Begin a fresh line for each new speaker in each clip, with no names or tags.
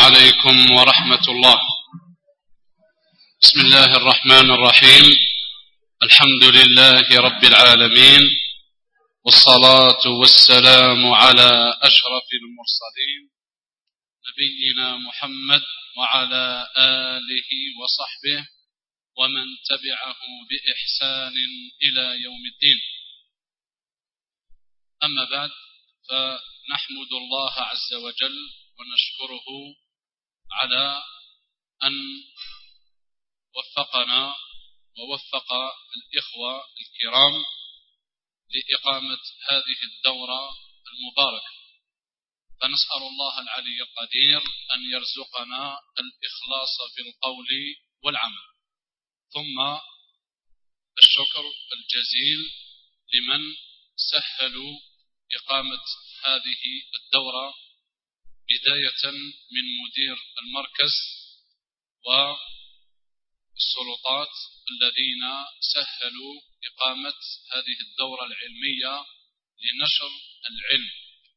عليكم ورحمة الله. بسم الله الرحمن الرحيم. الحمد لله رب العالمين، والصلاة والسلام على أشرف المرسلين نبينا محمد وعلى آله وصحبه ومن تبعه بإحسان إلى يوم الدين. أما بعد، فنحمد الله عز وجل ونشكره على أن وفقنا ووفق الإخوة الكرام لإقامة هذه الدورة المباركة، فنسأل الله العلي القدير أن يرزقنا الإخلاص في القول والعمل. ثم الشكر الجزيل لمن سهلوا إقامة هذه الدورة، بداية من مدير المركز والسلطات الذين سهلوا إقامة هذه الدورة العلمية لنشر العلم.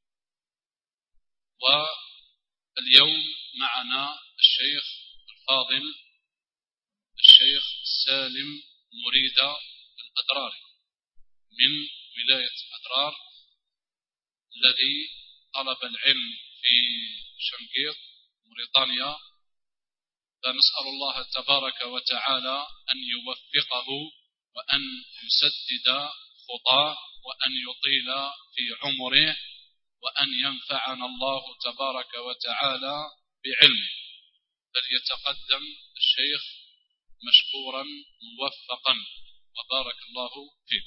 واليوم معنا الشيخ الفاضل الشيخ سالم مريد الأدراري من ولاية أدرار، الذي طلب العلم في شنقيط موريطانيا، فنسأل الله تبارك وتعالى أن يوفقه وأن يسدد خطاه وأن يطيل في عمره وأن ينفعنا الله تبارك وتعالى بعلمه. فليتقدم الشيخ مشكورا موفقا وبارك الله فيه.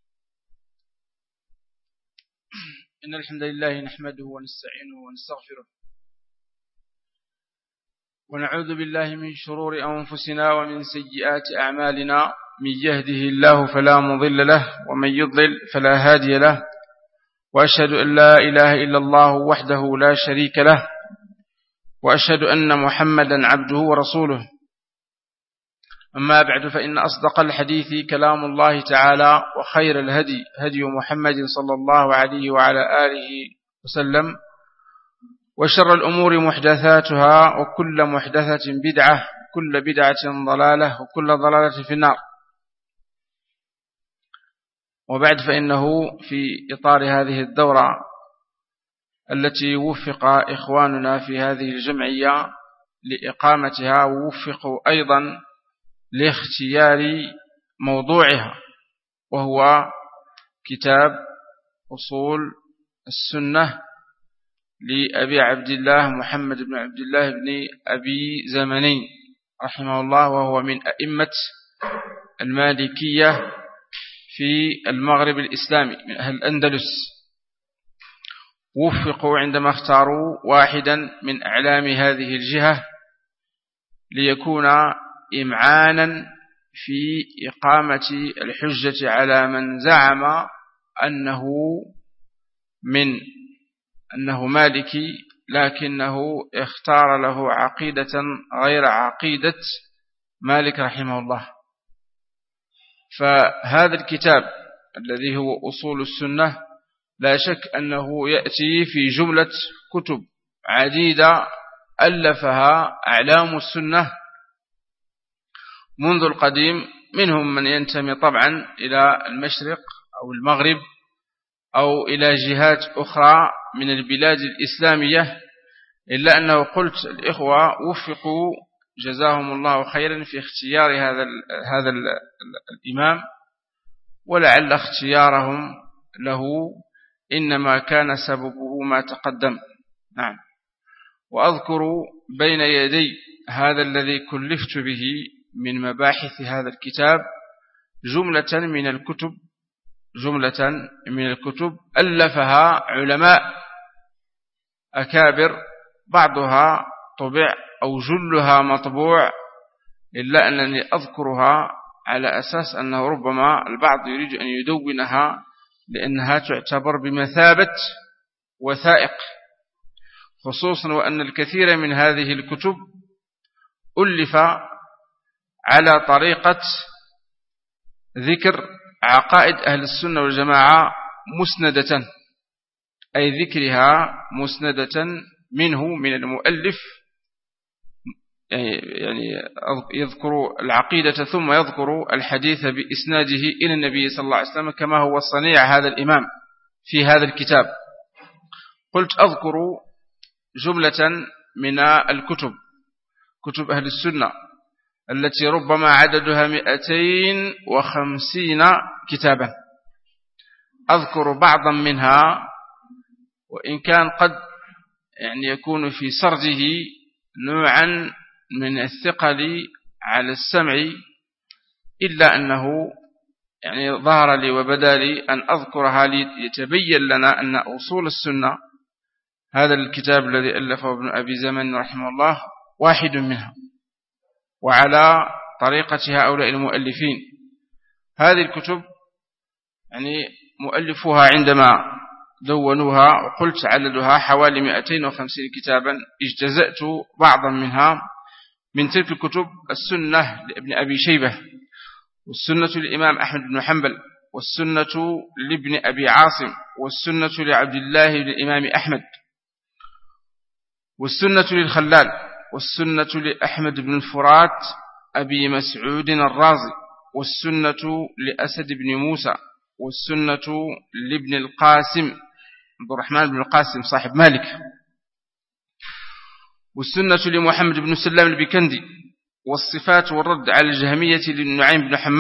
إن الحمد لله نحمده ونستعينه ونستغفره ونعوذ بالله من شرور أنفسنا ومن سيئات أعمالنا، من يهده الله فلا مضل له ومن يضلل فلا هادي له، وأشهد أن لا إله إلا الله وحده لا شريك له، وأشهد أن محمدا عبده ورسوله. أما بعد، فإن أصدق الحديث كلام الله تعالى، وخير الهدي هدي محمد صلى الله عليه وعلى آله وسلم، وشر الأمور محدثاتها، وكل محدثة بدعة، كل بدعة ضلالة، وكل ضلالة في النار. وبعد، فإنه في إطار هذه الدورة التي وفق إخواننا في هذه الجمعية لإقامتها، ووفقوا أيضا لاختيار موضوعها، وهو كتاب أصول السنة لأبي عبد الله محمد بن عبد الله بن أبي زمنين رحمه الله، وهو من أئمة المالكية في المغرب الإسلامي من أهل الأندلس. وفقوا عندما اختاروا واحدا من أعلام هذه الجهة ليكون إمعانا في إقامة الحجة على من زعم أنه مالكي، لكنه اختار له عقيدة غير عقيدة مالك رحمه الله. فهذا الكتاب الذي هو أصول السنة لا شك أنه يأتي في جملة كتب عديدة ألفها أعلام السنة منذ القديم، منهم من ينتمي طبعا إلى المشرق أو المغرب أو إلى جهات أخرى من البلاد الإسلامية، إلا أنه قلت الإخوة وفقوا جزاهم الله خيرا في اختيار هذا الإمام، ولعل اختيارهم له إنما كان سببه ما تقدم. نعم. وأذكر بين يدي هذا الذي كلفت به من مباحث هذا الكتاب جملة من الكتب ألفها علماء أكابر، بعضها طبع أو جلها مطبوع، إلا أنني أذكرها على أساس أنه ربما البعض يريد أن يدونها لأنها تعتبر بمثابة وثائق، خصوصا وأن الكثير من هذه الكتب ألف على طريقة ذكر عقائد أهل السنة والجماعة مسندة، أي ذكرها مسندة منه من المؤلف يعني يذكر العقيدة ثم يذكر الحديث بإسناده إلى النبي صلى الله عليه وسلم كما هو صنيع هذا الإمام في هذا الكتاب. قلت أذكر جملة من الكتب، كتب أهل السنة التي ربما عددها 250 كتابا. أذكر بعضا منها وإن كان قد يعني يكون في سرده نوعا من الثقل على السمع، إلا أنه يعني ظهر لي وبدا لي أن أذكرها ليتبين لنا أن أصول السنة هذا الكتاب الذي ألفه ابن أبي زمن رحمه الله واحد منها، وعلى طريقة هؤلاء المؤلفين. هذه الكتب يعني مؤلفوها عندما دونوها وقلت عددها حوالي 250 كتابا، اجتزأت بعضا منها من تلك الكتب: السنة لابن أبي شيبة، والسنة للإمام أحمد بن حنبل، والسنة لابن أبي عاصم، والسنة لعبد الله للإمام أحمد، والسنة للخلال، والسنة لأحمد بن الفرات أبي مسعود الرازي، والسنة لأسد بن موسى، والسنة لابن القاسم عبد الرحمن بن القاسم صاحب مالك، والسنة لمحمد بن سلام البكندي، والصفات والرد على الجهمية لنعيم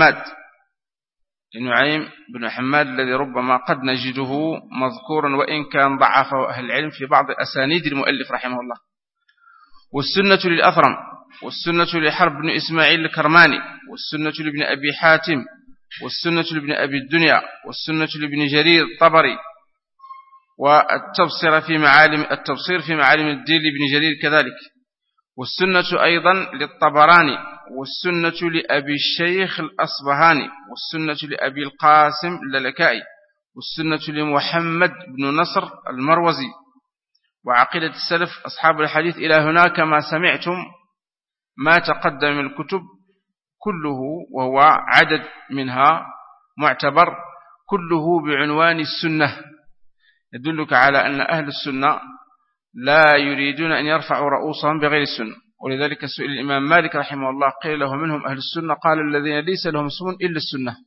بن حماد الذي ربما قد نجده مذكورا وإن كان ضعفه أهل العلم في بعض أسانيد المؤلف رحمه الله، والسنة للأثرم، والسنة لحرب بن إسماعيل الكرماني، والسنة لابن أبي حاتم، والسنة لابن أبي الدنيا، والسنة لابن جرير الطبري، والتبصير في معالم الدين لابن جرير كذلك، والسنة أيضا للطبراني، والسنة لأبي الشيخ الأصبهاني، والسنة لأبي القاسم اللالكائي، والسنة لمحمد بن نصر المروزي، وعقيدة السلف أصحاب الحديث. إلى هنا كما سمعتم ما تقدم من الكتب كله، وهو عدد منها معتبر، كله بعنوان السنة، يدلك على أن أهل السنة لا يريدون أن يرفعوا رؤوسهم بغير السنة. ولذلك سئل الإمام مالك رحمه الله قيل له منهم أهل السنة؟ قال: الذين ليس لهم اسم إلا السنة.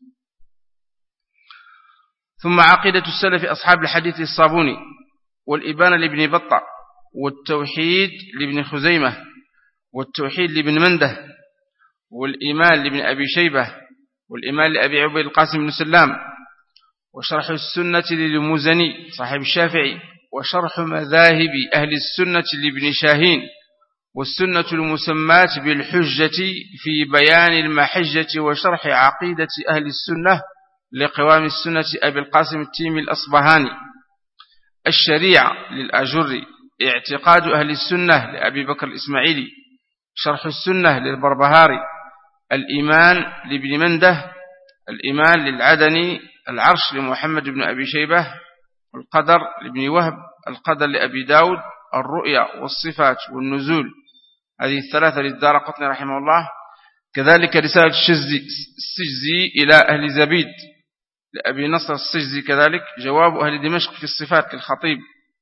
ثم عقيدة السلف أصحاب الحديث الصابوني، والإبانة لابن بطة، والتوحيد لابن خزيمة، والتوحيد لابن منده، والإيمان لابن أبي شيبة، والإيمان لأبي عبيد القاسم بن سلام، وشرح السنة للمزني صاحب الشافعي، وشرح مذاهب أهل السنة لابن شاهين، والسنة المسمات بالحجة في بيان المحجة، وشرح عقيدة أهل السنة لقوام السنة أبي القاسم التيمي الأصبهاني، الشريعة للآجري، اعتقاد أهل السنة لأبي بكر الإسماعيلي، شرح السنة للبربهاري، الإيمان لابن منده، الإيمان للعدني، العرش لمحمد بن أبي شيبة، القدر لابن وهب، القدر لأبي داود، الرؤيا والصفات والنزول هذه الثلاثة للدارقطني رحمه الله. كذلك رسالة السجزي إلى أهل زبيد لأبي نصر السجزي، كذلك جواب أهل دمشق في الصفات للخطيب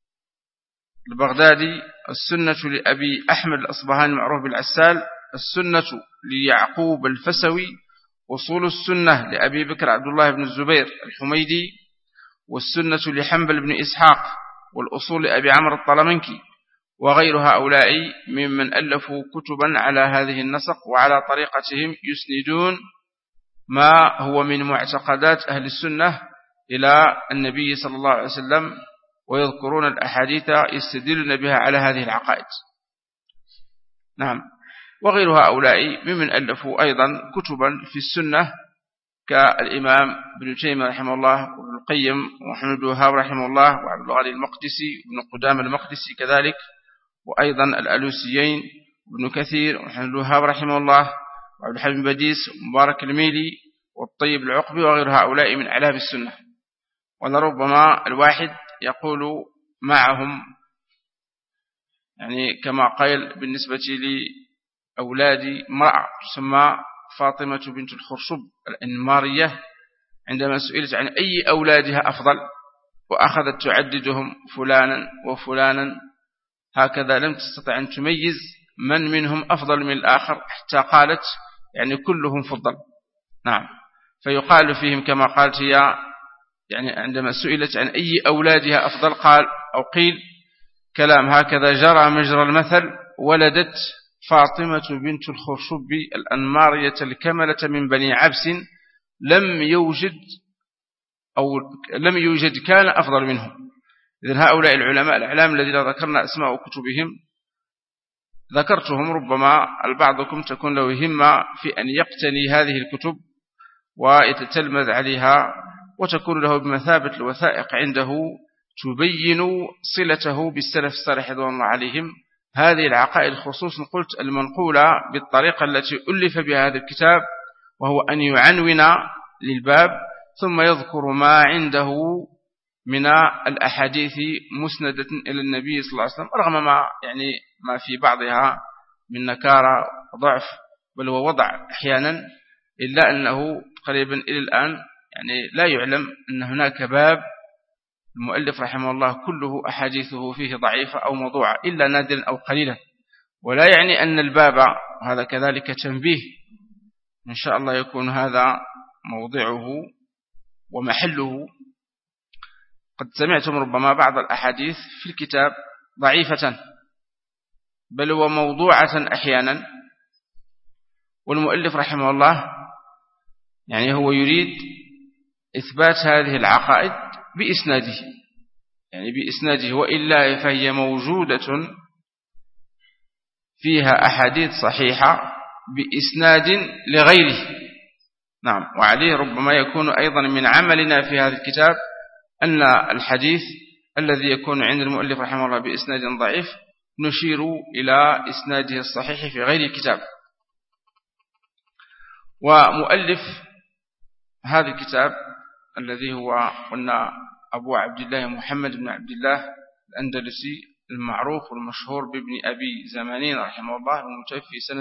البغدادي، السنة لأبي أحمد الأصبهاني المعروف بالعسال، السنة ليعقوب الفسوي، أصول السنة لأبي بكر عبد الله بن الزبير الحميدي، والسنة لحنبل بن إسحاق، والأصول لأبي عمرو الطلمنكي، وغير هؤلاء ممن ألفوا كتبا على هذه النسق وعلى طريقتهم يسندون ما هو من معتقدات أهل السنة إلى النبي صلى الله عليه وسلم، ويذكرون الأحاديث يستدلون بها على هذه العقائد. نعم. وغير هؤلاء ممن ألفوا أيضا كتبا في السنة كالإمام ابن تيمية رحمه الله، وابن القيم، ومحمد بن وهاب رحمه الله، وعبد الغني المقدسي، وابن قدامة المقدسي كذلك، وأيضا الألوسيين، وابن كثير، ومحمد بن وهاب رحمه الله، وعبد الحليم بديس، ومبارك الميلي، والطيب العقبي، وغير هؤلاء من أعلام السنة. ولربما الواحد يقول معهم يعني كما قال بالنسبة لأولادي امرأة تسمى فاطمة بنت الخرشب الأنمارية، عندما سئلت عن أي أولادها أفضل وأخذت تعددهم فلانا وفلانا، هكذا لم تستطع أن تميز من منهم أفضل من الآخر حتى قالت يعني كلهم فضل. نعم. فيقال فيهم كما قالت هي يعني عندما سئلت عن أي أولادها أفضل قال أو قيل كلام هكذا جرى مجرى المثل: ولدت فاطمة بنت الخرشبي الأنمارية الكملة من بني عبس لم يوجد كان أفضل منهم. إذن هؤلاء العلماء الأعلام الذين ذكرنا أسماء كتبهم ذكرتهم، ربما البعضكم تكون له همة في أن يقتني هذه الكتب ويتتلمذ عليها وتكون له بمثابة الوثائق عنده تبين صلته بالسلف الصالح رضوان الله عليهم. هذه العقائد خصوصا قلت المنقولة بالطريقة التي ألف بها هذا الكتاب، وهو أن يعنون للباب ثم يذكر ما عنده من الأحاديث مسندة إلى النبي صلى الله عليه وسلم، رغم ما في بعضها من نكارة ضعف بل هو وضع أحيانا، إلا أنه قريبا إلى الآن لا يعلم أن هناك باب المؤلف رحمه الله كله أحاديثه فيه ضعيفة أو موضوعة إلا نادرا أو قليلا. ولا يعني أن الباب هذا كذلك تنبيه، إن شاء الله يكون هذا موضعه ومحله. قد سمعتم ربما بعض الأحاديث في الكتاب ضعيفة بل هو موضوعة أحيانا، والمؤلف رحمه الله هو يريد إثبات هذه العقائد بإسناده وإلا فهي موجودة فيها أحاديث صحيحة بإسناد لغيره. نعم. وعليه ربما يكون أيضا من عملنا في هذا الكتاب أن الحديث الذي يكون عند المؤلف رحمه الله بإسناد ضعيف نشير إلى إسناده الصحيح في غير الكتاب. ومؤلف هذا الكتاب الذي هو قلنا أبو عبد الله محمد بن عبد الله الأندلسي المعروف والمشهور بابن أبي زمانين رحمه الله، المتوفي سنة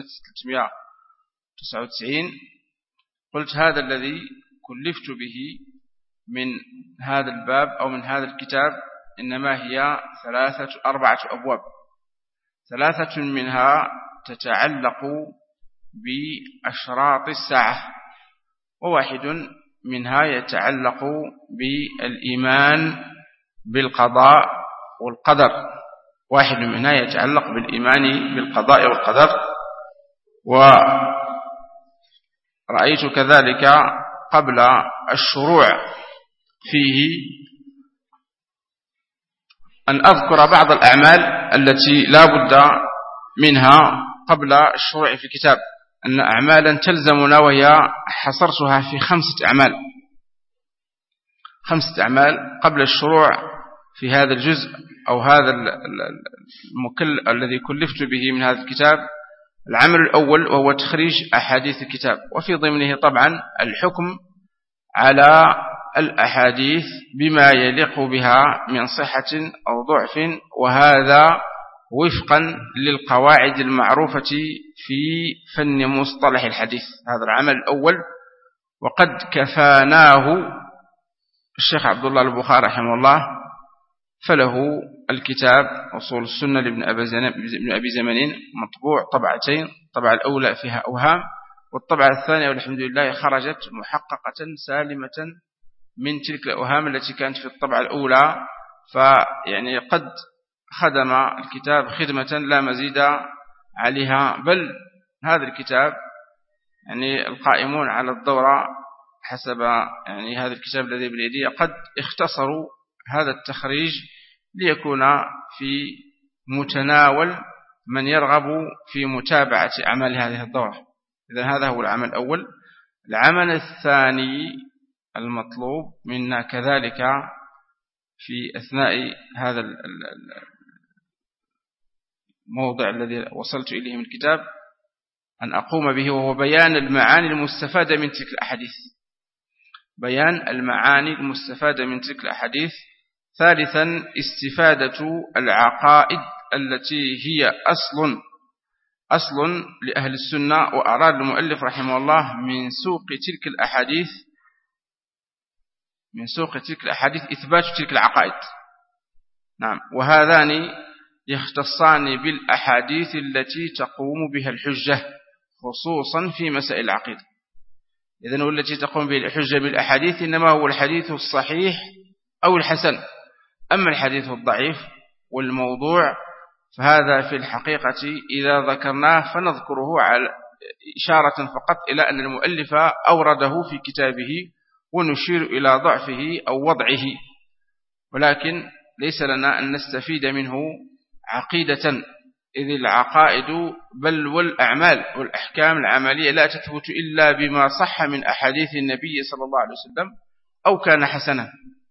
399. قلت هذا الذي كلفت به من هذا الباب أو من هذا الكتاب إنما هي 4 أبواب، 3 منها تتعلق بأشراط الساعة، وواحد منها يتعلق بالإيمان بالقضاء والقدر، واحد منها يتعلق بالإيمان بالقضاء والقدر. ورأيت كذلك قبل الشروع فيه أن أذكر بعض الأعمال التي لا بد منها قبل الشروع في الكتاب، أن أعمالا تلزمنا وهي حصرتها في 5 أعمال، 5 أعمال قبل الشروع في هذا الجزء أو هذا الذي كلفت به من هذا الكتاب. العمل الأول وهو تخريج أحاديث الكتاب، وفي ضمنه طبعا الحكم على الأحاديث بما يليق بها من صحة أو ضعف، وهذا وفقا للقواعد المعروفة في فن مصطلح الحديث. هذا العمل الأول، وقد كفاناه الشيخ عبد الله البخاري رحمه الله، فله الكتاب أصول السنة لابن أبي زمانين مطبوع طبعتين، الطبعة الأولى فيها أوهام، والطبعة الثانية والحمد لله خرجت محققة سالمة من تلك الأوهام التي كانت في الطبعة الأولى. قد خدم الكتاب خدمة لا مزيد عليها، بل هذا الكتاب القائمون على الدورة حسب هذا الكتاب الذي باليدي قد اختصروا هذا التخريج ليكون في متناول من يرغب في متابعة أعمال هذه الدورة. إذن هذا هو العمل الأول. العمل الثاني المطلوب منا كذلك في أثناء هذا الموضع الذي وصلت إليه من الكتاب أن أقوم به، وهو بيان المعاني المستفادة من تلك الأحاديث، بيان المعاني المستفادة من تلك الأحاديث. ثالثا استفادة العقائد التي هي أصل لأهل السنة، وأراد المؤلف رحمه الله من سوق تلك الأحاديث إثبات تلك العقائد. نعم. وهذان يختصان بالأحاديث التي تقوم بها الحجة خصوصا في مسائل العقيدة. إذن والتي تقوم بها الحجة بالأحاديث إنما هو الحديث الصحيح أو الحسن. أما الحديث الضعيف والموضوع فهذا في الحقيقة إذا ذكرناه فنذكره على إشارة فقط إلى أن المؤلف أورده في كتابه ونشير إلى ضعفه أو وضعه، ولكن ليس لنا أن نستفيد منه عقيدة، إذ العقائد بل والأعمال والأحكام العملية لا تثبت إلا بما صح من أحاديث النبي صلى الله عليه وسلم أو كان حسنا.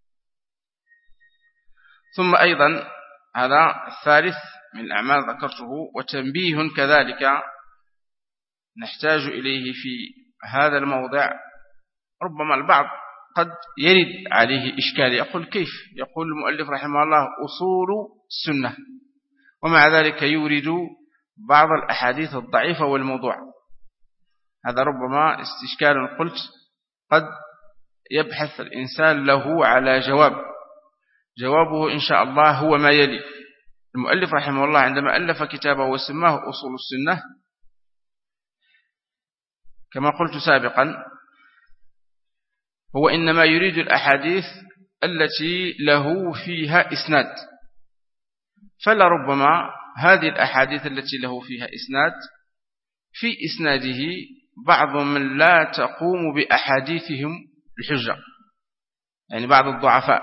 ثم أيضا هذا الثالث من الأعمال ذكرته، وتنبيه كذلك نحتاج إليه في هذا الموضع. ربما البعض قد يرد عليه إشكال، يقول كيف؟ يقول المؤلف رحمه الله أصول السنة، ومع ذلك يورد بعض الأحاديث الضعيفة والموضوع. هذا ربما استشكال قلت قد يبحث الإنسان له على جوابه إن شاء الله هو ما يلي. المؤلف رحمه الله عندما ألف كتابه وسماه أصول السنة كما قلت سابقا هو إنما يريد الأحاديث التي له فيها إسناد، فلربما هذه الأحاديث التي له فيها إسناد في إسناده بعض من لا تقوم بأحاديثهم الحجة، يعني بعض الضعفاء،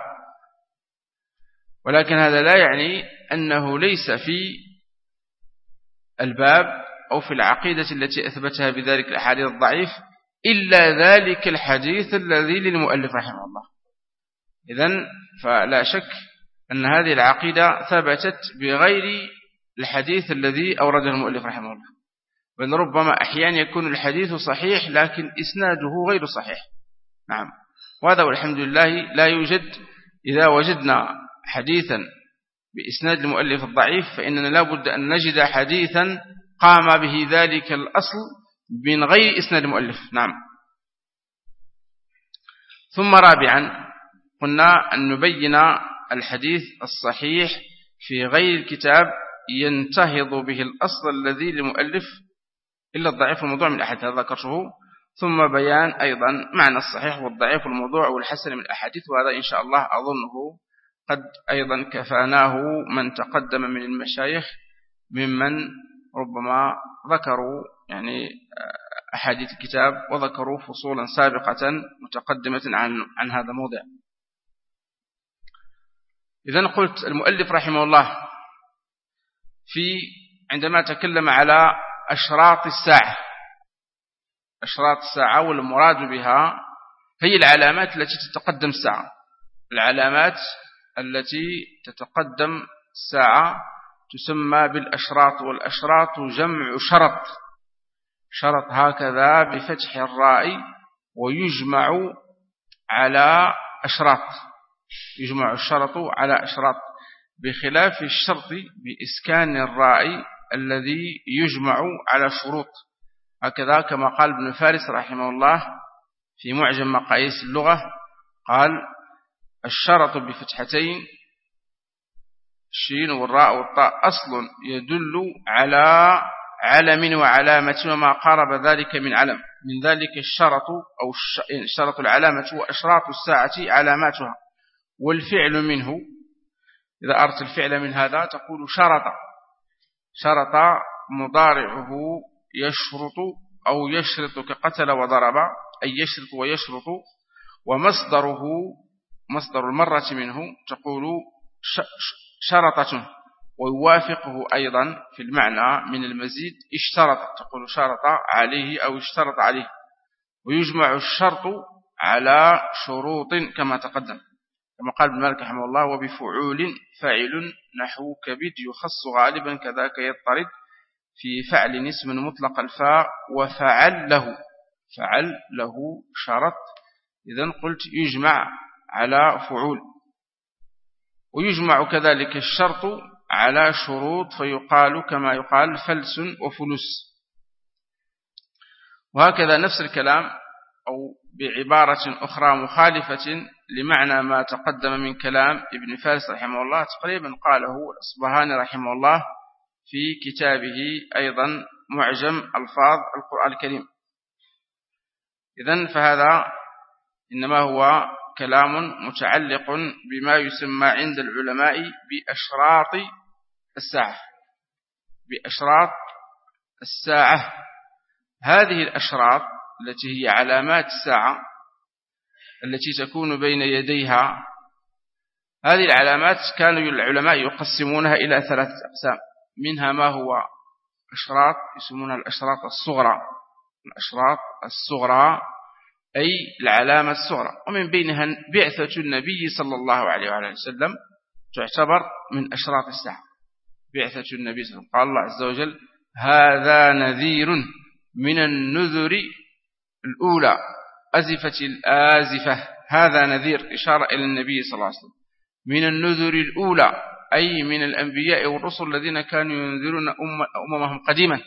ولكن هذا لا يعني أنه ليس في الباب أو في العقيدة التي أثبتها بذلك الأحاديث الضعيف إلا ذلك الحديث الذي للمؤلف رحمه الله. إذن فلا شك أن هذه العقيدة ثبتت بغير الحديث الذي أورده المؤلف رحمه الله، بل ربما أحيانا يكون الحديث صحيح لكن إسناده غير صحيح. نعم، وهذا والحمد لله لا يوجد. إذا وجدنا حديثا بإسناد المؤلف الضعيف فإننا لا بد أن نجد حديثا قام به ذلك الأصل من غير إسناد المؤلف. نعم. ثم رابعا قلنا أن نبين الحديث الصحيح في غير الكتاب ينتهض به الأصل الذي للمؤلف إلا الضعيف والموضوع من الأحاديث، هذا ذكرته. ثم بيان أيضا معنى الصحيح والضعيف والموضوع والحسن من الأحاديث، وهذا إن شاء الله أظنه قد أيضا كفاناه من تقدم من المشايخ ممن ربما ذكروا يعني أحاديث الكتاب وذكروا فصولا سابقة متقدمة عن هذا الموضع. إذن قلت المؤلف رحمه الله عندما تكلم على أشراط الساعة، أشراط الساعة والمراد بها هي العلامات التي تتقدم الساعة، العلامات التي تتقدم الساعة تسمى بالأشراط، والأشراط جمع شرط هكذا بفتح الراء، ويجمع على أشراط، يجمع الشرط على أشراط، بخلاف الشرط بإسكان الراء الذي يجمع على شروط، هكذا كما قال ابن فارس رحمه الله في معجم مقاييس اللغة، قال الشرط بفتحتين الشين والراء والطاء أصل يدل على علم وعلامة وما قارب ذلك من علم، من ذلك الشرط أو الشرط العلامة وأشراط الساعة علاماتها، والفعل منه إذا أردت الفعل من هذا تقول شرط مضارعه يشرط أو يشرط كقتل وضرب، أي يشرط ويشرط، ومصدره مصدر المرة منه تقول شرطة، ويوافقه أيضا في المعنى من المزيد اشترط، تقول شرط عليه أو اشترط عليه، ويجمع الشرط على شروط كما تقدم، كما قال ابن مالك رحمه الله وبفعول فاعل نحو كبد يخص غالبا كذاك يضطرد في فعل اسم مطلق الفاء وفعل له شرط. إذن قلت يجمع على فعول، ويجمع كذلك الشرط على شروط فيقال كما يقال فلس وفلوس، وهكذا نفس الكلام أو بعبارة أخرى مخالفة لمعنى ما تقدم من كلام ابن فارس رحمه الله تقريبا قاله الأصبهاني رحمه الله في كتابه أيضا معجم ألفاظ القرآن الكريم. إذن فهذا إنما هو كلام متعلق بما يسمى عند العلماء بأشراط الساعة. بأشراط الساعة، هذه الأشراط التي هي علامات الساعة التي تكون بين يديها، هذه العلامات كانوا العلماء يقسمونها إلى 3 أقسام. منها ما هو أشراط يسمونها الأشراط الصغرى، الأشراط الصغرى أي العلامة الصغرى، ومن بينها بعثة النبي صلى الله عليه وسلم تعتبر من أشراط الساعة. بعثة النبي صلى الله عليه وسلم قال الله عز وجل: هذا نذير من النذر الأولى أزفت الآزفة. هذا نذير إشارة إلى النبي صلى الله عليه وسلم من النذر الأولى أي من الأنبياء والرسل الذين كانوا ينذرون أممهم قديما،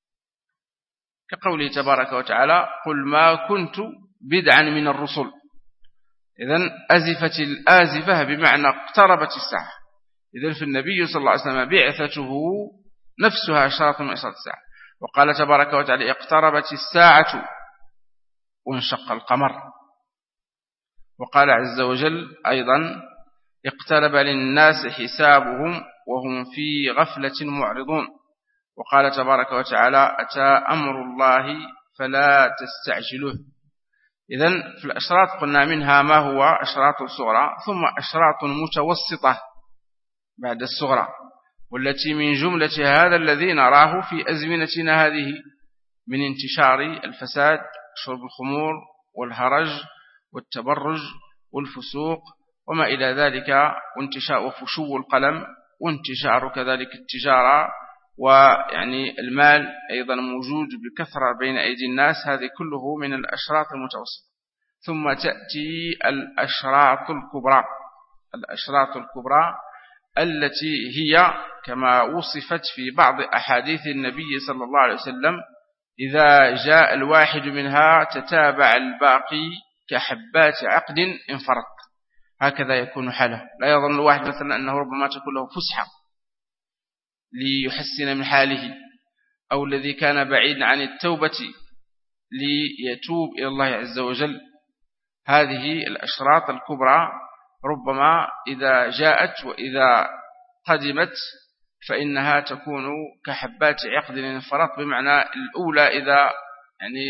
كقوله تبارك وتعالى: قل ما كنت بدعا من الرسل. إذن أزفت الآزفة بمعنى اقتربت الساعة. إذن في النبي صلى الله عليه وسلم بعثته نفسها إشارة من إشارة الساعة. وقال تبارك وتعالى: اقتربت الساعة وانشق القمر. وقال عز وجل أيضا: اقترب للناس حسابهم وهم في غفلة معرضون. وقال تبارك وتعالى: أتى أمر الله فلا تستعجلوه. إذن في الأشراط قلنا منها ما هو أشراط الصغرى، ثم أشراط متوسطة بعد الصغرى، والتي من جملة هذا الذي نراه في أزمنتنا هذه من انتشار الفساد، شرب الخمور والهرج والتبرج والفسوق وما إلى ذلك، وانتشار وفشو القلم، وانتشار كذلك التجارة، ويعني المال أيضا موجود بكثرة بين أيدي الناس. هذه كله من الأشراط المتوسطة. ثم تأتي الأشراط الكبرى. الأشراط الكبرى التي هي كما وصفت في بعض أحاديث النبي صلى الله عليه وسلم: إذا جاء الواحد منها تتابع الباقي كحبات عقد انفرط. هكذا يكون حاله. لا يظن الواحد مثلا أنه ربما تكون له فسحة ليحسن من حاله، أو الذي كان بعيد عن التوبة ليتوب إلى الله عز وجل. هذه الأشراط الكبرى ربما إذا جاءت وإذا قدمت فإنها تكون كحبات عقد انفرط، بمعنى الأولى إذا يعني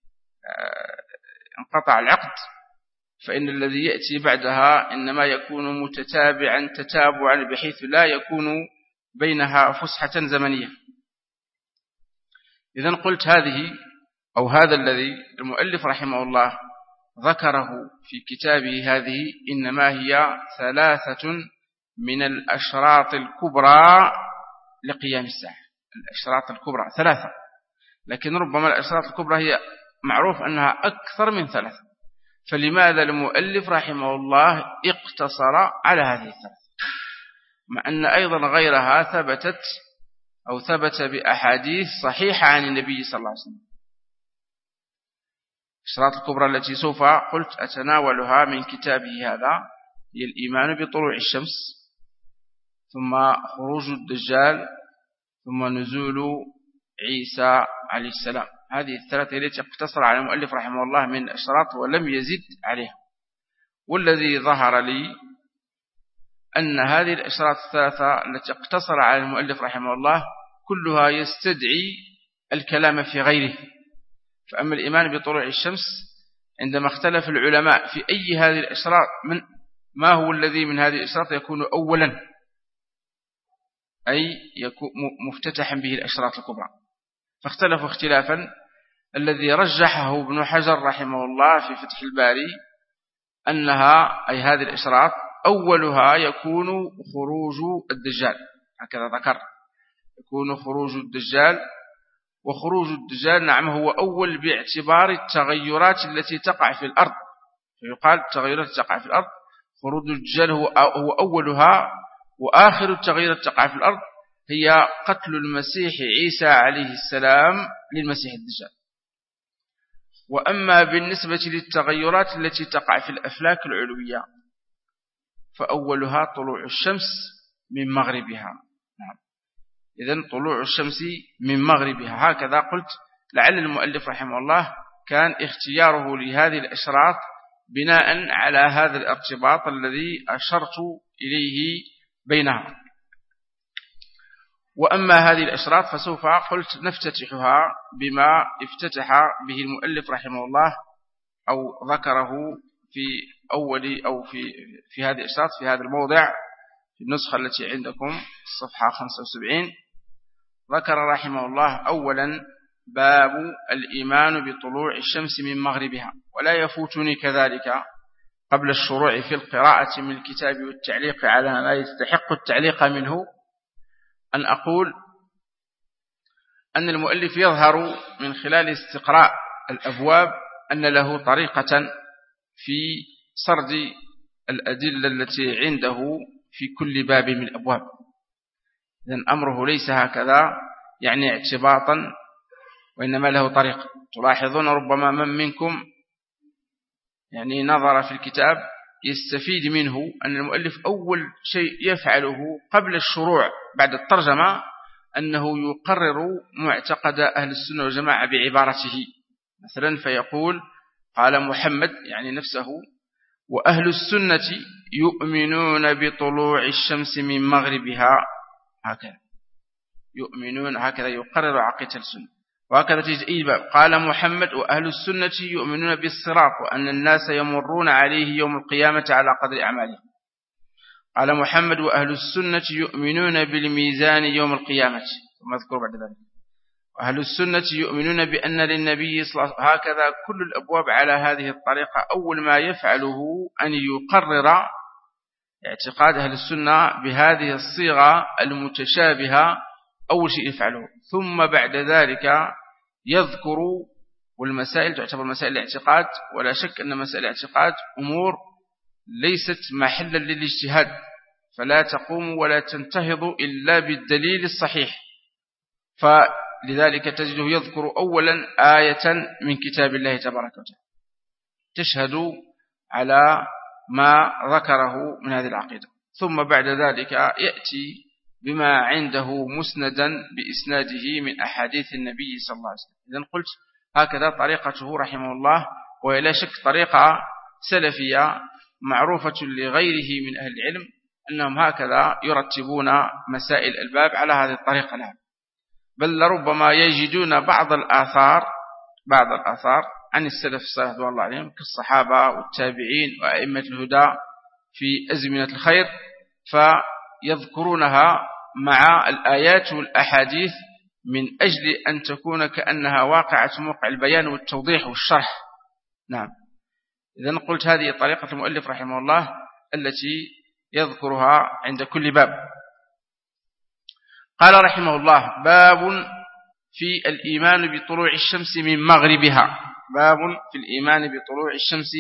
انقطع العقد فإن الذي يأتي بعدها إنما يكون متتابعا تتابعا بحيث لا يكون بينها فسحة زمنية. إذن قلت هذه أو هذا الذي المؤلف رحمه الله ذكره في كتابه هذه إنما هي 3 من الأشراط الكبرى لقيام الساعة. الأشراط الكبرى 3، لكن ربما الأشراط الكبرى هي معروف أنها أكثر من 3. فلماذا المؤلف رحمه الله اقتصر على هذه 3 مع أن أيضا غيرها ثبت بأحاديث صحيحة عن النبي صلى الله عليه وسلم. الأشراط الكبرى التي سوف قلت أتناولها من كتابه هذا هي الإيمان بطلوع الشمس، ثم خروج الدجال، ثم نزول عيسى عليه السلام. هذه 3 التي اقتصر على المؤلف رحمه الله من الأشراط ولم يزد عليها. والذي ظهر لي أن هذه الأشراط 3 التي اقتصر على المؤلف رحمه الله كلها يستدعي الكلام في غيره. فأما الإيمان بطلوع الشمس عندما اختلف العلماء في أي هذه الأشراط ما هو الذي من هذه الأشراط يكون أولا، أي يكون مفتتحا به الأشراط الكبرى، فاختلفوا اختلافا. الذي رجحه ابن حجر رحمه الله في فتح الباري أنها أي هذه الأشراط أولها يكون خروج الدجال، هكذا ذكر، يكون خروج الدجال. وخروج الدجال نعم هو أول باعتبار التغيرات التي تقع في الأرض، فيقال التغيرات تقع في الأرض، خروج الدجال هو أولها. وآخر التغيرات تقع في الأرض هي قتل المسيح عيسى عليه السلام للمسيح الدجال. وأما بالنسبة للتغيرات التي تقع في الأفلاك العلوية فأولها طلوع الشمس من مغربها. إذن طلوع الشمس من مغربها، هكذا قلت. لعل المؤلف رحمه الله كان اختياره لهذه الأشراط بناء على هذا الارتباط الذي أشرت إليه بينها. وأما هذه الأشراط فسوف قلت نفتتحها بما افتتح به المؤلف رحمه الله أو ذكره في أول أو في هذه الأشراط في هذا الموضع في النسخة التي عندكم صفحة 75. ذكر رحمه الله أولا باب الإيمان بطلوع الشمس من مغربها. ولا يفوتني كذلك قبل الشروع في القراءة من الكتاب والتعليق على ما يستحق التعليق منه أن أقول أن المؤلف يظهر من خلال استقراء الأبواب أن له طريقة في سرد الأدلة التي عنده في كل باب من الأبواب. إذن أمره ليس هكذا يعني اعتباطا، وإنما له طريقة. تلاحظون ربما من منكم يعني نظر في الكتاب يستفيد منه أن المؤلف أول شيء يفعله قبل الشروع بعد الترجمة أنه يقرر معتقد أهل السنة والجماعة بعبارته. مثلا فيقول قال محمد يعني نفسه وأهل السنة يؤمنون بطلوع الشمس من مغربها، هكذا يؤمنون، هكذا يقرر عقيدة السنة. وهكذا تجد أي باب قال محمد وأهل السنة يؤمنون بالصراط وأن الناس يمرون عليه يوم القيامة على قدر أعمالهم. قال محمد وأهل السنة يؤمنون بالميزان يوم القيامة، ثم أذكر بعد ذلك وأهل السنة يؤمنون بأن للنبي صلى الله عليه وسلم. هكذا كل الأبواب على هذه الطريقة. أول ما يفعله أن يقرر اعتقاد أهل السنة بهذه الصيغة المتشابهة، أول شيء يفعله. ثم بعد ذلك يذكر، والمسائل تعتبر مسائل الاعتقاد، ولا شك أن مسائل الاعتقاد أمور ليست محلا للاجتهاد، فلا تقوم ولا تنتهض إلا بالدليل الصحيح. فلذلك تجده يذكر أولا آية من كتاب الله تبارك وتعالى تشهد على ما ذكره من هذه العقيدة. ثم بعد ذلك يأتي بما عنده مسندا بإسناده من أحاديث النبي صلى الله عليه وسلم. إذن قلت هكذا طريقته رحمه الله، ولا شك طريقة سلفية معروفة لغيره من أهل العلم أنهم هكذا يرتبون مسائل الباب على هذه الطريقة لها. بل لربما يجدون بعض الآثار عن السلف الصالح رضوان الله عليهم كالصحابة والتابعين وأئمة الهدى في أزمنة الخير، فيذكرونها مع الآيات والأحاديث من أجل أن تكون كأنها واقعة موقع البيان والتوضيح والشرح. نعم. إذن قلت هذه طريقة المؤلف رحمه الله التي يذكرها عند كل باب. قال رحمه الله باب في الإيمان بطلوع الشمس من مغربها. باب في الإيمان بطلوع الشمس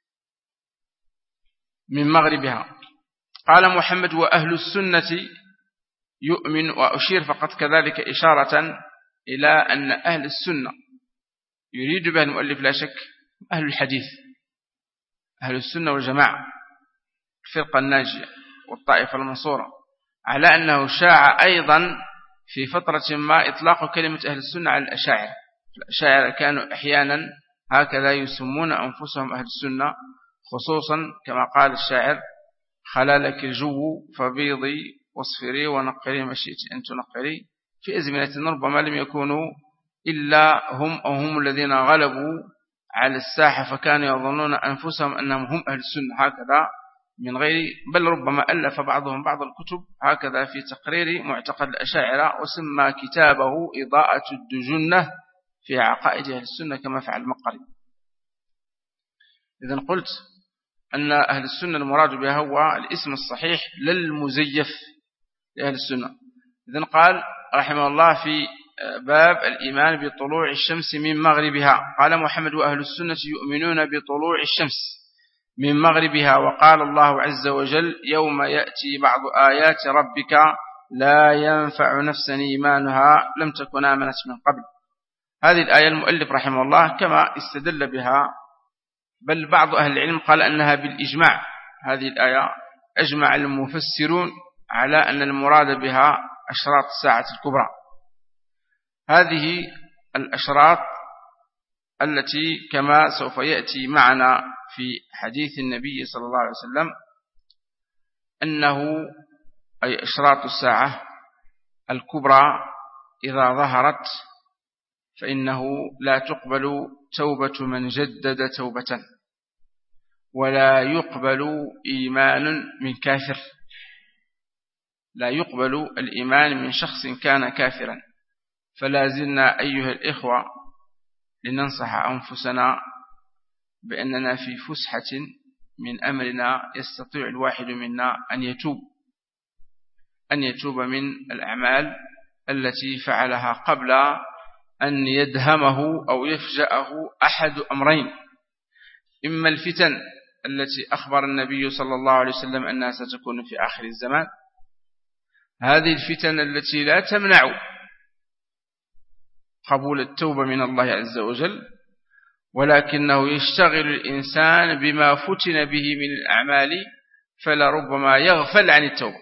من مغربها. قال محمد وأهل السنة يؤمن، وأشير فقط كذلك إشارة إلى أن أهل السنة يريد بها المؤلف لا شك أهل الحديث، أهل السنة والجماعة، الفرقة الناجية والطائفة المنصورة، على أنه شاع أيضا في فترة ما إطلاق كلمة أهل السنة على الأشاعرة. الأشاعرة كانوا أحيانا هكذا يسمون أنفسهم أهل السنة، خصوصا كما قال الشاعر خلالك الجو فبيضي واصفري ونقري ما شئت أن تنقري. في أزمنة ربما لم يكونوا إلا هم أو هم الذين غلبوا على الساحة، فكانوا يظنون أنفسهم أنهم هم أهل السنة هكذا من غير، بل ربما ألف بعضهم بعض الكتب هكذا في تقرير معتقد الأشاعرة، وسمى كتابه إضاءة الدجنة في عقائد أهل السنة كما فعل المقري. إذن قلت أن أهل السنة المراد بها هو الاسم الصحيح للمزيف لأهل السنة. إذن قال رحمه الله في باب الإيمان بطلوع الشمس من مغربها. قال محمد وأهل السنة يؤمنون بطلوع الشمس من مغربها. وقال الله عز وجل يوم يأتي بعض آيات ربك لا ينفع نفسا إيمانها لم تكن آمنت من قبل. هذه الآية المؤلف رحمه الله كما استدل بها، بل بعض أهل العلم قال أنها بالإجماع. هذه الآية أجمع المفسرون على أن المراد بها أشراط الساعة الكبرى. هذه الأشراط التي كما سوف يأتي معنا في حديث النبي صلى الله عليه وسلم أنه أي أشراط الساعة الكبرى إذا ظهرت فإنه لا تقبل توبة من جدد توبة، ولا يقبل إيمان من كافر، لا يقبل الإيمان من شخص كان كافرا. فلا زلنا أيها الإخوة لننصح أنفسنا بأننا في فسحة من أمرنا، يستطيع الواحد منا أن يتوب من الأعمال التي فعلها قبل أن يدهمه أو يفجأه أحد أمرين: إما الفتن التي أخبر النبي صلى الله عليه وسلم أنها ستكون في آخر الزمان، هذه الفتن التي لا تمنع قبول التوبة من الله عز وجل، ولكنه يشتغل الإنسان بما فتن به من الأعمال فلربما يغفل عن التوبة.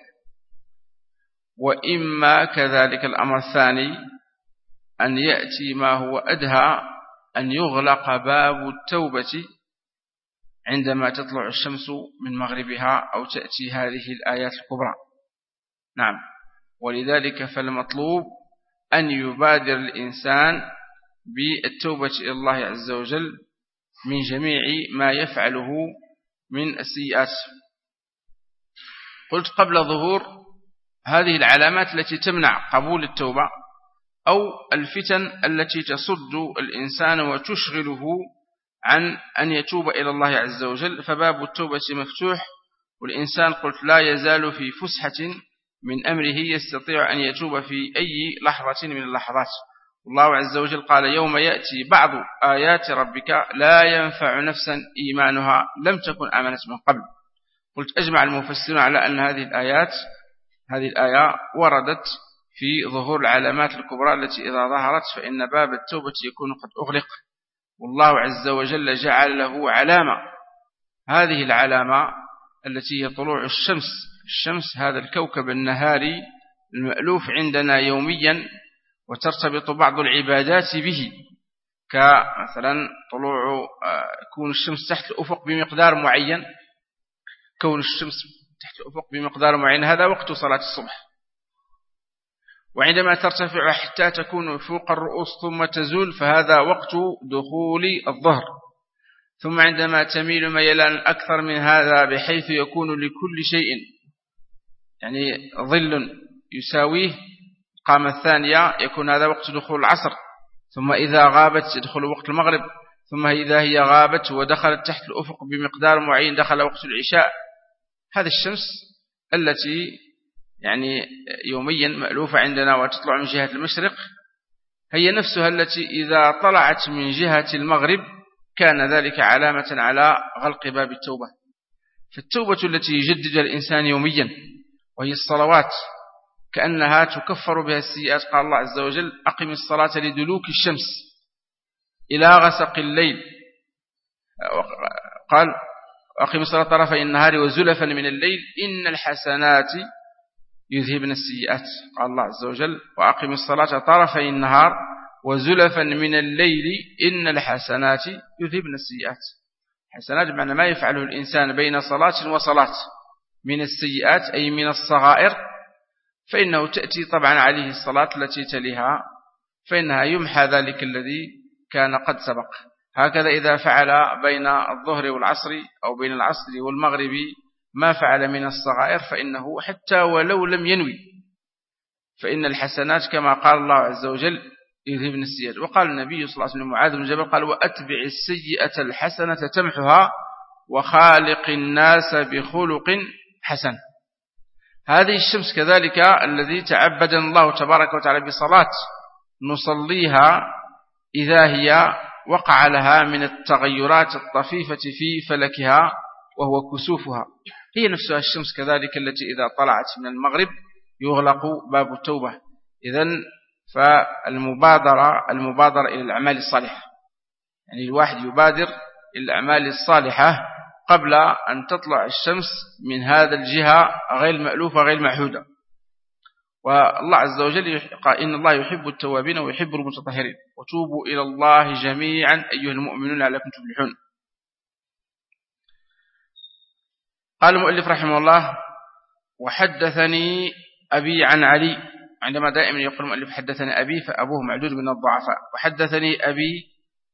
وإما كذلك الأمر الثاني أن يأتي ما هو أدهى، أن يغلق باب التوبة عندما تطلع الشمس من مغربها أو تأتي هذه الآيات الكبرى. نعم، ولذلك فالمطلوب أن يبادر الإنسان بالتوبة إلى الله عز وجل من جميع ما يفعله من السيئات. قلت قبل ظهور هذه العلامات التي تمنع قبول التوبة أو الفتن التي تصد الإنسان وتشغله عن أن يتوب إلى الله عز وجل، فباب التوبة مفتوح، والإنسان قلت لا يزال في فسحة من أمره، يستطيع أن يتوب في أي لحظة من اللحظات. الله عز وجل قال: يوم يأتي بعض آيات ربك لا ينفع نفسا إيمانها لم تكن آمنت من قبل. قلت أجمع المفسرون على أن هذه الآية وردت في ظهور العلامات الكبرى التي إذا ظهرت فإن باب التوبة يكون قد أغلق، والله عز وجل جعل له علامة. هذه العلامة التي هي طلوع الشمس هذا الكوكب النهاري المألوف عندنا يوميا، وترتبط بعض العبادات به، كمثلا طلوع كون الشمس تحت الأفق بمقدار معين، كون الشمس تحت الأفق بمقدار معين هذا وقت صلاة الصبح، وعندما ترتفع حتى تكون فوق الرؤوس ثم تزول فهذا وقت دخول الظهر، ثم عندما تميل ميلان أكثر من هذا بحيث يكون لكل شيء يعني ظل يساويه قامة الثانية يكون هذا وقت دخول العصر، ثم إذا غابت يدخل وقت المغرب، ثم إذا هي غابت ودخلت تحت الأفق بمقدار معين دخل وقت العشاء. هذه الشمس التي يعني يوميا مألوفة عندنا وتطلع من جهة المشرق هي نفسها التي إذا طلعت من جهة المغرب كان ذلك علامة على غلق باب التوبة. فالتوبة التي يجددها الإنسان يوميا وهي الصلوات كأنها تكفر بها السيئات. قال الله عز وجل: أقم الصلاة لدلوك الشمس إلى غسق الليل، قال: أقم الصلاة طرفي النهار وزلفا من الليل إن الحسنات يذهبن السيئات. قال الله عز وجل: وأقم الصلاة طرفي النهار وزلفا من الليل إن الحسنات يذهبن السيئات. حسنات بمعنى ما يفعله الإنسان بين صلاة وصلاة من السيئات أي من الصغائر، فإنه تأتي طبعا عليه الصلاة التي تليها فإنها يمحى ذلك الذي كان قد سبق. هكذا إذا فعل بين الظهر والعصر أو بين العصر والمغرب ما فعل من الصغائر فإنه حتى ولو لم ينوي فإن الحسنات كما قال الله عز وجل يذهبن السيئات. وقال النبي صلى الله عليه وسلم معاذ بن جبل قال: وأتبع السيئة الحسنة تمحها وخالق الناس بخلق حسن. هذه الشمس كذلك الذي تعبدنا الله تبارك وتعالى بصلاة نصليها إذا هي وقع لها من التغيرات الطفيفة في فلكها وهو كسوفها، هي نفسها الشمس كذلك التي إذا طلعت من المغرب يغلق باب التوبة. إذن فالمبادرة إلى الأعمال الصالحة، يعني الواحد يبادر إلى الأعمال الصالحة قبل أن تطلع الشمس من هذا الجهة غير المألوفة غير المعهودة. والله عز وجل قال إن الله يحب التوابين ويحب المتطهرين وتوبوا إلى الله جميعا أيها المؤمنون لعلكم تفلحون. قال المؤلف رحمه الله: وحدثني أبي عن علي. عندما دائما يقول المؤلف حدثني أبي فأبوه معدود من الضعفاء. وحدثني أبي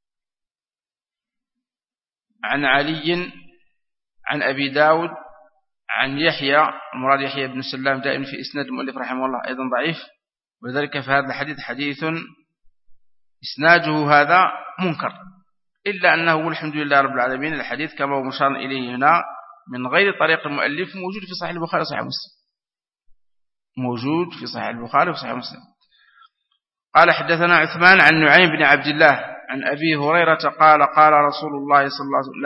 عن علي عن أبي داود عن يحيى، المراد يحيى بن سلام دائما في إسناد المؤلف رحمه الله أيضا ضعيف، وذلك في هذا الحديث حديث إسناده هذا منكر، إلا أنه الحمد لله رب العالمين الحديث كما هو مشار إليه هنا من غير طريق المؤلف موجود في صحيح البخاري وصحيح مسلم، موجود في صحيح البخاري وصحيح مسلم. قال حدثنا عثمان عن نعيم بن عبد الله عن أبي هريرة قال قال رسول الله صلى الله عليه وسلم: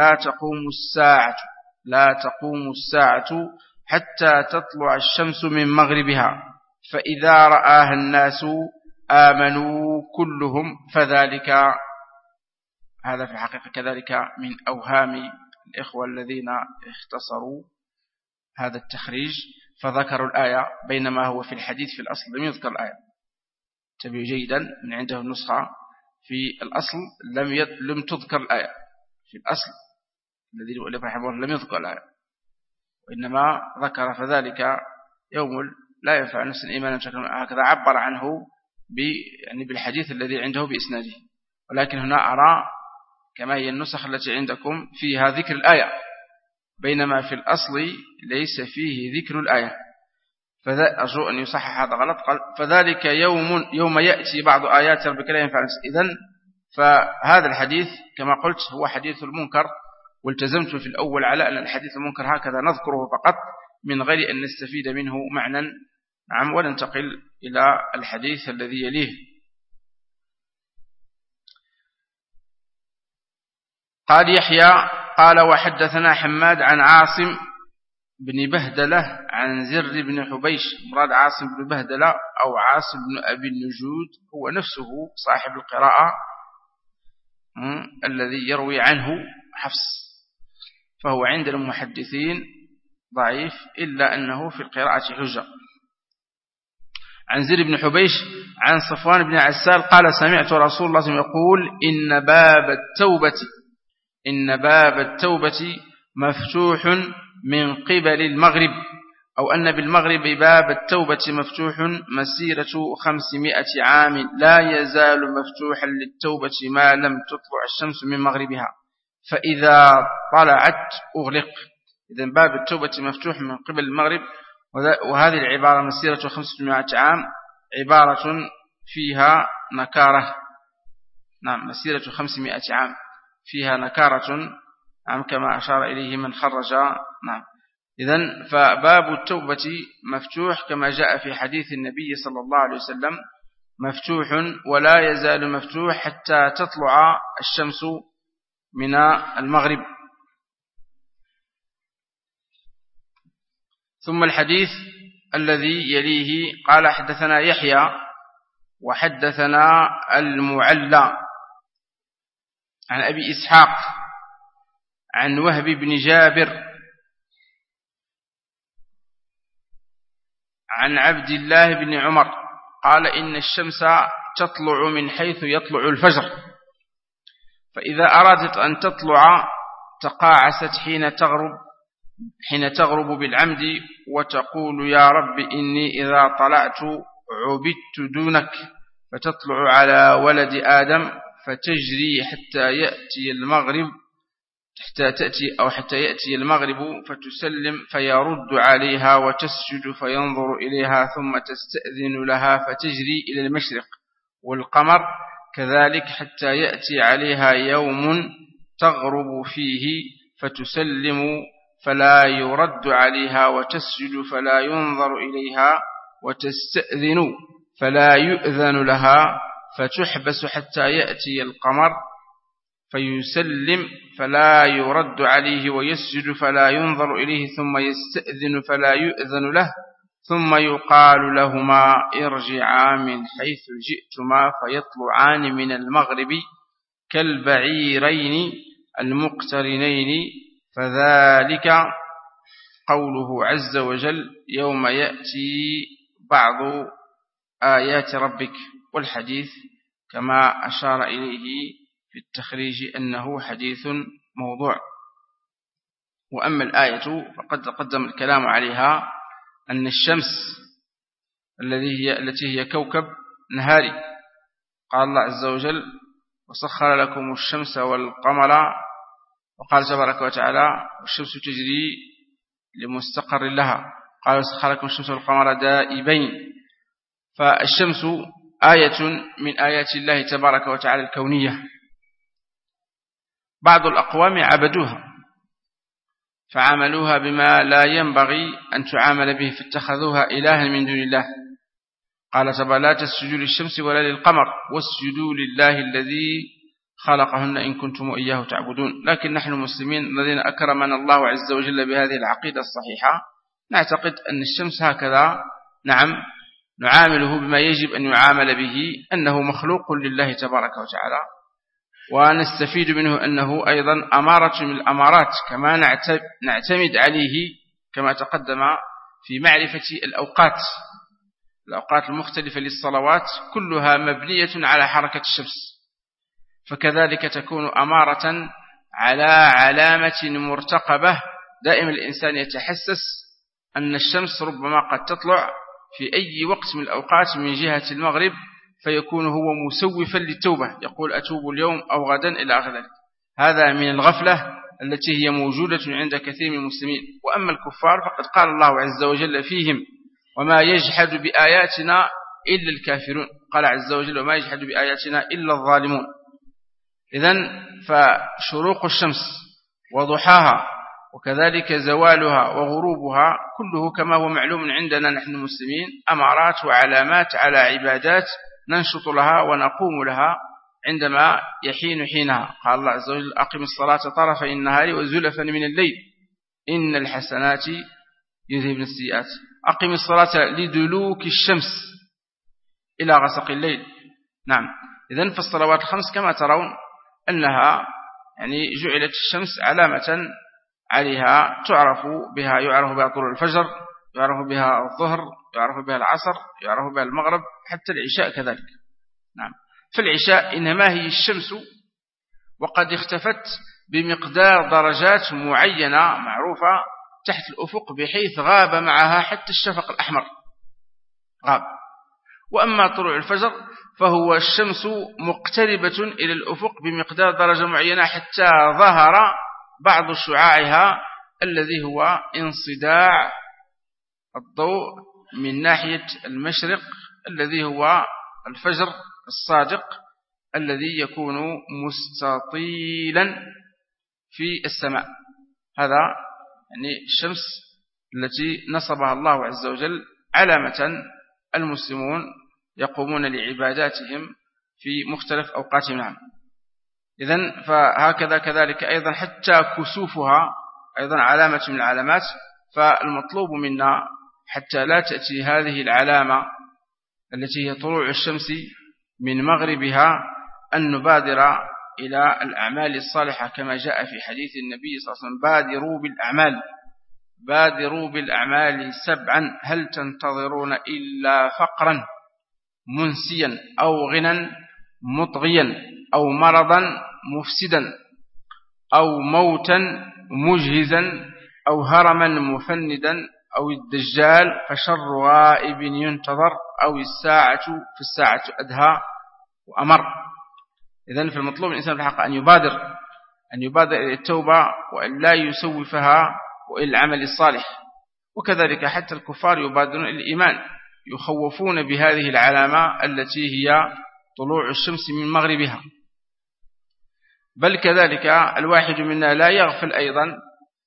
لا تقوم الساعة حتى تطلع الشمس من مغربها، فإذا رآها الناس آمنوا كلهم، فذلك هذا في الحقيقة كذلك من أوهام الإخوة الذين اختصروا هذا التخريج فذكروا الآية بينما هو في الحديث في الأصل لم يذكر الآية. تبيه جيدا، من عنده النسخة في الأصل لم تذكر الآية، في الأصل الذي يقول رحمه الله لم يذكر الآية، وإنما ذكر فذلك يوم لا ينفع نفس الإيمان هكذا عبر عنه يعني بالحديث الذي عنده بإسناده. ولكن هنا أرى كما هي النسخ التي عندكم فيها ذكر الآية بينما في الأصل ليس فيه ذكر الآية، فأرجو أن يصحح هذا غلط. قال فذلك يوم يأتي بعض آيات ربك لا ينفع نفس. إذن فهذا الحديث كما قلت هو حديث المنكر، والتزمت في الأول على أن الحديث المنكر هكذا نذكره فقط من غير أن نستفيد منه معنى وننتقل إلى الحديث الذي يليه. قال يحيى قال وحدثنا حماد عن عاصم بن بهدلة عن زر بن حبيش. مراد عاصم بن بهدلة أو عاصم بن أبي النجود هو نفسه صاحب القراءة الذي يروي عنه حفص، فهو عند المحدثين ضعيف إلا أنه في القراءة حجة. عن زر بن حبيش عن صفوان بن عسال قال سمعت رسول الله صلى الله عليه وسلم يقول إن باب التوبة مفتوح من قبل المغرب، أو أن بالمغرب باب التوبة مفتوح مسيرة 500 عام لا يزال مفتوحا للتوبة ما لم تطلع الشمس من مغربها، فإذا طلعت أغلق. إذن باب التوبة مفتوح من قبل المغرب، وهذه العبارة مسيرة 500 عام عبارة فيها نكارة. نعم، مسيرة 500 عام فيها نكارة، نعم كما أشار إليه من خرج. نعم، إذن فباب التوبة مفتوح كما جاء في حديث النبي صلى الله عليه وسلم مفتوح ولا يزال مفتوح حتى تطلع الشمس من المغرب. ثم الحديث الذي يليه قال حدثنا يحيى وحدثنا المعلى عن أبي إسحاق عن وهب بن جابر عن عبد الله بن عمر قال إن الشمس تطلع من حيث يطلع الفجر، فإذا أرادت أن تطلع تقاعست حين تغرب بالعمد وتقول يا رب إني إذا طلعت عبدت دونك، فتطلع على ولد آدم فتجري حتى يأتي المغرب فتسلم فيرد عليها وتسجد فينظر إليها ثم تستأذن لها فتجري إلى المشرق، والقمر كذلك حتى يأتي عليها يوم تغرب فيه فتسلم فلا يرد عليها وتسجد فلا ينظر إليها وتستأذن فلا يؤذن لها فتحبس حتى يأتي القمر فيسلم فلا يرد عليه ويسجد فلا ينظر إليه ثم يستأذن فلا يؤذن له ثم يقال لهما ارجعا من حيث جئتما فيطلعان من المغرب كالبعيرين المقترنين، فذلك قوله عز وجل يوم يأتي بعض آيات ربك، والحديث كما أشار إليه في التخريج أنه حديث موضوع. وأما الآية فقد تقدم الكلام عليها أن الشمس التي هي كوكب نهاري، قال الله عز وجل وسخر لكم الشمس والقمر، وقال تبارك وتعالى والشمس تجري لمستقر لها، قال وسخر لكم الشمس والقمر دائبين. فالشمس آية من آيات الله تبارك وتعالى الكونية. بعض الأقوام عبدوها فعملوها بما لا ينبغي أن تعامل به، فاتخذوها إلها من دون الله. قال تعالى لا تسجدوا للشمس ولا للقمر واسجدوا لله الذي خلقهن إن كنتم إياه تعبدون. لكن نحن المسلمين الذين أكرمنا الله عز وجل بهذه العقيدة الصحيحة نعتقد أن الشمس هكذا نعامله بما يجب أن يعامل به، أنه مخلوق لله تبارك وتعالى، ونستفيد منه أنه أيضا أمارة من الأمارات، كما نعتمد عليه كما تقدم في معرفة الأوقات المختلفة للصلوات كلها مبنية على حركة الشمس، فكذلك تكون أمارة على علامة مرتقبة. دائما الإنسان يتحسس أن الشمس ربما قد تطلع في أي وقت من الأوقات من جهة المغرب، فيكون هو مسوفا للتوبة، يقول أتوب اليوم أو غدا إلى آخر ذلك. هذا من الغفلة التي هي موجودة عند كثير من المسلمين. وأما الكفار فقد قال الله عز وجل فيهم وما يجحد بآياتنا إلا الكافرون، قال عز وجل وما يجحد بآياتنا إلا الظالمون. إذن فشروق الشمس وضحاها وكذلك زوالها وغروبها كله كما هو معلوم عندنا نحن المسلمين أمارات وعلامات على عبادات ننشط لها ونقوم لها عندما يحين حينها. قال الله عز وجل أقم الصلاة طرفي النهار وزلفا من الليل إن الحسنات يذهبن السيئات. أقم الصلاة لدلوك الشمس إلى غسق الليل. نعم، إذن فالصلوات الخمس كما ترون أنها جعلت الشمس علامة عليها يعرف بها طلوع الفجر، يعرف بها الظهر، يعرف بها العصر، يعرف بها المغرب، حتى العشاء كذلك. نعم، فالعشاء إنما هي الشمس وقد اختفت بمقدار درجات معينة معروفة تحت الأفق، بحيث غاب معها حتى الشفق الأحمر غاب. وأما طلوع الفجر فهو الشمس مقتربة إلى الأفق بمقدار درجة معينة حتى ظهر بعض شعاعها الذي هو انصداع الضوء من ناحية المشرق، الذي هو الفجر الصادق الذي يكون مستطيلا في السماء. هذا الشمس التي نصبها الله عز وجل علامة المسلمون يقومون لعباداتهم في مختلف أوقاتهم. نعم، إذن فهكذا كذلك أيضا حتى كسوفها أيضا علامة من العلامات. فالمطلوب منا حتى لا تأتي هذه العلامة التي هي طلوع الشمس من مغربها أن نبادر إلى الأعمال الصالحة كما جاء في حديث النبي صلى الله عليه وسلم بادروا بالأعمال 7 هل تنتظرون إلا فقرا منسيا أو غنى مطغيا أو مرضا مفسدا أو موتا مجهزا أو هرما مفندا أو الدجال فشر غائب ينتظر أو الساعة في الساعة أدهى وأمر. إذن في المطلوب الإنسان في الحق أن يبادر إلى التوبة وأن لا يسوفها وإلى العمل الصالح. وكذلك حتى الكفار يبادرون إلى الإيمان، يخوفون بهذه العلامة التي هي طلوع الشمس من مغربها. بل كذلك الواحد منا لا يغفل أيضا،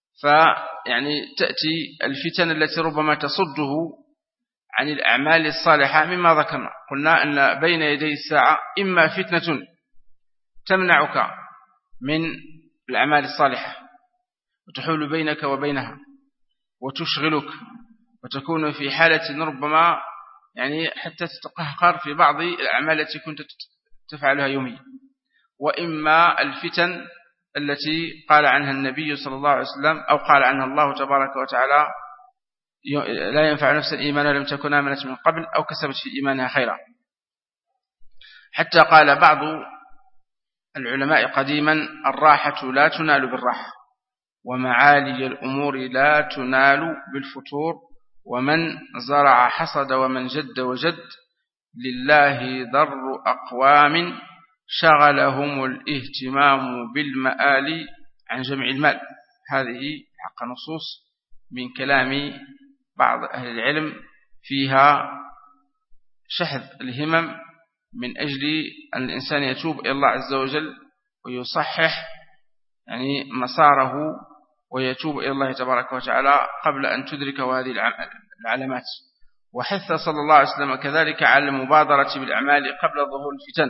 تأتي الفتن التي ربما تصده عن الأعمال الصالحة مما ذكرنا. قلنا أن بين يدي الساعة إما فتنة تمنعك من الأعمال الصالحة وتحول بينك وبينها وتشغلك وتكون في حالة ربما يعني حتى تتقهقر في بعض الأعمال التي كنت تفعلها يوميا. وإما الفتن التي قال عنها النبي صلى الله عليه وسلم أو قال عنها الله تبارك وتعالى لا ينفع نفسا إيمانها لم تكن آمنت من قبل أو كسبت في إيمانها خيرا. حتى قال بعض العلماء قديما: الراحة لا تنال بالراحة، ومعالي الأمور لا تنال بالفتور، ومن زرع حصد، ومن جد وجد، لله ضر أقوام شغلهم الاهتمام بالمآل عن جمع المال. هذه حق نصوص من كلام بعض أهل العلم فيها شحذ الهمم من أجل أن الإنسان يتوب إلى الله عز وجل ويصحح يعني مساره ويتوب إلى الله تبارك وتعالى قبل أن تدركه هذه العلامات. وحث صلى الله عليه وسلم كذلك على المبادرة بالأعمال قبل ظهور الفتن.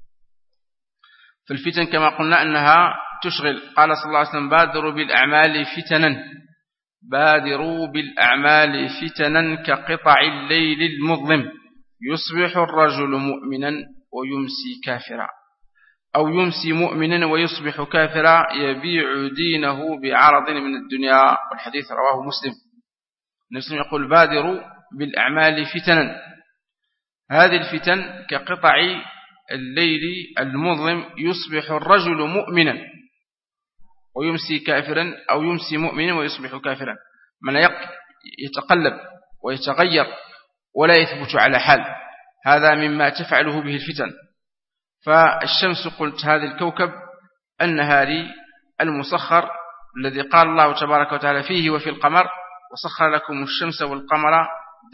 فالفتن كما قلنا أنها تشغل. قال صلى الله عليه وسلم: بادروا بالأعمال فتنا، بادروا بالأعمال فتنا كقطع الليل المظلم، يصبح الرجل مؤمنا ويمسي كافرا، أو يمسي مؤمنا ويصبح كافرا، يبيع دينه بعرض من الدنيا. والحديث رواه مسلم. مسلم يقول: بادروا بالأعمال فتنا. هذه الفتن كقطع الليل المظلم، يصبح الرجل مؤمنا ويمسي كافرا، أو يمسي مؤمنا ويصبح كافرا. من يتقلب ويتغير ولا يثبت على حال، هذا مما تفعله به الفتن. فالشمس قلت هذه الكوكب النهاري المسخر الذي قال الله تبارك وتعالى فيه: وفي القمر وسخر لكم الشمس والقمر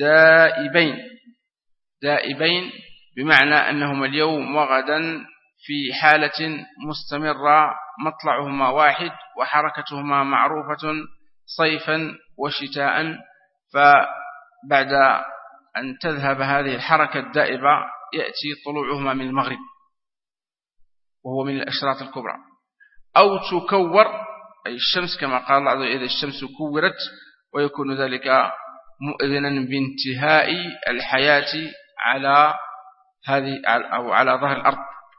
دائبين، بمعنى أنهما اليوم وغدا في حالة مستمرة، مطلعهما واحد وحركتهما معروفة صيفا وشتاء. فبعد أن تذهب هذه الحركة الدائبة يأتي طلوعهما من المغرب، وهو من الأشراط الكبرى. أو تكور أي الشمس كما قال الله عز وجل: إذا الشمس كورت، ويكون ذلك مؤذنا بانتهاء الحياة على هذه أو على ظهر الأرض.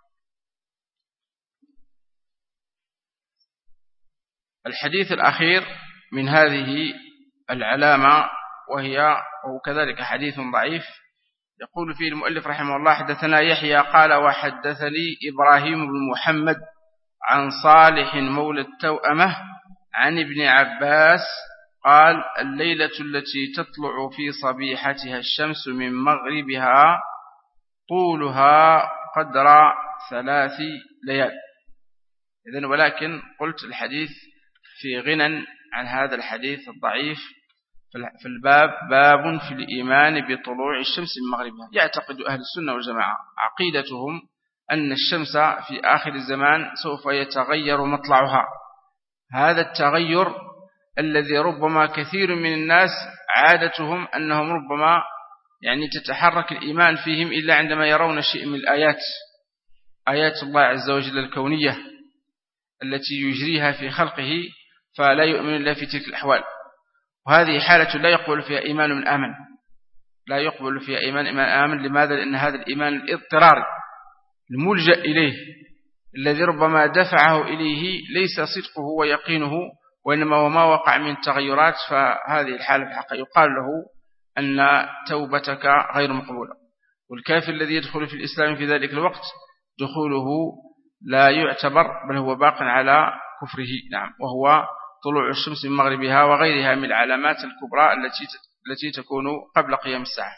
الحديث الأخير من هذه العلامة وهو كذلك حديث ضعيف، يقول فيه المؤلف رحمه الله: حدثنا يحيى قال وحدثني إبراهيم بن محمد عن صالح مولى التوأمة عن ابن عباس قال: الليلة التي تطلع في صبيحتها الشمس من مغربها طولها قدر 3 ليال. إذن ولكن قلت الحديث في غنى عن هذا الحديث الضعيف. في الباب باب في الإيمان بطلوع الشمس من مغربها. يعتقد أهل السنة والجماعة عقيدتهم أن الشمس في آخر الزمان سوف يتغير مطلعها. هذا التغير الذي ربما كثير من الناس عادتهم أنهم ربما يعني تتحرك الإيمان فيهم إلا عندما يرون شيء من آيات الله عز وجل الكونية التي يجريها في خلقه، فلا يؤمن إلا في تلك الأحوال. وهذه حالة لا يقبل فيها إيمان من آمن، لا يقبل فيها إيمان آمن. لماذا؟ لأن هذا الإيمان الاضطراري الملجأ إليه الذي ربما دفعه إليه ليس صدقه ويقينه، وإنما هو ما وقع من تغيرات. فهذه الحالة الحق يقال له أن توبتك غير مقبولة. والكافر الذي يدخل في الإسلام في ذلك الوقت دخوله لا يعتبر، بل هو باق على كفره. نعم، وهو طلوع الشمس من مغربها وغيرها من العلامات الكبرى التي تكون قبل قيام الساعة.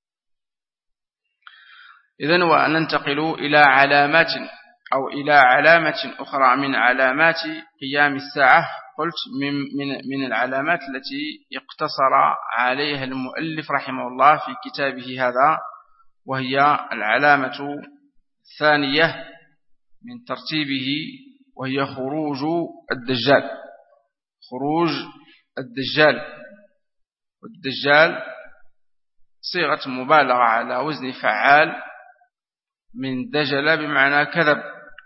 إذن وننتقل إلى علامات أو إلى علامة أخرى من علامات قيام الساعة. قلت من العلامات التي اقتصر عليها المؤلف رحمه الله في كتابه هذا، وهي العلامة الثانية من ترتيبه، وهي خروج الدجال. خروج الدجال، والدجال صيغة مبالغة على وزن فعال من دجل بمعنى كذب،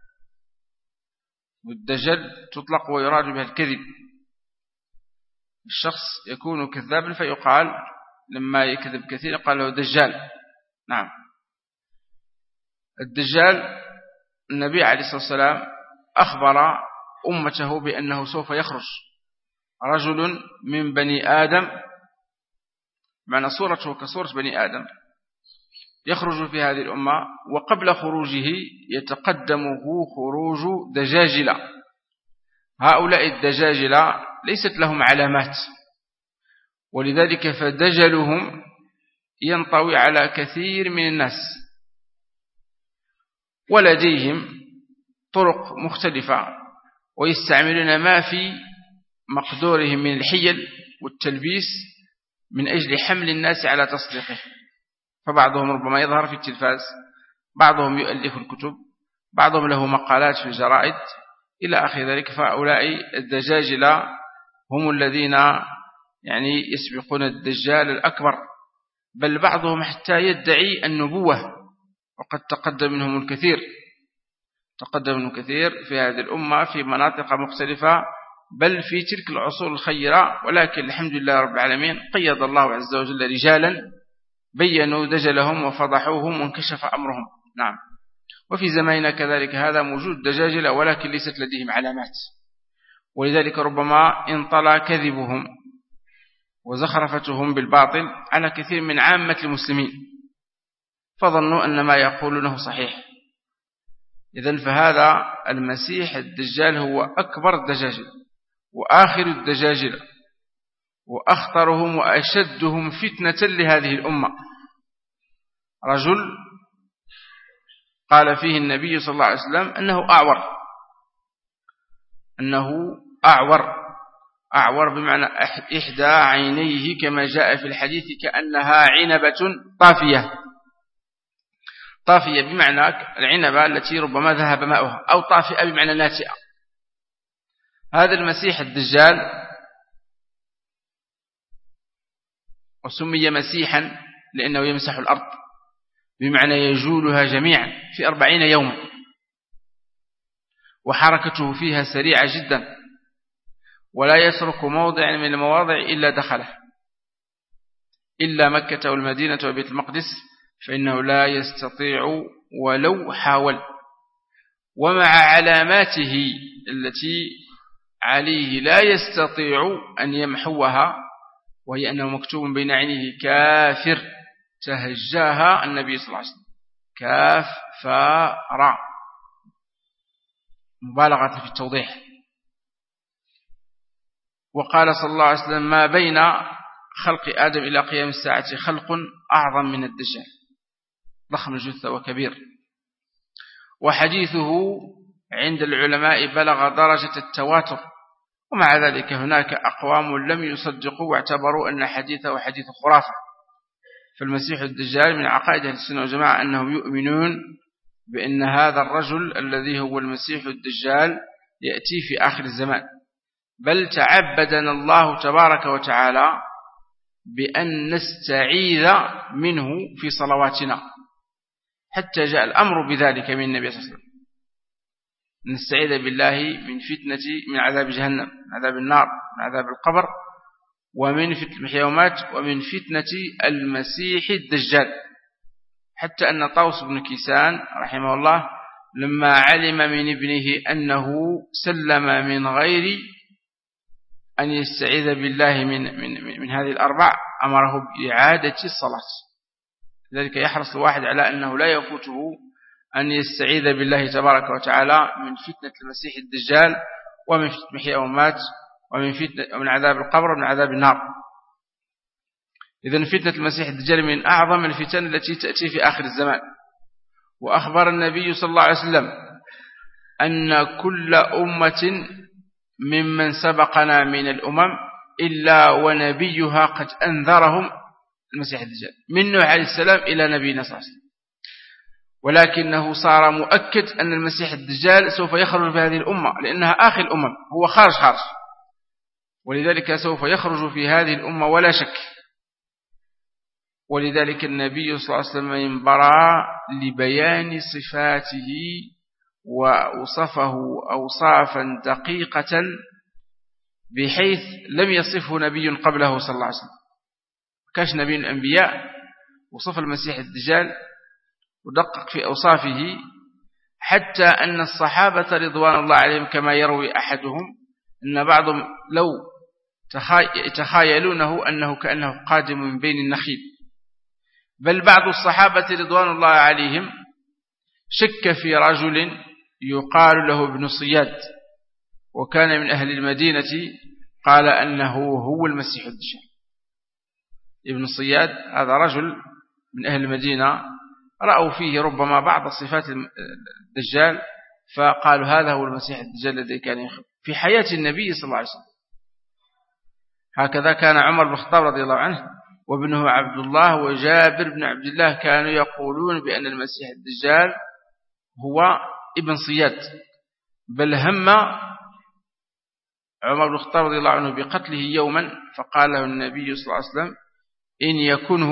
والدجل تطلق ويراد بها الكذب. الشخص يكون كذابا فيقال لما يكذب كثير قال له دجال. نعم. الدجال النبي عليه الصلاة والسلام أخبر أمته بأنه سوف يخرج رجل من بني آدم، معنى صورته كصورة بني آدم، يخرج في هذه الأمة، وقبل خروجه يتقدمه خروج دجاجلة. هؤلاء الدجاجلة ليست لهم علامات، ولذلك فدجلهم ينطوي على كثير من الناس، ولديهم طرق مختلفة، ويستعملون ما في مقدورهم من الحيل والتلبيس من أجل حمل الناس على تصديقه. فبعضهم ربما يظهر في التلفاز، بعضهم يؤلف الكتب، بعضهم له مقالات في الجرائد إلى آخر ذلك. فهؤلاء الدجاجلة هم الذين يعني يسبقون الدجال الأكبر، بل بعضهم حتى يدعي النبوة، وقد تقدم منهم الكثير في هذه الأمة في مناطق مختلفة، بل في تلك العصور الخيرة. ولكن الحمد لله رب العالمين قيض الله عز وجل رجالا بينوا دجلهم وفضحوهم وانكشف أمرهم. نعم. وفي زماننا كذلك هذا موجود دجاجلة، ولكن ليست لديهم علامات، ولذلك ربما انطلى كذبهم وزخرفتهم بالباطل على كثير من عامة المسلمين، فظنوا أن ما يقولونه صحيح. إذن فهذا المسيح الدجال هو أكبر الدجاجل وآخر الدجاجل وأخطرهم وأشدهم فتنة لهذه الأمة. رجل قال فيه النبي صلى الله عليه وسلم أنه أعور بمعنى إحدى عينيه كما جاء في الحديث كأنها عنبة طافية بمعنى العنبة التي ربما ذهب ماؤها، أو طافئة بمعنى ناتئة. هذا المسيح الدجال وسمي مسيحا لأنه يمسح الأرض، بمعنى يجولها جميعا في 40 يوما، وحركته فيها سريعة جدا، ولا يترك موضع من المواضع إلا دخله، إلا مكة والمدينة وبيت المقدس فإنه لا يستطيع ولو حاول. ومع علاماته التي عليه لا يستطيع أن يمحوها، وهي أنه مكتوب بين عينيه كافر، تهجاها النبي صلى الله عليه وسلم، كاف فاء مبالغة في التوضيح. وقال صلى الله عليه وسلم ما بين خلق آدم إلى قيام الساعة خلق أعظم من الدجال، ضخم الجثة وكبير. وحديثه عند العلماء بلغ درجة التواتر، ومع ذلك هناك أقوام لم يصدقوا واعتبروا أن حديثه حديث خرافة. فالمسيح الدجال من عقائد أهل السنة والجماعة أنهم يؤمنون بأن هذا الرجل الذي هو المسيح الدجال يأتي في آخر الزمان، بل تعبدنا الله تبارك وتعالى بأن نستعيذ منه في صلواتنا، حتى جاء الأمر بذلك من النبي صلى الله عليه وسلم، نستعيذ بالله من عذاب جهنم، من عذاب النار، من عذاب القبر، ومن فتنة المحيا والممات، ومن فتنة المسيح الدجال. حتى أن طاووس بن كيسان رحمه الله لما علم من ابنه أنه سلم من غير أن يستعيذ بالله من هذه الأربع أمره بإعادة الصلاة. لذلك يحرص الواحد على أنه لا يفوته أن يستعيذ بالله تبارك وتعالى من فتنة المسيح الدجال، ومن فتنة المحيا والممات، ومن عذاب القبر، ومن عذاب النار. إذن فتنة المسيح الدجال من أعظم الفتن التي تأتي في آخر الزمان. وأخبر النبي صلى الله عليه وسلم أن كل أمة ممن سبقنا من الأمم إلا ونبيها قد أنذرهم المسيح الدجال، من نوح عليه السلام إلى نبينا صلى الله عليه وسلم. ولكنه صار مؤكد أن المسيح الدجال سوف يخرج في هذه الأمة، لأنها آخر الأمم، هو خارج، ولذلك سوف يخرج في هذه الأمة ولا شك. ولذلك النبي صلى الله عليه وسلم ينبرى لبيان صفاته ووصفه أوصافا دقيقة بحيث لم يصفه نبي قبله صلى الله عليه وسلم. كاش نبي الأنبياء وصف المسيح الدجال ودقق في أوصافه، حتى أن الصحابة رضوان الله عليهم كما يروي أحدهم أن بعضهم لو تخيلونه أنه كأنه قادم من بين النخيل، بل بعض الصحابة رضوان الله عليهم شك في رجل يقال له ابن صياد وكان من أهل المدينة، قال أنه هو المسيح الدجال. ابن صياد هذا رجل من أهل المدينة رأوا فيه ربما بعض صفات الدجال، فقالوا هذا هو المسيح الدجال الذي كان يخبر في حياة النبي صلى الله عليه وسلم. هكذا كان عمر بن الخطاب رضي الله عنه وابنه عبد الله وجابر بن عبد الله كانوا يقولون بأن المسيح الدجال هو ابن صياد، بل هم عمر بن الخطاب رضي الله عنه بقتله يوما، فقال له النبي صلى الله عليه وسلم إن يكنه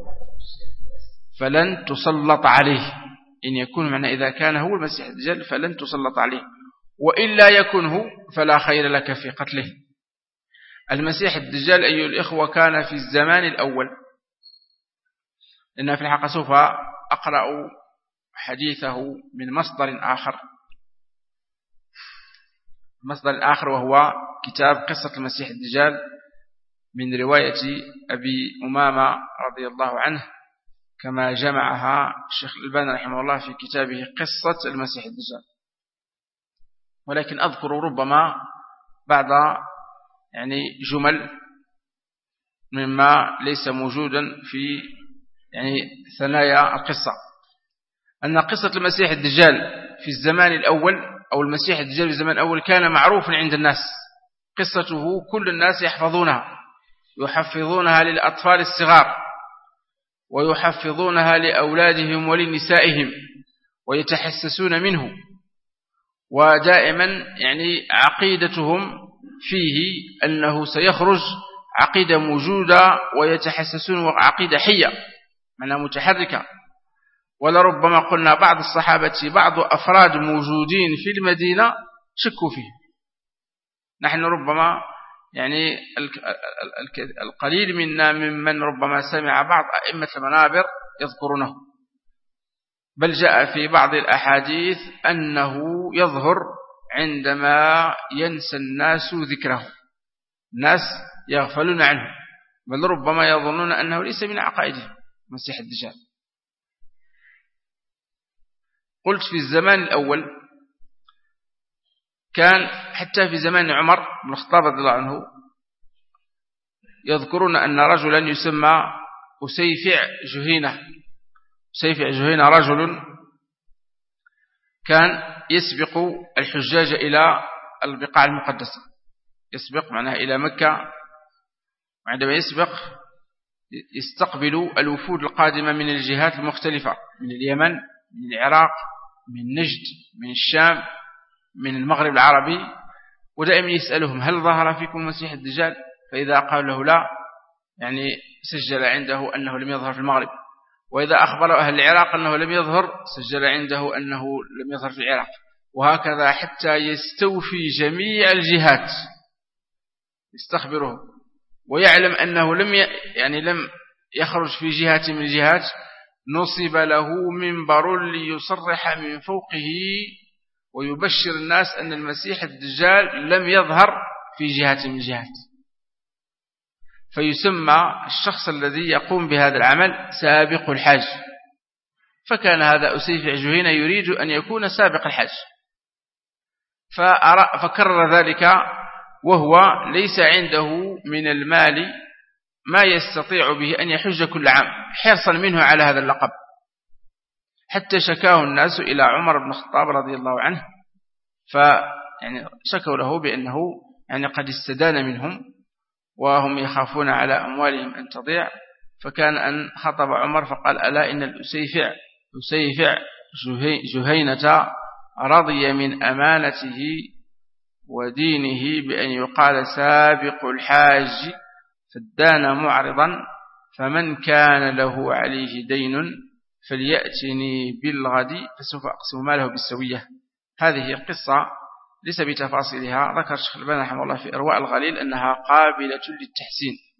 فلن تسلط عليه، إن يكون معنى إذا كان هو المسيح الدجال فلن تسلط عليه، وإلا يكنه فلا خير لك في قتله. المسيح الدجال أيها الإخوة كان في الزمان الأول، إن في الحقيقة سوف أقرأ حديثه من مصدر آخر، المصدر الآخر وهو كتاب قصة المسيح الدجال من رواية أبي أمامة رضي الله عنه، كما جمعها الشيخ الألباني رحمه الله في كتابه قصة المسيح الدجال. ولكن أذكر ربما بعض جمل مما ليس موجودا في ثنايا القصة. أن قصة المسيح الدجال في الزمان الأول أو المسيح الدجال في الزمان الأول كان معروفا عند الناس، قصته كل الناس يحفظونها، يحفظونها للأطفال الصغار ويحفظونها لأولادهم ولنسائهم ويتحسسون منه، ودائما عقيدتهم فيه أنه سيخرج عقيدة موجودة ويتحسسون عقيدة حية معناها متحركة. ولربما قلنا بعض الصحابة بعض أفراد موجودين في المدينة شكوا فيه. نحن ربما القليل منا ممن ربما سمع بعض أئمة المنابر يذكرونه، بل جاء في بعض الأحاديث أنه يظهر عندما ينسى الناس ذكره، الناس يغفلون عنه، بل ربما يظنون أنه ليس من عقائدهم مسيح الدجال. قلت في الزمان الأول كان حتى في زمان عمر بن الخطاب رضي الله عنه يذكرون أن رجلا يسمى أسيفع جهينة. أسيفع جهينة رجل كان يسبق الحجاج إلى البقاع المقدسة، يسبق معناها إلى مكة، وعندما يسبق يستقبل الوفود القادمة من الجهات المختلفة، من اليمن، من العراق، من نجد، من الشام، من المغرب العربي، ودائما يسألهم هل ظهر فيكم المسيح الدجال؟ فإذا قال له لا سجل عنده أنه لم يظهر في المغرب، وإذا أخبر أهل العراق أنه لم يظهر سجل عنده أنه لم يظهر في العراق، وهكذا حتى يستوفي جميع الجهات يستخبره ويعلم أنه لم يخرج في جهة من الجهات، نصب له منبر ليصرح من فوقه ويبشر الناس أن المسيح الدجال لم يظهر في جهة من الجهات، فيسمى الشخص الذي يقوم بهذا العمل سابق الحاج. فكان هذا أسيفع جهينة يريد أن يكون سابق الحاج، فكرر ذلك وهو ليس عنده من المال ما يستطيع به أن يحج كل عام، حرصا منه على هذا اللقب، حتى شكاه الناس إلى عمر بن الخطاب رضي الله عنه، شكوا له بأنه قد استدان منهم وهم يخافون على أموالهم أن تضيع، فكان أن خطب عمر فقال ألا إن أسيفع جهينة رضي من أمانته ودينه بأن يقال سابق الحاج، فدان معرضا، فمن كان له عليه دين فليأتني بالغد فسوف أقسم ماله بالسوية. هذه قصة ليس بتفاصيلها، ذكر الشيخ الألباني رحمه الله في إرواء الغليل أنها قابلة للتحسين،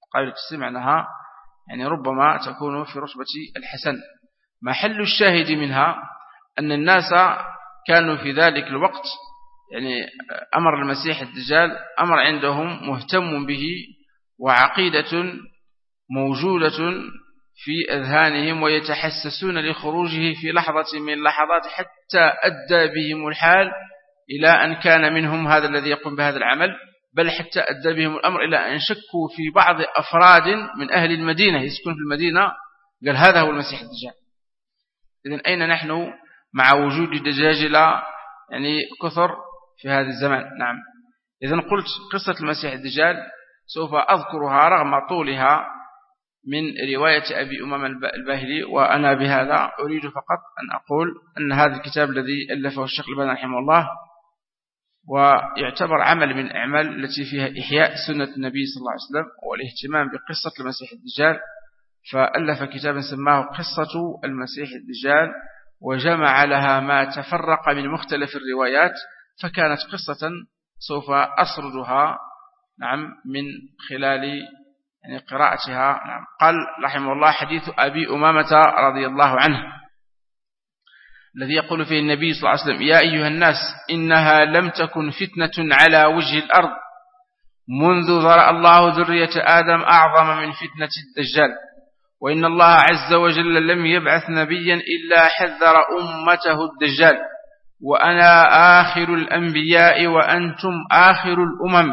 قابلة للسمع يعني ربما تكون في رتبة الحسن. محل الشاهد منها أن الناس كانوا في ذلك الوقت يعني أمر المسيح الدجال أمر عندهم مهتم به، وعقيدة موجودة في أذهانهم، ويتحسسون لخروجه في لحظة من اللحظات، حتى أدى بهم الحال إلى أن كان منهم هذا الذي يقوم بهذا العمل، بل حتى أدى بهم الأمر إلى أن شكوا في بعض أفراد من أهل المدينة يسكن في المدينة، قال هذا هو المسيح الدجال. إذن أين نحن مع وجود دجاجلة يعني كثر في هذا الزمان؟ نعم. إذن قلت قصة المسيح الدجال سوف أذكرها رغم طولها من رواية أبي أمامة الباهلي، وأنا بهذا أريد فقط أن أقول أن هذا الكتاب الذي ألفه الشيخ الألباني رحمه الله ويعتبر عمل من الأعمال التي فيها إحياء سنة النبي صلى الله عليه وسلم والاهتمام بقصة المسيح الدجال، فألف كتابا سماه قصة المسيح الدجال، وجمع لها ما تفرق من مختلف الروايات، فكانت قصة سوف أسردها نعم من خلال يعني قراءتها. نعم. قال رحمه الله: حديث أبي أمامة رضي الله عنه الذي يقول فيه النبي صلى الله عليه وسلم: يا أيها الناس إنها لم تكن فتنة على وجه الأرض منذ ذرأ الله ذرية آدم أعظم من فتنة الدجال، وإن الله عز وجل لم يبعث نبيا إلا حذر أمته الدجال، وأنا آخر الأنبياء وأنتم آخر الأمم،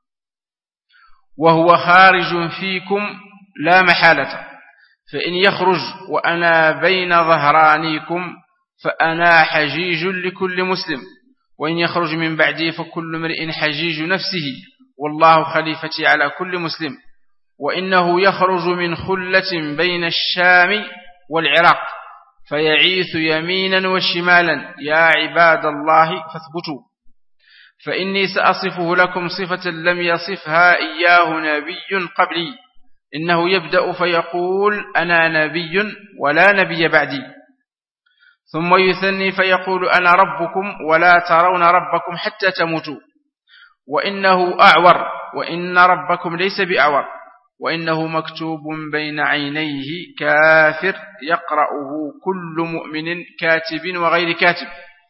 وهو خارج فيكم لا محالة، فإن يخرج وأنا بين ظهرانيكم فأنا حجيج لكل مسلم، وإن يخرج من بعدي فكل امرئ حجيج نفسه، والله خليفتي على كل مسلم، وإنه يخرج من خلة بين الشام والعراق فيعيث يمينا وشمالا، يا عباد الله فاثبتوا، فإني سأصفه لكم صفة لم يصفها إياه نبي قبلي، إنه يبدأ فيقول أنا نبي ولا نبي بعدي، ثم يثني فيقول أنا ربكم ولا ترون ربكم حتى تموتوا، وإنه أعور وإن ربكم ليس بأعور، وإنه مكتوب بين عينيه كافر يقرأه كل مؤمن كاتب وغير كاتب،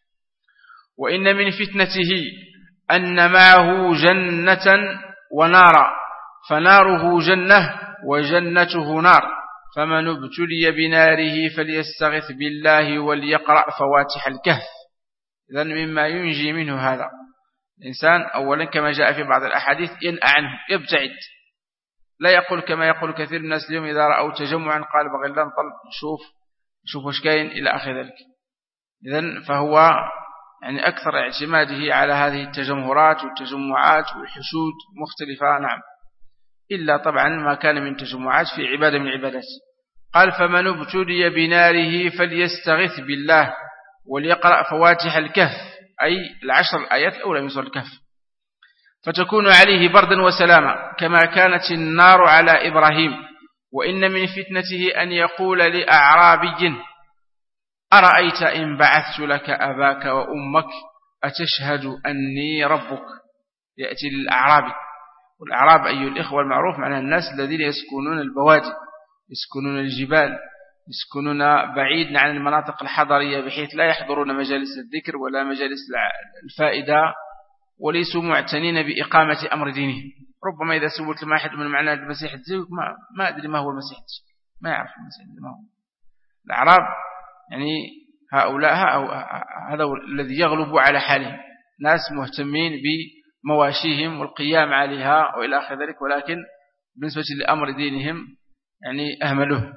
وإن من فتنته أن معه جنة ونارا، فناره جنة وجنته نار، فمن ابتلي بناره فليستغث بالله وليقرأ فواتح الكهف. إذن مما ينجي منه هذا الإنسان أولا كما جاء في بعض الأحاديث ينأى عنه، يبتعد، لا يقول كما يقول كثير من الناس اليوم إذا رأوا تجمعا قال بغي الله نطلب نشوف وش كاين إلى آخر ذلك. إذن فهو يعني أكثر اعتماده على هذه التجمهرات والتجمعات والحشود مختلفة. نعم. إلا طبعا ما كان من تجمعات في عبادة من العبادات. قال فمن ابتلي بناره فليستغث بالله وليقرأ فواتح الكهف، أي 10 آيات الأولى من سورة الكهف، فتكون عليه بردا وسلاما كما كانت النار على إبراهيم. وإن من فتنته أن يقول لأعرابي أرأيت إن بعثت لك أباك وأمك أتشهد أني ربك؟ يأتي للأعرابي، والأعراب أيها الإخوة المعروف معنى الناس الذين يسكنون البوادي، يسكنون الجبال، يسكنون بعيد عن المناطق الحضرية بحيث لا يحضرون مجالس الذكر ولا مجالس الفائدة، وليسوا معتنين بإقامة أمر دينهم. ربما إذا سولت ما أحد من معنى المسيح الدجال ما أدري ما هو المسيح الدجال، ما يعرف المسيح الدجال ما هو. الأعراب يعني هؤلاء هذا الذي يغلب على حالهم، ناس مهتمين بمواشيهم والقيام عليها وإلى آخر ذلك، ولكن بالنسبة لأمر دينهم يعني أهملوه.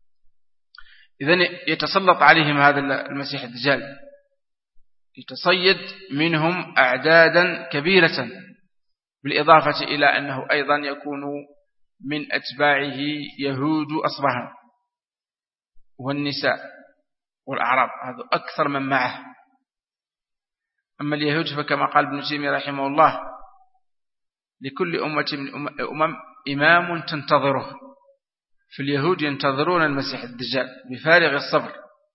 إذن يتسلط عليهم هذا المسيح الدجال، يتصيد منهم أعدادا كبيرة، بالإضافة إلى أنه أيضا يكون من أتباعه يهود أصبهان والنساء والأعراب، هذا أكثر من معه. أما اليهود فكما قال ابن تيمية رحمه الله لكل أمة من الأمم إمام تنتظره، في اليهود ينتظرون المسيح الدجال بفارغ الصبر،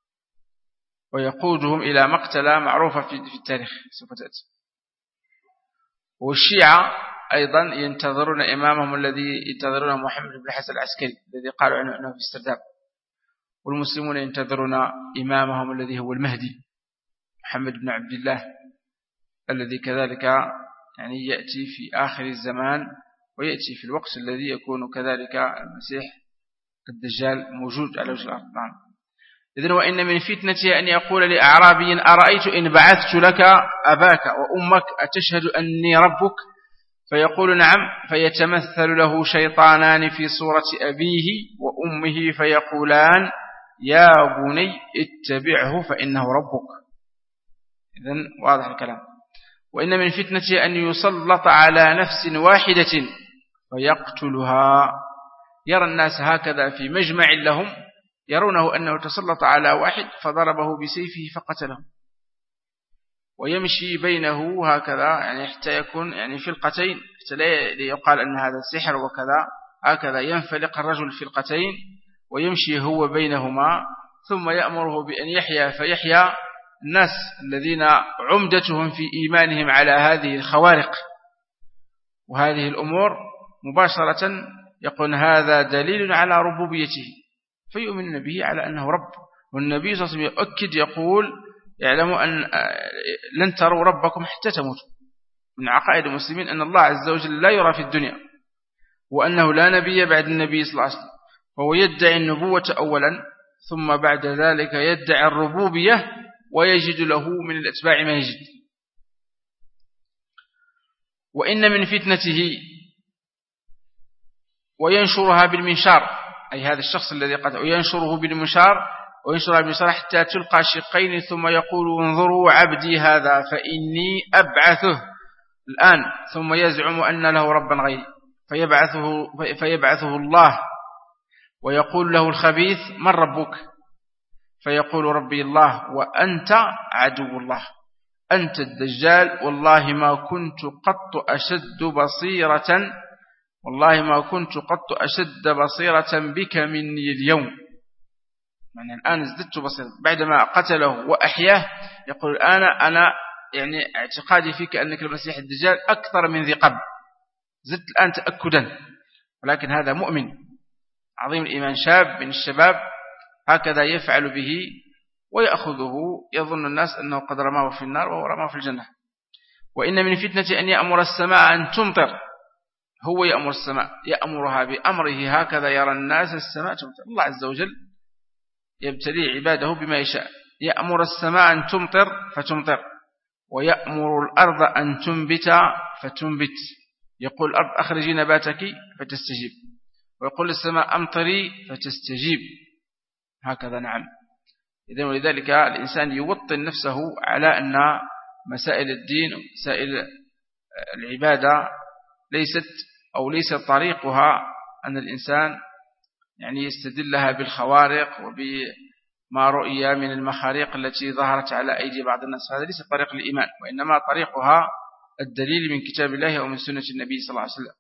ويقودهم إلى مقتلة معروفة في التاريخ سوف تأتي. والشيعة أيضا ينتظرون إمامهم الذي ينتظرون محمد بن الحسن العسكري الذي قالوا عنه أنه في استرداد، والمسلمون ينتظرون إمامهم الذي هو المهدي محمد بن عبد الله الذي كذلك يعني يأتي في آخر الزمان، ويأتي في الوقت الذي يكون كذلك المسيح الدجال موجود على وجه الأرض. إذن وإن من فتنته أن يقول لأعرابي أرأيت إن بعثت لك أباك وأمك أتشهد أني ربك؟ فيقول نعم، فيتمثل له شيطانان في صورة أبيه وأمه فيقولان يا بني اتبعه فإنه ربك. إذن واضح الكلام. وإن من فتنته أن يسلط على نفس واحدة فيقتلها. يرى الناس هكذا في مجمع لهم، يرونه أنه تسلط على واحد فضربه بسيفه فقتله، ويمشي بينه هكذا يعني حتى يكون يعني فلقتين، حتى لا يقال أن هذا سحر وكذا، هكذا ينفلق الرجل فلقتين ويمشي هو بينهما، ثم يأمره بأن يحيا فيحيا الناس الذين عمدتهم في إيمانهم على هذه الخوارق وهذه الأمور مباشرة، يقول هذا دليل على ربوبيته فيؤمن به على أنه رب. والنبي صلى الله عليه وسلم يؤكد يقول يعلموا أن لن تروا ربكم حتى تموتوا. من عقائد المسلمين أن الله عز وجل لا يرى في الدنيا، وأنه لا نبي بعد النبي صلى الله عليه وسلم، فهو يدعي النبوة أولا ثم بعد ذلك يدعي الربوبية ويجد له من الأتباع ما يجد. وإن من فتنته وينشرها بالمنشار، أي هذا الشخص الذي قتل وينشره بالمنشار وينشرها بالمنشار حتى تلقى شقين، ثم يقول انظروا عبدي هذا فإني أبعثه الآن، ثم يزعم أن له ربا غيري فيبعثه الله ويقول له الخبيث من ربك؟ فيقول ربي الله وأنت عدو الله، أنت الدجال، والله ما كنت قط أشد بصيرة، والله ما كنت قط أشد بصيرة بك مني اليوم. يعني الآن ازددت بصيرة بعدما قتله وأحياه، يقول الآن أنا يعني اعتقادي فيك أنك المسيح الدجال أكثر من ذي قبل، زدت الآن تأكدا. ولكن هذا مؤمن عظيم الإيمان، شاب من الشباب، هكذا يفعل به ويأخذه، يظن الناس أنه قد رماه في النار وهو رماه في الجنة. وإن من فتنة أن يأمر السماء أن تمطر، هو يأمر السماء، يأمرها بأمره، هكذا يرى الناس السماء تمطر. الله عز وجل يبتلي عباده بما يشاء، يأمر السماء أن تمطر فتمطر، ويأمر الأرض أن تنبت فتنبت. يقول الأرض أخرجي نباتك فتستجيب، ويقول السماء أمطري فتستجيب، هكذا. نعم. إذن ولذلك الإنسان يوطن نفسه على أن مسائل الدين ومسائل العبادة ليس طريقها أن الإنسان يعني يستدلها بالخوارق وبما رؤي من المخاريق التي ظهرت على أيدي بعض الناس، هذا ليس طريق الإيمان، وإنما طريقها الدليل من كتاب الله أو من سنة النبي صلى الله عليه وسلم.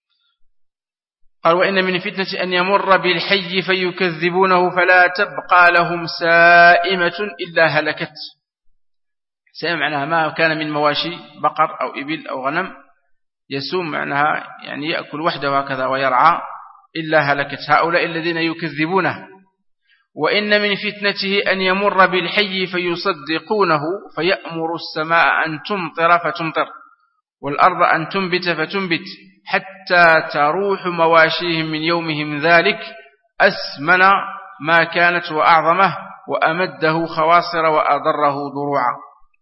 قال وإن من فتنة أن يمر بالحي فيكذبونه فلا تبقى لهم سائمة إلا هلكت. سائمة معناها ما كان من مواشي بقر أو إبل أو غنم، يسوم معناها يعني يأكل وحده هكذا ويرعى، إلا هلكت هؤلاء الذين يكذبونه. وإن من فتنته أن يمر بالحي فيصدقونه فيأمر السماء أن تمطر فتمطر والأرض أن تنبت فتنبت حتى تروح مواشيهم من يومهم ذلك أسمن ما كانت وأعظمه وأمده خواصر وأضره ضروعا.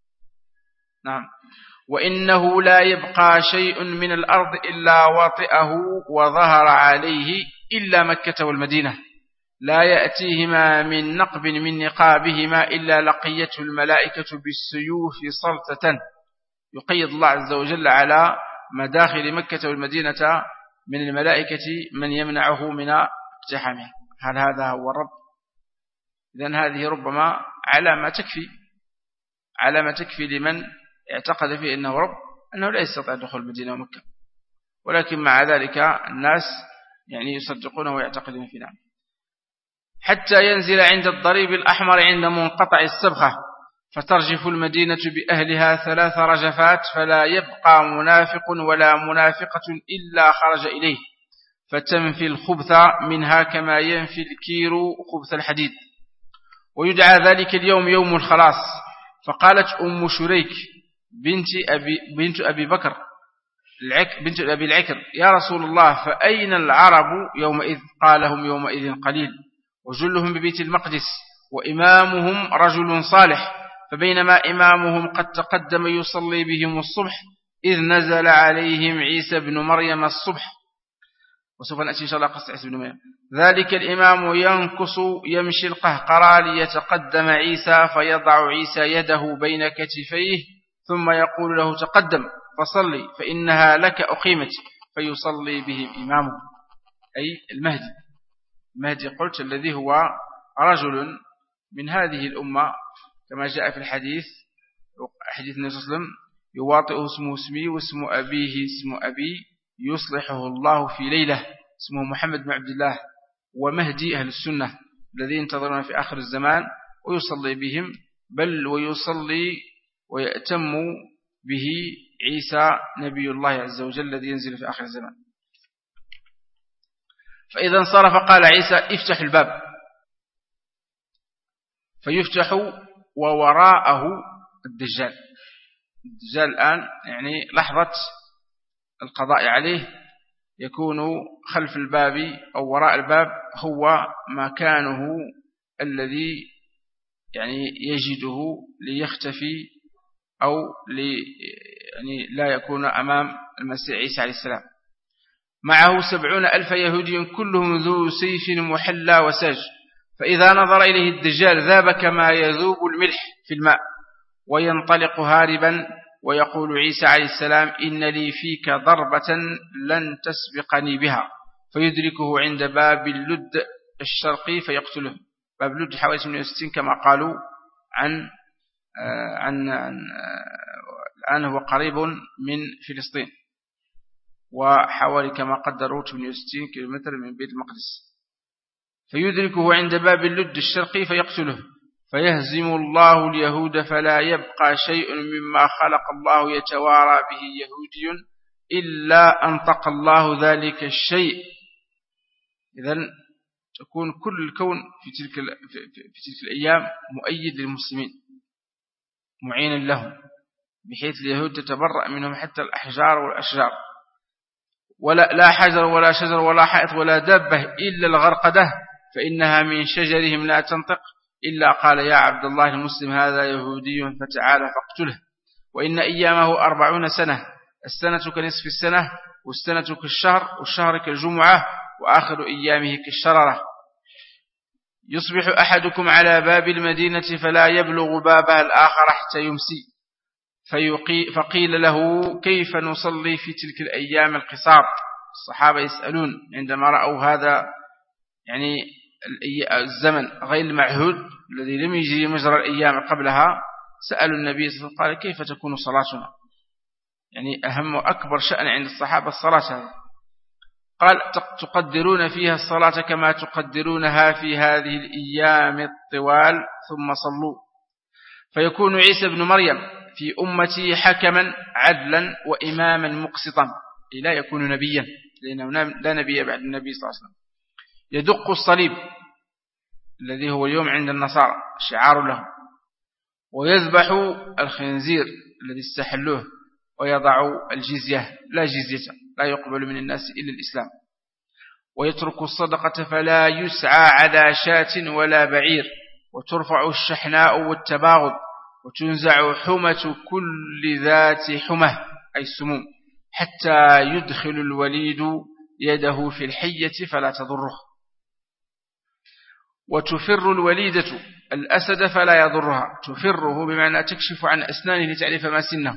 نعم. وإنه لا يبقى شيء من الأرض إلا وطئه وظهر عليه إلا مكة والمدينة، لا يأتيهما من نقب من نقابهما إلا لقيته الملائكة بالسيوف صلتة. يقيد الله عز وجل على مداخل مكة والمدينة من الملائكة من يمنعه من اقتحامها. هل هذا هو الرب؟ إذن هذه ربما علامة تكفي لمن اعتقد فيه أنه رب، أنه لا يستطيع دخول المدينة ومكة، ولكن مع ذلك الناس يعني يصدقونه ويعتقدون فيه. نعم. حتى ينزل عند الضريب الأحمر عند منقطع السبخة فترجف المدينة بأهلها 3 رجفات فلا يبقى منافق ولا منافقة إلا خرج إليه فتنفي الخبث منها كما ينفي الكير خبث الحديد. ويدعى ذلك اليوم يوم الخلاص. فقالت أم شريك بنت أبي بكر بنت أبي العكر: يا رسول الله فأين العرب يومئذ؟ قال: هم يومئذ قليل وجلهم ببيت المقدس وإمامهم رجل صالح، فبينما إمامهم قد تقدم يصلي بهم الصبح إذ نزل عليهم عيسى بن مريم الصبح. وسوف نأتي إن شاء الله قصة عيسى بن مريم. ذلك الإمام ينكص يمشي القهقرى ليتقدم عيسى فيضع عيسى يده بين كتفيه ثم يقول له: تقدم فصلي فإنها لك أقيمت، فيصلي بهم إمامه، أي المهدي قلت الذي هو رجل من هذه الأمة كما جاء في الحديث، حديث النبي صلى الله عليه وسلم: يواطئ اسمه اسمي واسم أبيه اسم أبي يصلحه الله في ليلة، اسمه محمد بن عبد الله، ومهدي أهل السنة الذي ينتظرون في آخر الزمان، ويصلي بهم بل ويصلي ويأتم به عيسى نبي الله عز وجل الذي ينزل في آخر الزمان. فإذا انصرف قال عيسى: افتح الباب، فيفتح ووراءه الدجال الآن يعني لحظة القضاء عليه يكون خلف الباب أو وراء الباب، هو مكانه الذي يعني يجده ليختفي أو يعني لا يكون أمام المسيح عيسى عليه السلام. معه 70,000 يهودي كلهم ذو سيف محلى وساج، فإذا نظر إليه الدجال ذاب كما يذوب الملح في الماء وينطلق هاربا، ويقول عيسى عليه السلام: إن لي فيك ضربة لن تسبقني بها، فيدركه عند باب اللد الشرقي فيقتله. باب اللد حوالي 68 كما قالوا عن الآن هو قريب من فلسطين، وحوالي كما قدروا 68 كيلومتر من بيت المقدس. فيدركه عند باب اللد الشرقي فيقتله، فيهزم الله اليهود فلا يبقى شيء مما خلق الله يتوارى به يهودي إلا أنطق الله ذلك الشيء. إذن تكون كل الكون في تلك الأيام مؤيد للمسلمين معينا لهم، بحيث اليهود تتبرأ منهم حتى الأحجار والأشجار، لا حجر ولا شجر ولا حائط ولا دابة إلا الغرقدة، فإنها من شجرهم لا تنطق إلا قال: يا عبد الله المسلم هذا يهودي فتعالى فاقتله. وإن أيامه 40 سنة، السنة كنصف السنة، والسنة كالشهر، والشهر كالجمعة، وآخر أيامه كالشررة. يصبح أحدكم على باب المدينة فلا يبلغ بابها الآخر حتى يمسي، فقيل له: كيف نصلي في تلك الأيام القصار؟ الصحابة يسألون عندما رأوا هذا يعني الزمن غير المعهود الذي لم يجري مجرى الأيام قبلها، سألوا النبي صلى الله عليه وسلم: كيف تكون صلاتنا؟ يعني أهم وأكبر شأن عند الصحابة الصلاة. قال: تقدرون فيها الصلاة كما تقدرونها في هذه الأيام الطوال، ثم صلوا. فيكون عيسى بن مريم في أمتي حكما عدلا وإماما مقسطا، لا يكون نبيا لأنه لا نبي بعد النبي صلى الله عليه وسلم. يدق الصليب الذي هو اليوم عند النصارى شعار له، ويذبح الخنزير الذي استحلوه، ويضع الجزية، لا جزية، لا يقبل من الناس إلا الإسلام، ويترك الصدقة فلا يسعى على شاة ولا بعير، وترفع الشحناء والتباغض، وتنزع حمة كل ذات حمة أي السموم، حتى يدخل الوليد يده في الحية فلا تضره، وتفر الوليدة الأسد فلا يضرها. تفره بمعنى تكشف عن أسنانه لتعرف ما سنه.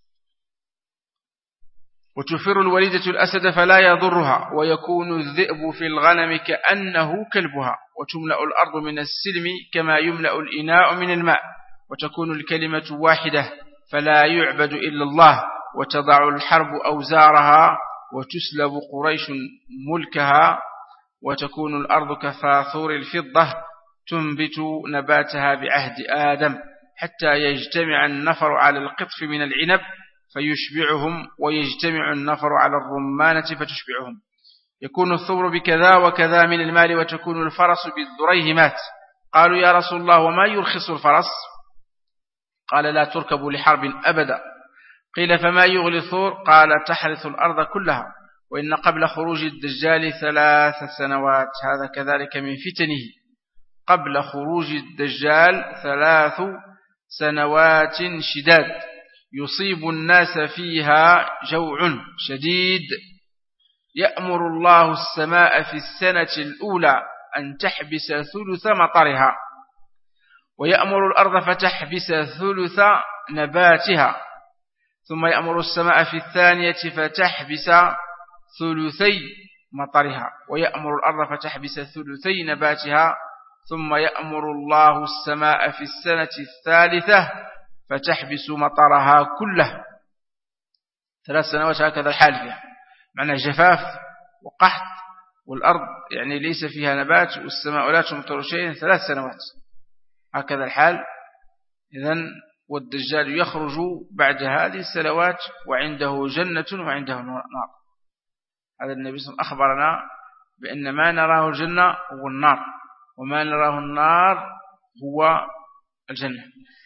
وتفر الوليدة الأسد فلا يضرها، ويكون الذئب في الغنم كأنه كلبها، وتملأ الأرض من السلم كما يملأ الإناء من الماء، وتكون الكلمة واحدة فلا يعبد إلا الله، وتضع الحرب أوزارها، وتسلب قريش ملكها، وتكون الأرض كفاثور الفضة تنبت نباتها بعهد آدم، حتى يجتمع النفر على القطف من العنب فيشبعهم، ويجتمع النفر على الرمانة فتشبعهم. يكون الثمر بكذا وكذا من المال، وتكون الفرس بالدريهمات. قالوا يا رسول الله وما يرخص الفرس؟ قال لا تركب لحرب أبدا. قيل فما يغلي الثور؟ قال تحرث الأرض كلها. وإن قبل خروج الدجال 3 سنوات، هذا كذلك من فتنه. قبل خروج الدجال 3 سنوات شداد يصيب الناس فيها جوع شديد، يأمر الله السماء في السنة الأولى أن تحبس ثلث مطرها، ويأمر الأرض فتحبس ثلث نباتها، ثم يأمر السماء في الثانية فتحبس ثلثي مطرها، ويأمر الأرض فتحبس ثلثي نباتها، ثم يأمر الله السماء في السنة الثالثة فتحبس مطرها كله. 3 سنوات هكذا الحال فيها، معنى جفاف وقحط، والأرض يعني ليس فيها نبات، والسماء لا تمطر شيئا 3 سنوات هكذا الحال. إذن والدجال يخرج بعد هذه السنوات وعنده جنة وعنده نار. هذا النبي صلى الله عليه وسلم أخبرنا بأن ما نراه الجنة هو النار، وما نراه النار هو الجنة.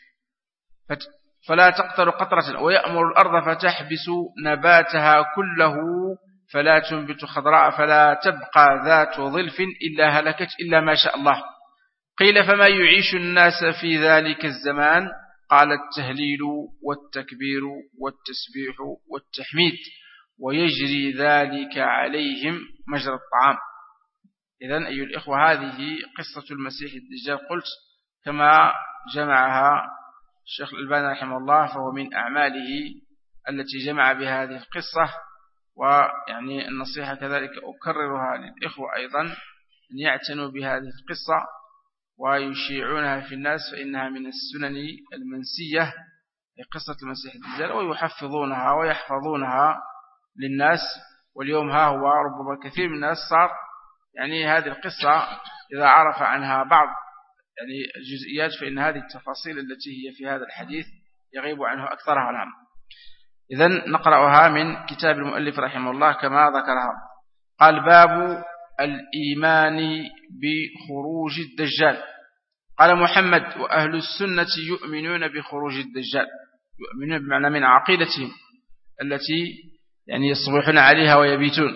فلا تقطر قطرة. ويأمر الأرض فتحبس نباتها كله فلا تنبت خضراء فلا تبقى ذات ظلف إلا هلكت إلا ما شاء الله. قيل فما يعيش الناس في ذلك الزمان؟ قال التهليل والتكبير والتسبيح والتحميد، ويجري ذلك عليهم مجرى الطعام. إذن أيها الإخوة هذه قصة المسيح الدجال، قلت كما جمعها الشيخ الألباني رحمه الله، فهو من أعماله التي جمع بهذه القصة. ويعني النصيحة كذلك أكررها للإخوة أيضا أن يعتنوا بهذه القصة ويشيعونها في الناس، فإنها من السنن المنسية لقصة المسيح الدجال، ويحفظونها ويحفظونها للناس. واليوم ها هو ربما كثير من الناس صار يعني هذه القصة إذا عرف عنها بعض يعني الجزئيات فإن هذه التفاصيل التي هي في هذا الحديث يغيب عنه أكثرها العام. إذن نقرأها من كتاب المؤلف رحمه الله كما ذكرها. قال باب الإيمان بخروج الدجال. قال محمد وأهل السنة يؤمنون بخروج الدجال، يؤمنون بمعنى من عقيدتهم التي يعني يصبحون عليها ويبيتون.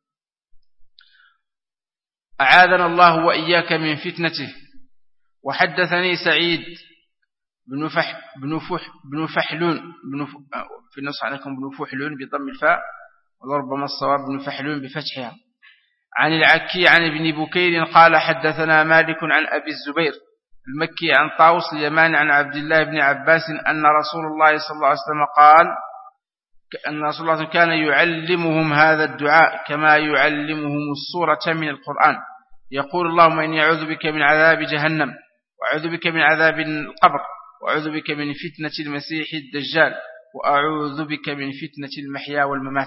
أعاذنا الله وإياك من فتنته. وحدثني سعيد بن فحلون في النص عليكم بن فحلون بضم الفاء، وربما الصواب بن فحلون بفتحها، عن العكي عن ابن بكير قال حدثنا مالك عن أبي الزبير المكي عن طاووس اليماني عن عبد الله بن عباس أن رسول الله صلى الله عليه وسلم قال أن رسول الله كان يعلمهم هذا الدعاء كما يعلمهم السورة من القرآن، يقول اللهم إني أعوذ بك من عذاب جهنم، وأعوذ بك من عذاب القبر، وأعوذ بك من فتنة المسيح الدجال، وأعوذ بك من فتنة المحيا والممات.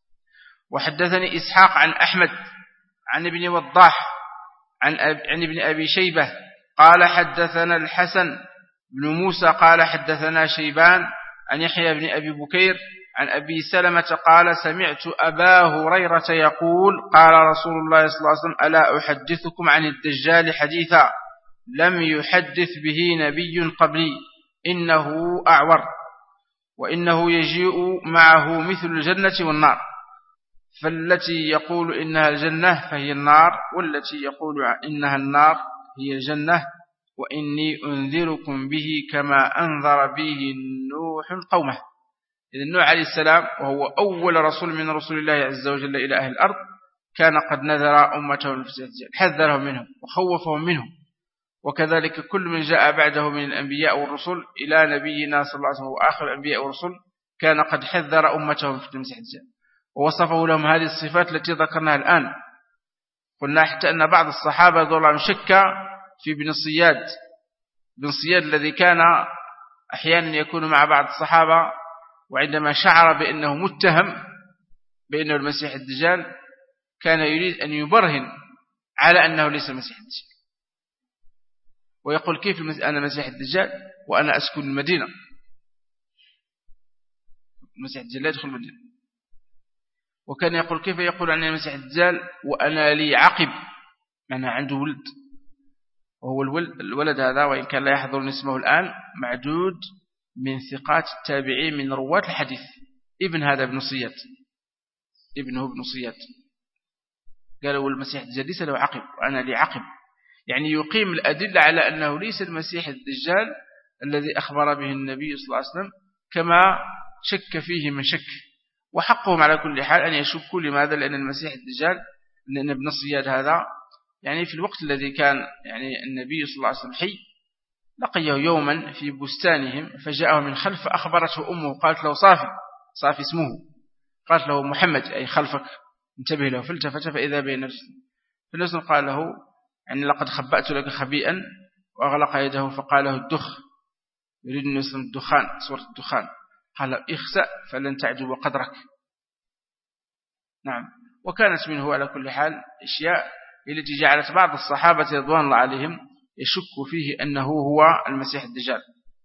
وحدثني إسحاق عن أحمد عن ابن وضاح عن ابن أبي شيبة قال حدثنا الحسن بن موسى قال حدثنا شيبان عن يحيى بن أبي بكير عن أبي سلمة قال سمعت أبا هريرة يقول قال رسول الله صلى الله عليه وسلم ألا أحدثكم عن الدجال حديثا لم يحدث به نبي قبلي، إنه أعور، وإنه يجيء معه مثل الجنة والنار، فالتي يقول إنها الجنة فهي النار، والتي يقول إنها النار هي الجنة، وإني أنذركم به كما أنذر به نوح قومه. إذن نوح عليه السلام وهو أول رسول من رسول الله عز وجل إلى أهل الأرض كان قد نذر أمته من فتنة الدجال، حذرهم منه وخوفهم منه. وكذلك كل من جاء بعده من الأنبياء والرسل إلى نبينا صلى الله عليه وسلم وآخر الأنبياء والرسل كان قد حذر أمته من فتنة المسيح الدجال، ووصفه لهم هذه الصفات التي ذكرناها الآن. قلنا حتى أن بعض الصحابة ضلوا شك في بن صياد الذي كان أحيانا يكون مع بعض الصحابة، وعندما شعر بأنه متهم بأنه المسيح الدجال كان يريد أن يبرهن على أنه ليس المسيح الدجال، ويقول كيف أنا مسيح الدجال وأنا أسكن المدينة. المسيح الدجال لا يدخل المدينة. وكان يقول كيف يقول عن المسيح الدجال وأنا لي عقب، معنى عنده ولد، وهو الولد هذا وإن كان لا يحضر اسمه الآن معدود من ثقات التابعين من رواة الحديث. ابن هذا ابن صياد، ابنه ابن صياد، قالوا المسيح الدجال ليس له عقب وأنا لي عقب، يعني يقيم الأدلة على أنه ليس المسيح الدجال الذي أخبر به النبي صلى الله عليه وسلم كما شك فيه من شك. وحقهم على كل حال أن يشكوا. لماذا؟ لأن المسيح الدجال، لأن ابن صياد هذا يعني في الوقت الذي كان يعني النبي صلى الله عليه وسلم حي لقيه يوما في بستانهم فجاءه من خلف فأخبرته أمه قالت له صافي اسمه، قالت له محمد أي خلفك انتبه له، فالتفت فإذا بين نفسه. فالنبي قال له يعني لقد خبأت لك خبيئا، وأغلق يده فقال له الدخ، يريد أن يسلم الدخان، صورة الدخان، قال اخسأ فلن تعجب قدرك. نعم. وكانت منه على كل حال أشياء التي جعلت بعض الصحابة رضوان الله عليهم يشك فيه أنه هو المسيح الدجال.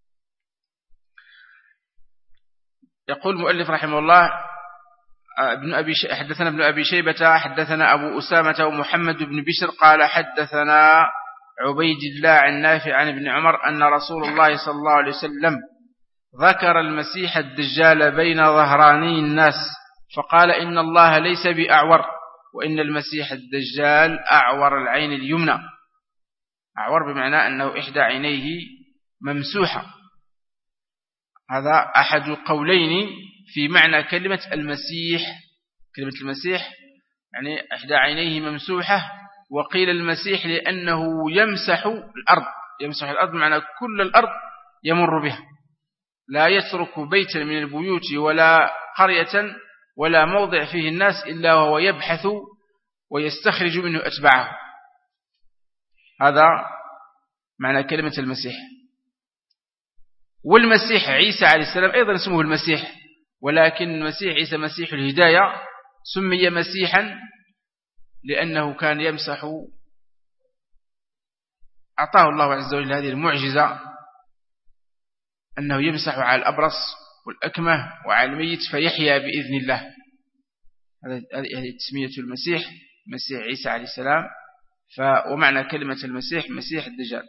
يقول المؤلف رحمه الله حدثنا ابن أبي شيبة حدثنا أبو أسامة ومحمد بن بشر قال حدثنا عبيد الله عن نافع عن ابن عمر أن رسول الله صلى الله عليه وسلم ذكر المسيح الدجال بين ظهراني الناس فقال إن الله ليس بأعور، وإن المسيح الدجال أعور العين اليمنى. أعور بمعنى أنه إحدى عينيه ممسوحة. هذا أحد قولين في معنى كلمة المسيح. كلمة المسيح يعني إحدى عينيه ممسوحة، وقيل المسيح لأنه يمسح الأرض. يمسح الأرض معنى كل الأرض يمر بها، لا يترك بيتا من البيوت ولا قرية ولا موضع فيه الناس إلا وهو يبحث ويستخرج منه أتباعه. هذا معنى كلمة المسيح. والمسيح عيسى عليه السلام أيضا اسمه المسيح، ولكن المسيح عيسى مسيح الهداية سمي مسيحا لأنه كان يمسح، أعطاه الله عز وجل هذه المعجزة أنه يمسح على الأبرص والأكمه وعلى الميت فيحيا بإذن الله. هذه تسمية المسيح مسيح عيسى عليه السلام. ومعنى كلمة المسيح مسيح الدجال.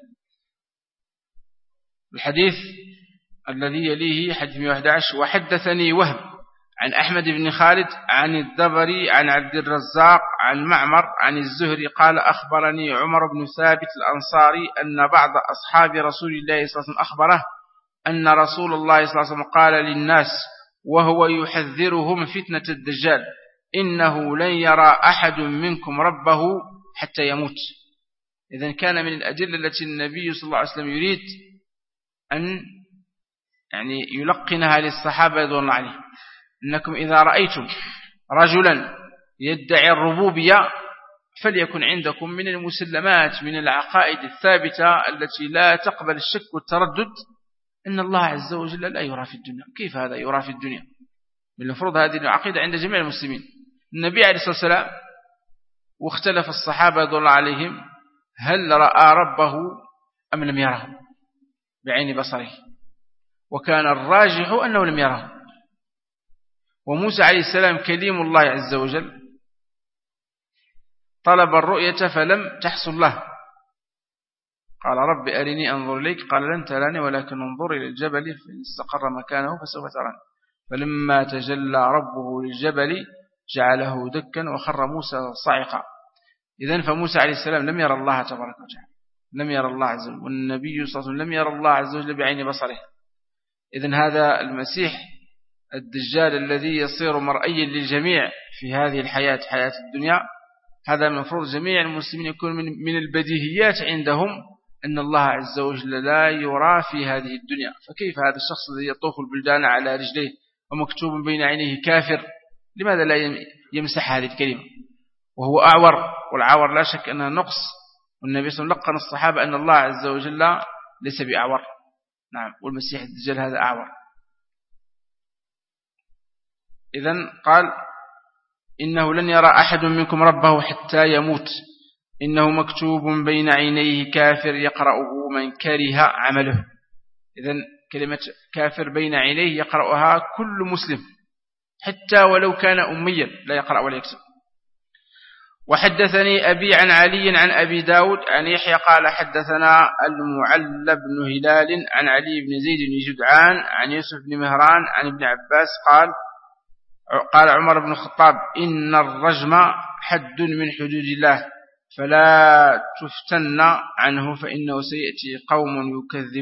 الحديث الذي يليه حديث 111 وحدثني وهب عن أحمد بن خالد عن الدبري عن عبد الرزاق عن معمر عن الزهري قال أخبرني عمر بن ثابت الأنصاري أن بعض أصحاب رسول الله صلى الله عليه وسلم أخبره أن رسول الله صلى الله عليه وسلم قال للناس وهو يحذرهم فتنة الدجال إنه لن يرى أحد منكم ربه حتى يموت. إذن كان من الأدلة التي النبي صلى الله عليه وسلم يريد أن يعني يلقنها للصحابة رضوان الله عليهم، إنكم إذا رأيتم رجلا يدعي الربوبية فليكن عندكم من المسلمات من العقائد الثابتة التي لا تقبل الشك والتردد إن الله عز وجل لا يرى في الدنيا. كيف هذا يرى في الدنيا؟ من المفروض هذه العقيدة عند جميع المسلمين. النبي عليه الصلاة والسلام واختلف الصحابة رضوان الله عليهم هل رأى ربه أم لم يره بعين بصره، وكان الراجح أنه لم يره. وموسى عليه السلام كليم الله عز وجل طلب الرؤية فلم تحصل له، قال رب أرني أنظر إليك قال لن تراني ولكن انظر إلى الجبل فإن استقر مكانه فسوف تراني فلما تجلى ربه للجبل جعله دكا وخر موسى صاعقا. إذن فموسى عليه السلام لم يرى الله تبارك وتعالى، لم يرى الله عز وجل، والنبي صلى الله عليه وسلم لم يرى الله عز وجل بعين بصره. إذن هذا المسيح الدجال الذي يصير مرئيا للجميع في هذه الحياة حياة الدنيا، هذا المفروض جميع المسلمين يكون من البديهيات عندهم أن الله عز وجل لا يرى في هذه الدنيا. فكيف هذا الشخص الذي يطوف البلدان على رجليه ومكتوب بين عينيه كافر لماذا لا يمسح هذه الكلمة وهو أعور؟ والعور لا شك أنها نقص، والنبي صلى الله عليه وسلم لقن الصحابة أن الله عز وجل ليس بأعور. نعم. والمسيح الدجال هذا أعور. إذن قال إنه لن يرى أحد منكم ربه حتى يموت إنه مكتوب بين عينيه كافر يقرأه من كره عمله. إذن كلمة كافر بين عينيه يقرأها كل مسلم حتى ولو كان أميا لا يقرأ ولا يكتب. وحدثني أبي عن علي عن أبي داود عن يحيى قال حدثنا المعلى بن هلال عن علي بن زيد بن جدعان عن يوسف بن مهران عن ابن عباس قال عمر بن الخطاب إن الرجم حد من حدود الله فلا تفتن عنه فإنه سيأتي قوم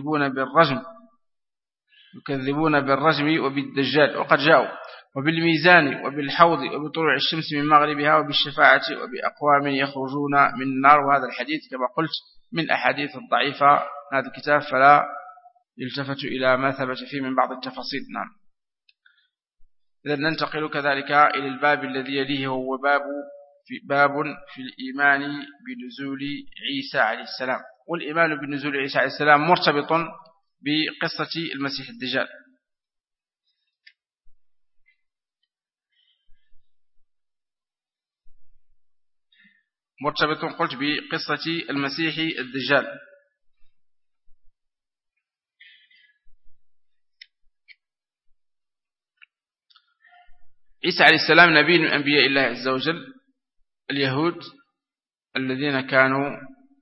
يكذبون بالرجم وبالدجال وقد جاءوا وبالميزان وبالحوض وبطلوع الشمس من مغربها وبالشفاعة وبأقوام يخرجون من النار. وهذا الحديث كما قلت من أحاديث الضعيفة هذا الكتاب فلا يلتفت إلى ما ثبت فيه من بعض التفاصيل. نعم. إذن ننتقل كذلك إلى الباب الذي يليه هو باب في الإيمان بنزول عيسى عليه السلام. والإيمان بنزول عيسى عليه السلام مرتبط بقصة المسيح الدجال. مرتبط قلت بقصة المسيح الدجال. عيسى عليه السلام نبي من أنبياء الله عز وجل. اليهود الذين كانوا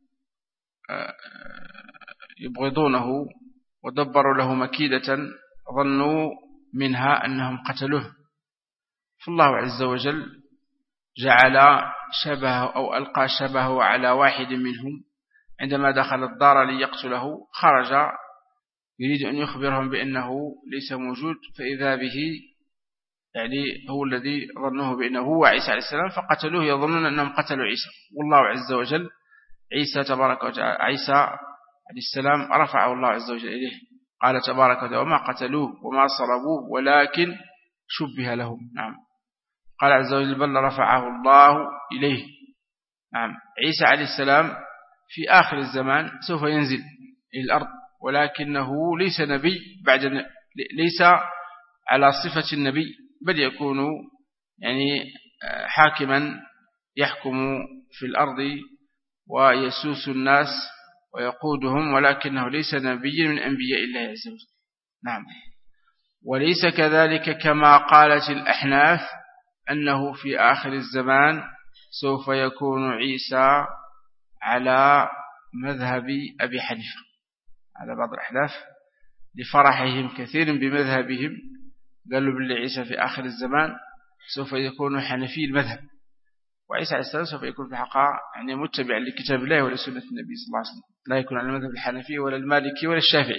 يبغضونه ودبروا له مكيدة ظنوا منها أنهم قتلوه، فالله عز وجل جعل شبهه أو ألقى شبهه على واحد منهم عندما دخل الدار ليقتله، خرج يريد أن يخبرهم بأنه ليس موجود، فإذا به يعني هو الذي ظنوه بأنه هو عيسى عليه السلام فقتلوه يظنون أنهم قتلوا عيسى. والله عز وجل عيسى تبارك وتعالى عيسى عليه السلام رفعه الله عز وجل إليه، قال تبارك وتعالى وما قتلوه وما صلبوه ولكن شبه لهم. نعم. قال عز وجل بل رفعه الله إليه. نعم. عيسى عليه السلام في آخر الزمان سوف ينزل إلى الأرض، ولكنه ليس نبي ليس على صفة النبي، بل يكون يعني حاكما يحكم في الأرض ويسوس الناس ويقودهم، ولكنه ليس نبي من أنبياء الله عز وجل. نعم. وليس كذلك كما قالت الأحناف أنه في آخر الزمان سوف يكون عيسى على مذهب أبي حنيفة. على بعض الأحناف لفرحهم كثير بمذهبهم قالوا بالله عيسى في آخر الزمان سوف يكون حنفي المذهب، وعيسى عليه السلام سوف يكون في حقا يعني متبع لكتاب الله ولسنة النبي صلى الله عليه وسلم، لا يكون على المذهب الحنفي ولا المالكي ولا الشافعي.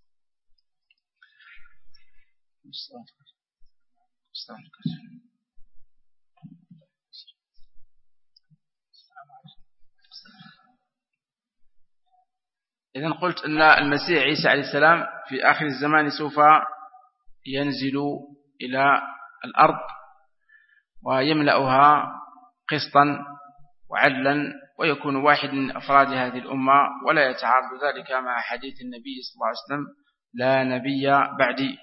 إذن قلت أن المسيح عيسى عليه السلام في آخر الزمان سوف ينزل إلى الأرض ويملأها قسطا وعدلا ويكون واحد من أفراد هذه الأمة، ولا يتعارض ذلك مع حديث النبي صلى الله عليه وسلم لا نبي بعدي.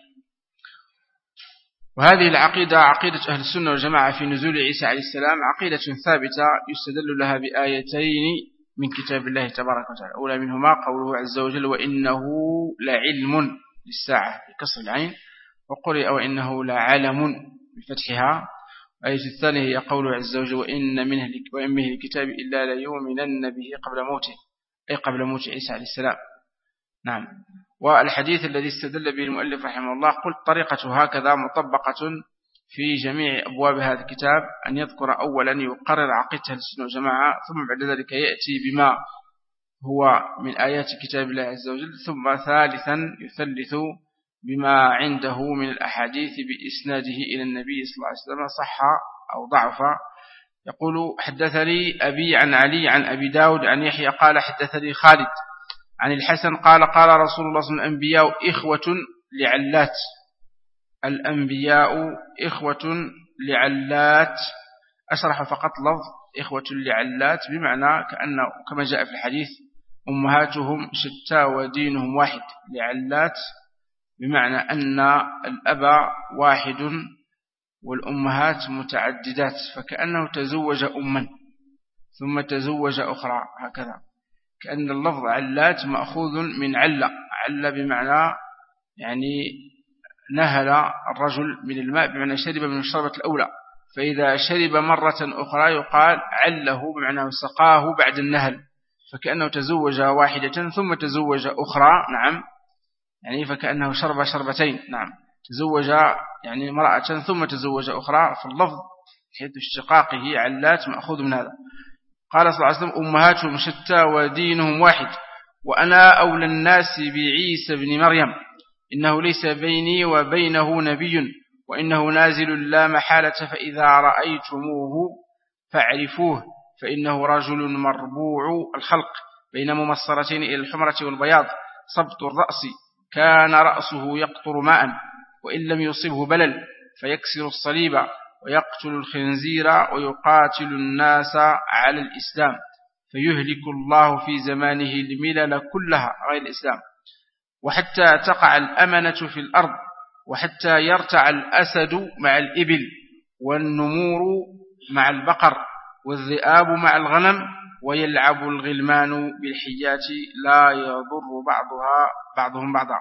وهذه العقيدة عقيدة أهل السنة والجماعة في نزول عيسى عليه السلام عقيدة ثابتة يستدل لها بآيتين من كتاب الله تبارك وتعالى. أولى منهما قوله عز وجل وإنه لعلم للساعة بكسر العين، وقرئ وإنه لعلم بفتحها. الآية الثانية هي قوله عز وجل وإن منه الكتاب إلا ليؤمنن به قبل موته، أي قبل موت عيسى عليه السلام. نعم. والحديث الذي استدل به المؤلف رحمه الله قلت طريقته هكذا مطبقة في جميع أبواب هذا الكتاب، أن يذكر أولا يقرر عقيدة السنة والجماعة، ثم بعد ذلك يأتي بما هو من آيات كتاب الله عز وجل، ثم ثالثا يثلث بما عنده من الأحاديث بإسناده إلى النبي صلى الله عليه وسلم صح أو ضعف. يقول حدثني أبي عن علي عن أبي داود عن يحيى قال حدثني خالد عن الحسن قال قال رسول الله صلى الله عليه وسلم الأنبياء إخوة لعلات. الأنبياء إخوة لعلات. أشرح فقط لفظ إخوة لعلات بمعنى كأنه كما جاء في الحديث أمهاتهم شتى ودينهم واحد. لعلات بمعنى أن الأب واحد والأمهات متعددات، فكأنه تزوج أما ثم تزوج أخرى، هكذا كأن اللفظ علات مأخوذ من علة. عل بمعنى يعني نهل الرجل من الماء بمعنى شرب من الشربة الأولى، فإذا شرب مرة أخرى يقال عله بمعنى سقاه بعد النهل، فكأنه تزوج واحدة ثم تزوج أخرى. نعم، يعني فكأنه شرب شربتين. نعم، تزوج يعني امرأة ثم تزوج أخرى، في اللفظ حيث اشتقاقه علات مأخوذ من هذا. قال صلى الله عليه وسلم أمهاتهم شتى ودينهم واحد، وأنا أولى الناس بعيسى بن مريم، إنه ليس بيني وبينه نبي، وإنه نازل لا محالة، فإذا رأيتموه فاعرفوه، فإنه رجل مربوع الخلق بين ممصرتين إلى الحمرة والبياض، صبط الرأس، كان رأسه يقطر ماء، وإن لم يصبه بلل فيكسر الصليب ويقتل الخنزير ويقاتل الناس على الإسلام، فيهلك الله في زمانه الملل كلها غير الإسلام، وحتى تقع الأمنة في الأرض، وحتى يرتع الأسد مع الإبل، والنمور مع البقر، والذئاب مع الغنم، ويلعب الغلمان بالحيات لا يضر بعضهم بعضا.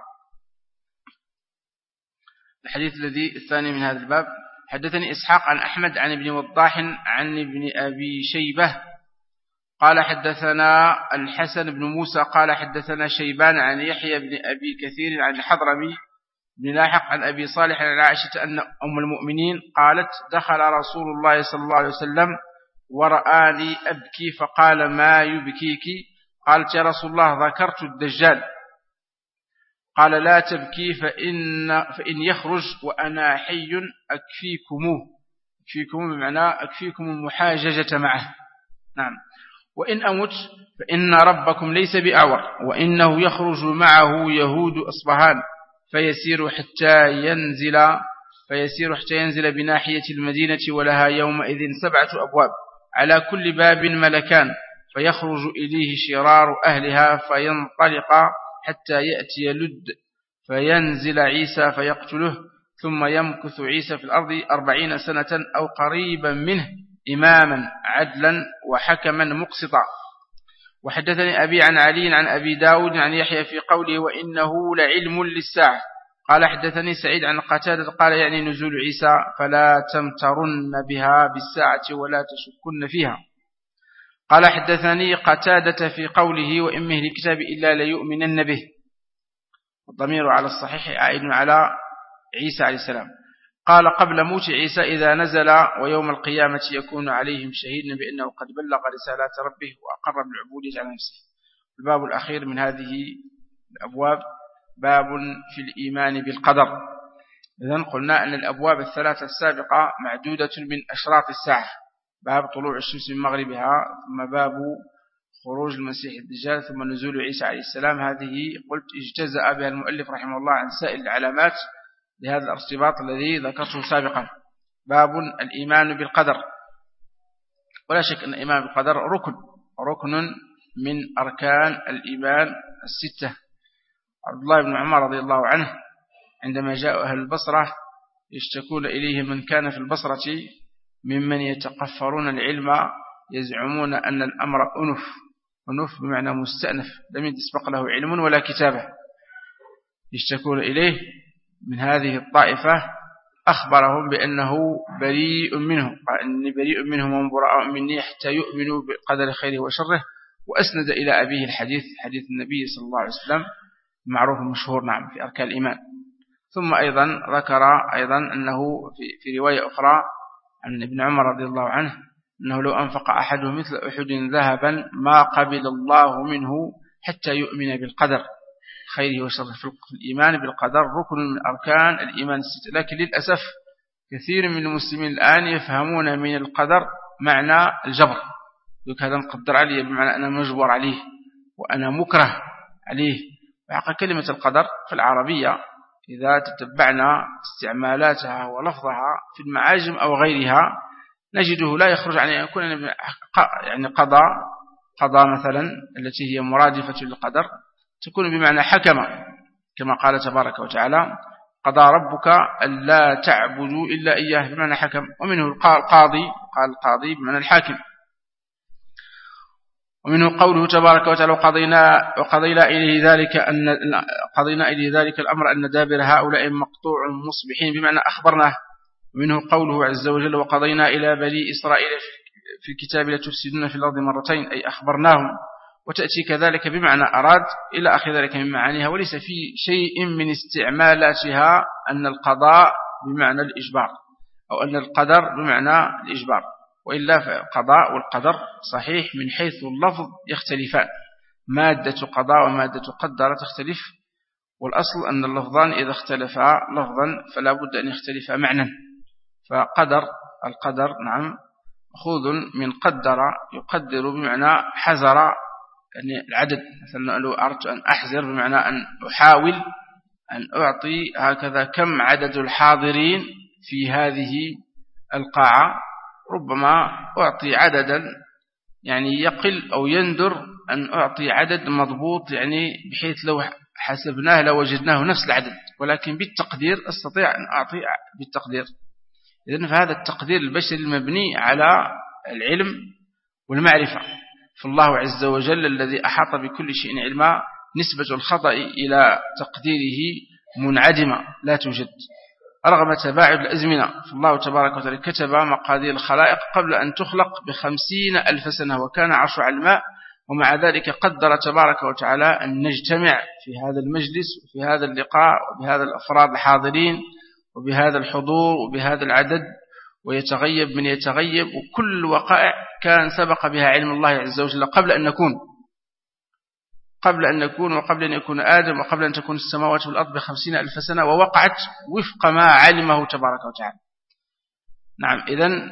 الحديث الثاني من هذا الباب: حدثني إسحاق عن أحمد عن ابن وضاح عن ابن أبي شيبة قال حدثنا الحسن بن موسى قال حدثنا شيبان عن يحيى بن أبي كثير عن الحضرمي بن لاحق عن أبي صالح عن عائشة أن أم المؤمنين قالت: دخل رسول الله صلى الله عليه وسلم ورآني أبكي فقال: ما يبكيك؟ قالت: يا رسول الله ذكرت الدجال. قال: لا تبكي فإن يخرج وأنا حي أكفيكم بمعنى أكفيكم المحاججة معه. نعم. وإن أمت فإن ربكم ليس بأعور، وإنه يخرج معه يهود أصبهان فيسير حتى ينزل بناحية المدينة، ولها يومئذ 7 أبواب، على كل باب ملكان، فيخرج إليه شرار أهلها فينطلق حتى يأتي لد، فينزل عيسى فيقتله، ثم يمكث عيسى في الأرض 40 سنة أو قريبا منه، إماما عدلا وحكما مقسطا. وحدثني أبي عن علي عن أبي داود عن يحيى في قوله: وإنه لعلم للساعة. قال حدثني سعيد عن قتادة قال يعني نزول عيسى: فلا تمترن بها بالساعة ولا تشكن فيها. قال حدثني قتادة في قوله: وإن من الكتاب إلا ليؤمنن به، الضمير على الصحيح عائد على عيسى عليه السلام. قال قبل موت عيسى إذا نزل ويوم القيامة يكون عليهم شهيدا بأنه قد بلغ رسالات ربه وأقر بالعبودية على نفسه. الباب الأخير من هذه الأبواب باب في الإيمان بالقدر. إذن قلنا أن الأبواب الثلاثة السابقة معدودة من أشراط الساعة: باب طلوع الشمس من مغربها، ثم باب خروج المسيح الدجال، ثم نزول عيسى عليه السلام. هذه قلت اجتزأ بها المؤلف رحمه الله عن سائر العلامات لهذا الارتباط الذي ذكرته سابقا. باب الإيمان بالقدر. ولا شك أن الإيمان بالقدر ركن من أركان الإيمان 6. عبد الله بن عمر رضي الله عنه عندما جاء أهل البصرة يشتكون إليه من كان في البصرة ممن يتقفرون العلم يزعمون أن الأمر أنف بمعنى مستأنف لم يسبق له علم ولا كتابة، يشتكون إليه من هذه الطائفة، أخبرهم بأنه بريء منه، قال إني بريء منهم وهم براء مني حتى يؤمنوا بقدر خيره وشره، وأسند إلى أبيه الحديث، حديث النبي صلى الله عليه وسلم معروف مشهور نعم في أركان الإيمان. ثم أيضا ذكر أيضا أنه في رواية أخرى عن ابن عمر رضي الله عنه أنه لو أنفق أحده مثل أحد ذهبا ما قبل الله منه حتى يؤمن بالقدر خيره وشره. في الإيمان بالقدر ركن من أركان الإيمان 6. لكن للأسف كثير من المسلمين الآن يفهمون من القدر معنى الجبر، يقول هذا مقدر عليه بمعنى أنا مجبر عليه وأنا مكره عليه. وحقا كلمة القدر في العربية إذا تتبعنا استعمالاتها ولفظها في المعاجم أو غيرها نجده لا يخرج عن أن يكون يعني قضاء مثلا التي هي مرادفة للقدر تكون بمعنى حكم، كما قال تبارك وتعالى: قضى ربك ألا تعبدوا إلا إياه، بمعنى حكم. ومنه القاضي، قال القاضي بمعنى الحاكم. ومنه قوله تبارك وتعالى وقضينا إليه ذلك الأمر أن دابر هؤلاء مقطوع مصبحين بمعنى أخبرناه. ومنه قوله عز وجل وقضينا إلى بني إسرائيل في الكتاب لتفسدون في الأرض مرتين أي أخبرناهم، وتأتي كذلك بمعنى أراد إلى آخر ذلك من معانيها. وليس في شيء من استعمالاتها أن القضاء بمعنى الإجبار أو أن القدر بمعنى الإجبار، وإلا فالقضاء والقدر صحيح من حيث اللفظ يختلفان، مادة قضاء ومادة قدر تختلف، والأصل أن اللفظان إذا اختلفا لفظا فلا بد أن يختلفا معنى. القدر نعم مأخوذ من قدر، يقدر بمعنى حذر، يعني العدد. مثلا لو أردت أن أحذر بمعنى أن أحاول أن أعطي هكذا كم عدد الحاضرين في هذه القاعة، ربما أعطي عددا يعني يقل أو يندر أن أعطي عدد مضبوط، يعني بحيث لو حسبناه لوجدناه نفس العدد، ولكن بالتقدير أستطيع أن أعطي بالتقدير. إذن فهذا التقدير البشري المبني على العلم والمعرفة. فالله عز وجل الذي أحاط بكل شيء علما نسبة الخطأ إلى تقديره منعدمة لا توجد رغم تباعد الأزمنة. فالله تبارك وتعالى كتب مقادير الخلائق قبل أن تخلق ب50,000 سنة وكان عرش على الماء، ومع ذلك قدر تبارك وتعالى أن نجتمع في هذا المجلس وفي هذا اللقاء وبهذا الأفراد الحاضرين وبهذا الحضور وبهذا العدد، ويتغيب من يتغيب، وكل وقائع كان سبق بها علم الله عز وجل قبل أن نكون وقبل أن يكون آدم وقبل أن تكون السماوات والأرض ب50,000 سنة، ووقعت وفق ما علمه تبارك وتعالى. نعم، إذن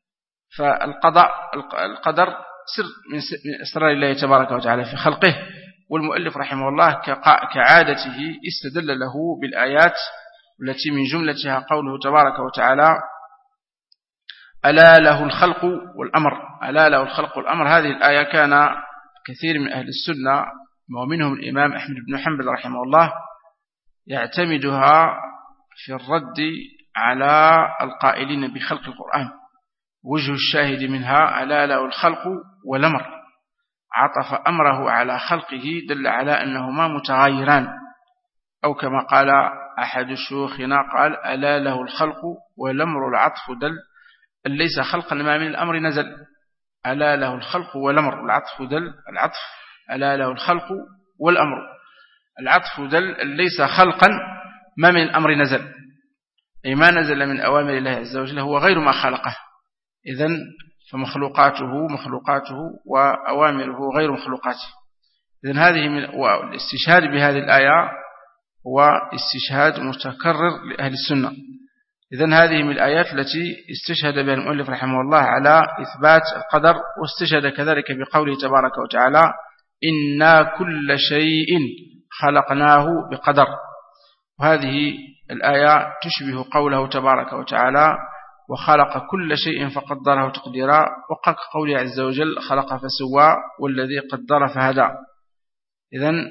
القدر سر من أسرار الله تبارك وتعالى في خلقه. والمؤلف رحمه الله كعادته استدل له بالآيات التي من جملتها قوله تبارك وتعالى ألا له الخلق والأمر. ألا له الخلق والأمر، هذه الآية كان كثير من أهل السنة ومنهم الإمام أحمد بن حنبل رحمه الله يعتمدها في الرد على القائلين بخلق القرآن. وجه الشاهد منها ألا له الخلق والأمر، عطف أمره على خلقه دل على أنهما متغايران، أو كما قال أحد شيوخنا قال ألا له الخلق والأمر، العطف دل ليس خلقا ما من الأمر نزل. ألا له الخلق والأمر، العطف دل العطف ألا له الخلق والأمر، العطف دل ليس خلقا ما من الأمر نزل، أي ما نزل من أوامر الله عز وجل هو غير ما خلقه. إذن فمخلوقاته مخلوقاته وأوامره غير مخلوقاته. إذن هذه والاستشهاد بهذه الآية هو استشهاد متكرر لأهل السنة. إذن هذه من الآيات التي استشهد بها المؤلف رحمه الله على إثبات القدر، واستشهد كذلك بقوله تبارك وتعالى إنا كل شيء خلقناه بقدر. وهذه الآية تشبه قوله تبارك وتعالى وخلق كل شيء فقدره تقديرا، وقال قوله عز وجل خلق فسوى والذي قدر فهدى. إذن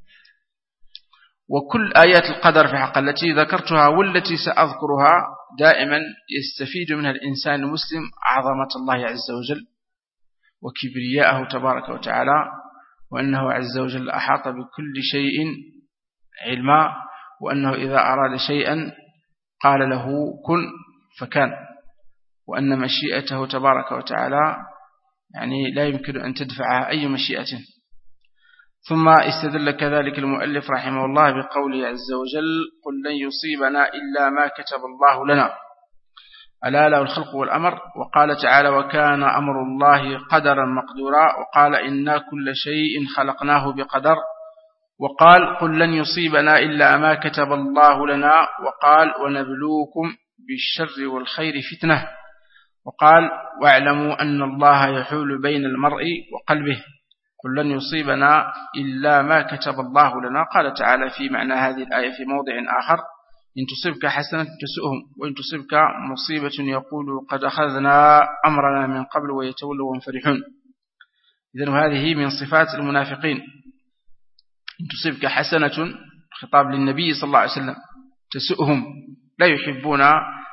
وكل آيات القدر في حق التي ذكرتها والتي سأذكرها دائما يستفيد منها الإنسان المسلم عظمة الله عز وجل وكبرياءه تبارك وتعالى، وأنه عز وجل أحاط بكل شيء علما، وأنه إذا أراد شيئا قال له كن فكان، وأن مشيئته تبارك وتعالى يعني لا يمكن أن تدفعها أي مشيئة. ثم استدل كذلك المؤلف رحمه الله بقوله عز وجل قل لن يصيبنا إلا ما كتب الله لنا، ألا له الخلق والأمر. وقال تعالى وكان أمر الله قدرا مقدورا، وقال إنا كل شيء خلقناه بقدر، وقال قل لن يصيبنا إلا ما كتب الله لنا، وقال ونبلوكم بالشر والخير فتنة، وقال واعلموا أن الله يحول بين المرء وقلبه، قل لن يصيبنا إلا ما كتب الله لنا. قال تعالى في معنى هذه الآية في موضع آخر إن تصبك حسنة تسؤهم وإن تصبك مصيبة يقولوا قد أخذنا أمرنا من قبل ويتولوا وهم فرحون. إذن هذه من صفات المنافقين. إن تصبك حسنة خطاب للنبي صلى الله عليه وسلم تسؤهم، لا يحبون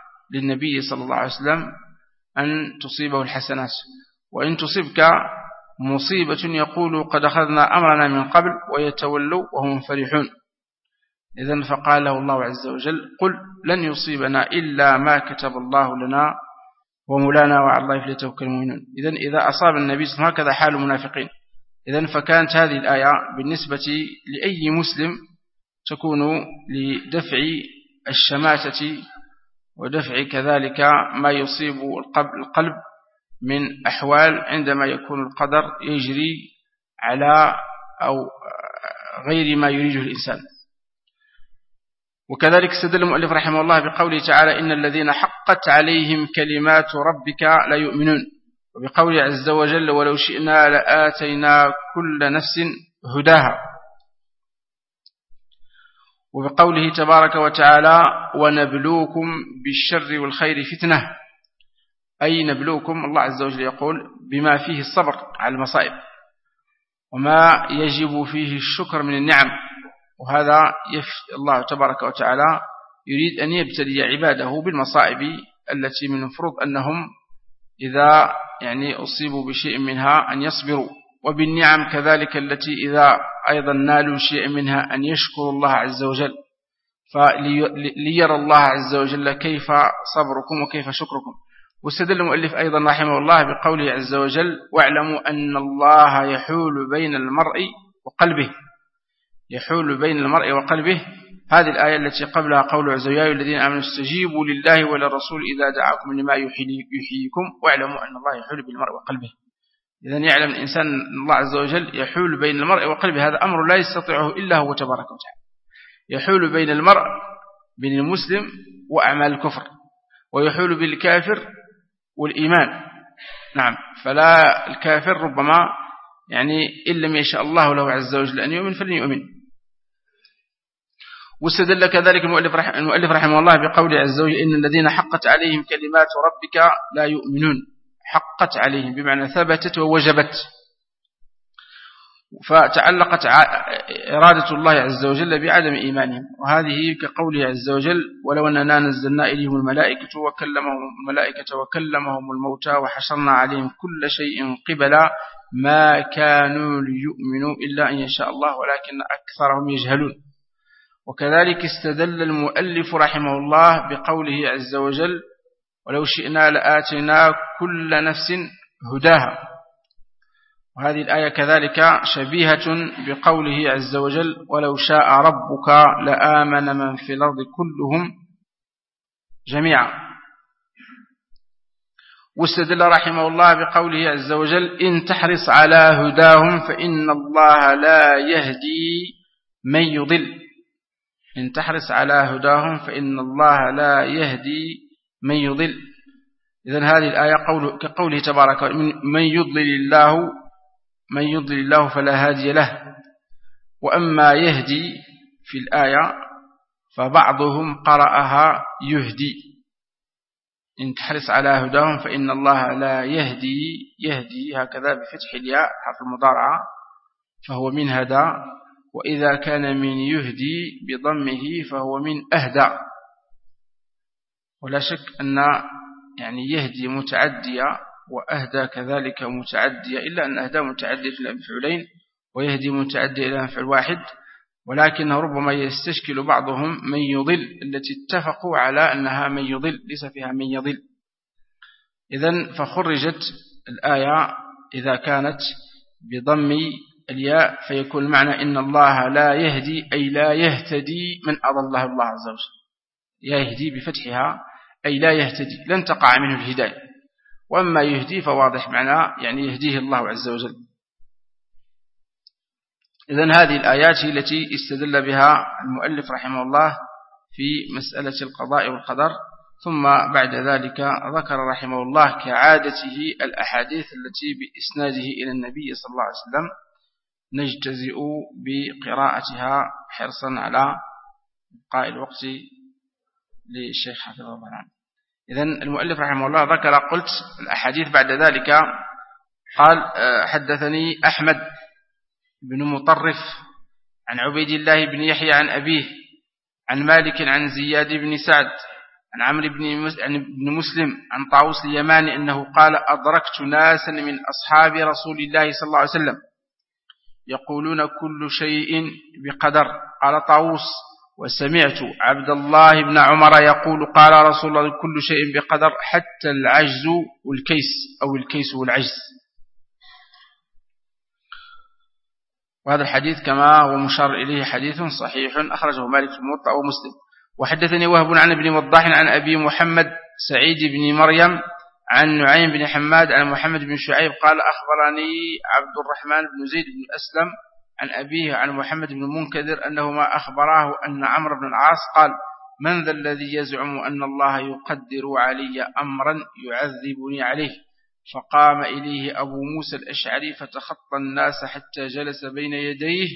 للنبي صلى الله عليه وسلم أن تصيبه الحسنات. وإن تصبك مصيبة يقول قد أخذنا أمرنا من قبل ويتولوا وهم فرحون. إذن فقال له الله عز وجل قل لن يصيبنا إلا ما كتب الله لنا ومولانا وعلى الله فليتوكل المؤمنون. إذن إذا أصاب النبي صلى الله عليه وسلم هكذا حال المنافقين. إذن فكانت هذه الآية بالنسبة لأي مسلم تكون لدفع الشماتة ودفع كذلك ما يصيب القلب من أحوال عندما يكون القدر يجري على أو غير ما يريده الإنسان. وكذلك استدل المؤلف رحمه الله بقوله تعالى إن الذين حقت عليهم كلمات ربك لا يؤمنون، وبقوله عز وجل ولو شئنا لآتينا كل نفس هداها، وبقوله تبارك وتعالى ونبلوكم بالشر والخير فتنة، أي نبلوكم الله عز وجل يقول بما فيه الصبر على المصائب وما يجب فيه الشكر من النعم. وهذا الله تبارك وتعالى يريد أن يبتلي عباده بالمصائب التي من المفروض أنهم إذا أصيبوا بشيء منها أن يصبروا، وبالنعم كذلك التي إذا أيضا نالوا شيء منها أن يشكروا الله عز وجل، فليرى الله عز وجل كيف صبركم وكيف شكركم. واستدل المؤلف أيضا رحمه الله بقوله عز وجل واعلموا أن الله يحول بين المرء وقلبه، يحول بين المرء وقلبه. هذه الآية التي قبلها قول عز وجل الذين آمنوا استجيبوا لله وللرسول إذا دعاكم لما يحييكم واعلموا أن الله يحول بين المرء وقلبه. إذن يعلم الإنسان أن الله عز وجل يحول بين المرء وقلبه، هذا أمر لا يستطيعه إلا هو تبارك وتعالى. يحول بين المرء بين المسلم وأعمال الكفر، ويحول بين الكافر والإيمان. نعم، فلا الكافر ربما إن لم يشاء الله له عز وجل أن يؤمن فلن يؤمن. واستدل كذلك المؤلف رحمه الله بقوله عز وجل إن الذين حقت عليهم كلمات ربك لا يؤمنون. حقت عليهم بمعنى ثبتت ووجبت، فتعلقت إرادة الله عز وجل بعدم إيمانهم، وهذه كقوله عز وجل ولو أننا نزلنا إليهم الملائكة وكلمهم الموتى وحشرنا عليهم كل شيء قبلا ما كانوا ليؤمنوا إلا أن يشاء الله ولكن أكثرهم يجهلون. وكذلك استدل المؤلف رحمه الله بقوله عز وجل ولو شئنا لآتينا كل نفس هداها، وهذه الآية كذلك شبيهة بقوله عز وجل ولو شاء ربك لآمن من في الأرض كلهم جميعا. واستدل رحمه الله بقوله عز وجل إن تحرص على هداهم فإن الله لا يهدي من يضل. إن تحرص على هداهم فإن الله لا يهدي من يضل. إذن هذه الآية كقوله تبارك من يضلل الله فلا هادي له. وأما يهدي في الآية فبعضهم قرأها يهدي. إن تحرص على هداهم فإن الله لا يهدي هكذا بفتح الياء حرف المضارعة فهو من هدى، وإذا كان من يهدي بضمه فهو من أهدى. ولا شك أن يهدي متعدية وأهدى كذلك متعدية، إلا أن أهدى متعدية إلى مفعولين ويهدي متعدية إلى مفعول واحد، ولكن ربما يستشكل بعضهم من يضل التي اتفقوا على أنها من يضل ليس فيها من يضل. إذن فخرجت الآية إذا كانت بضم الياء فيكون المعنى إن الله لا يهدي أي لا يهتدي من أضله الله عز وجل. يهدي بفتحها أي لا يهتدي لن تقع منه الهداية، وأما يهدي فواضح معناه يهديه الله عز وجل. إذن هذه الآيات التي استدل بها المؤلف رحمه الله في مسألة القضاء والقدر. ثم بعد ذلك ذكر رحمه الله كعادته الأحاديث التي بإسناده إلى النبي صلى الله عليه وسلم نجتزئ بقراءتها حرصا على بقاء الوقت للشيخ حفظه الله عنه. إذن المؤلف رحمه الله ذكر قلت الأحاديث بعد ذلك قال حدثني أحمد بن مطرف عن عبيد الله بن يحيى عن أبيه عن مالك عن زياد بن سعد عن عمرو بن مسلم عن طاووس اليماني أنه قال أدركت ناسا من أصحاب رسول الله صلى الله عليه وسلم يقولون كل شيء بقدر. قال طاووس وسمعت عبد الله بن عمر يقول قال رسول الله كل شيء بقدر حتى العجز والكيس أو الكيس والعجز. وهذا الحديث كما هو مشار إليه حديث صحيح أخرجه مالك في الموطأ ومسلم. وحدثني وهب عن ابن وضاح عن أبي محمد سعيد بن مريم عن نعيم بن حماد عن محمد بن شعيب قال أخبرني عبد الرحمن بن زيد بن أسلم عن أبيه عن محمد بن منكدر أنهما أخبراه أن عمرو بن العاص قال من ذا الذي يزعم أن الله يقدر علي أمرا يعذبني عليه؟ فقام إليه أبو موسى الأشعري فتخطى الناس حتى جلس بين يديه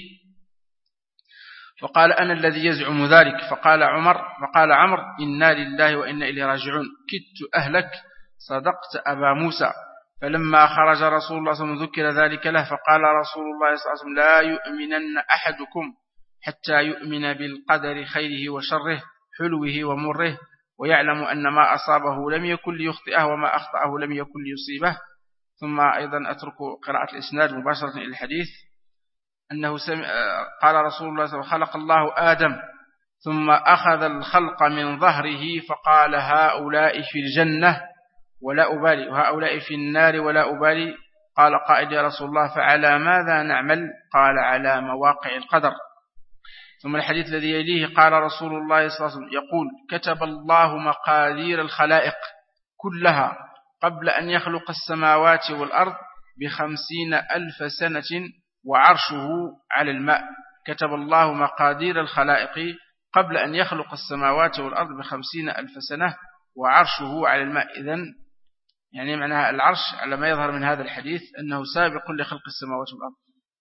فقال أنا الذي يزعم ذلك. فقال عمر إنا لله وإنا إليه راجعون كدت أهلك صدقت أبا موسى. فلما خرج رسول الله صلى الله عليه وسلم ذكر ذلك له فقال رسول الله صلى الله عليه وسلم لا يؤمنن أحدكم حتى يؤمن بالقدر خيره وشره حلوه ومره ويعلم أن ما أصابه لم يكن ليخطئه وما أخطأه لم يكن ليصيبه. ثم أيضا أترك قراءة الإسناد مباشرة إلى الحديث أنه قال رسول الله صلى الله عليه وسلم خلق الله آدم ثم أخذ الخلق من ظهره فقال هؤلاء في الجنة ولا أبالي وهؤلاء في النار ولا أبالي. قال قائل يا رسول الله فعلى ماذا نعمل؟ قال على مواقع القدر. ثم الحديث الذي يليه قال رسول الله صلى الله عليه وسلم يقول كتب الله مقادير الخلائق كلها قبل أن يخلق السماوات والأرض 50,000 سنة وعرشه على الماء. كتب الله مقادير الخلائق قبل أن يخلق السماوات والأرض 50,000 سنة وعرشه على الماء. إذن يعني معناها العرش على ما يظهر من هذا الحديث أنه سابق لخلق السماوات والأرض،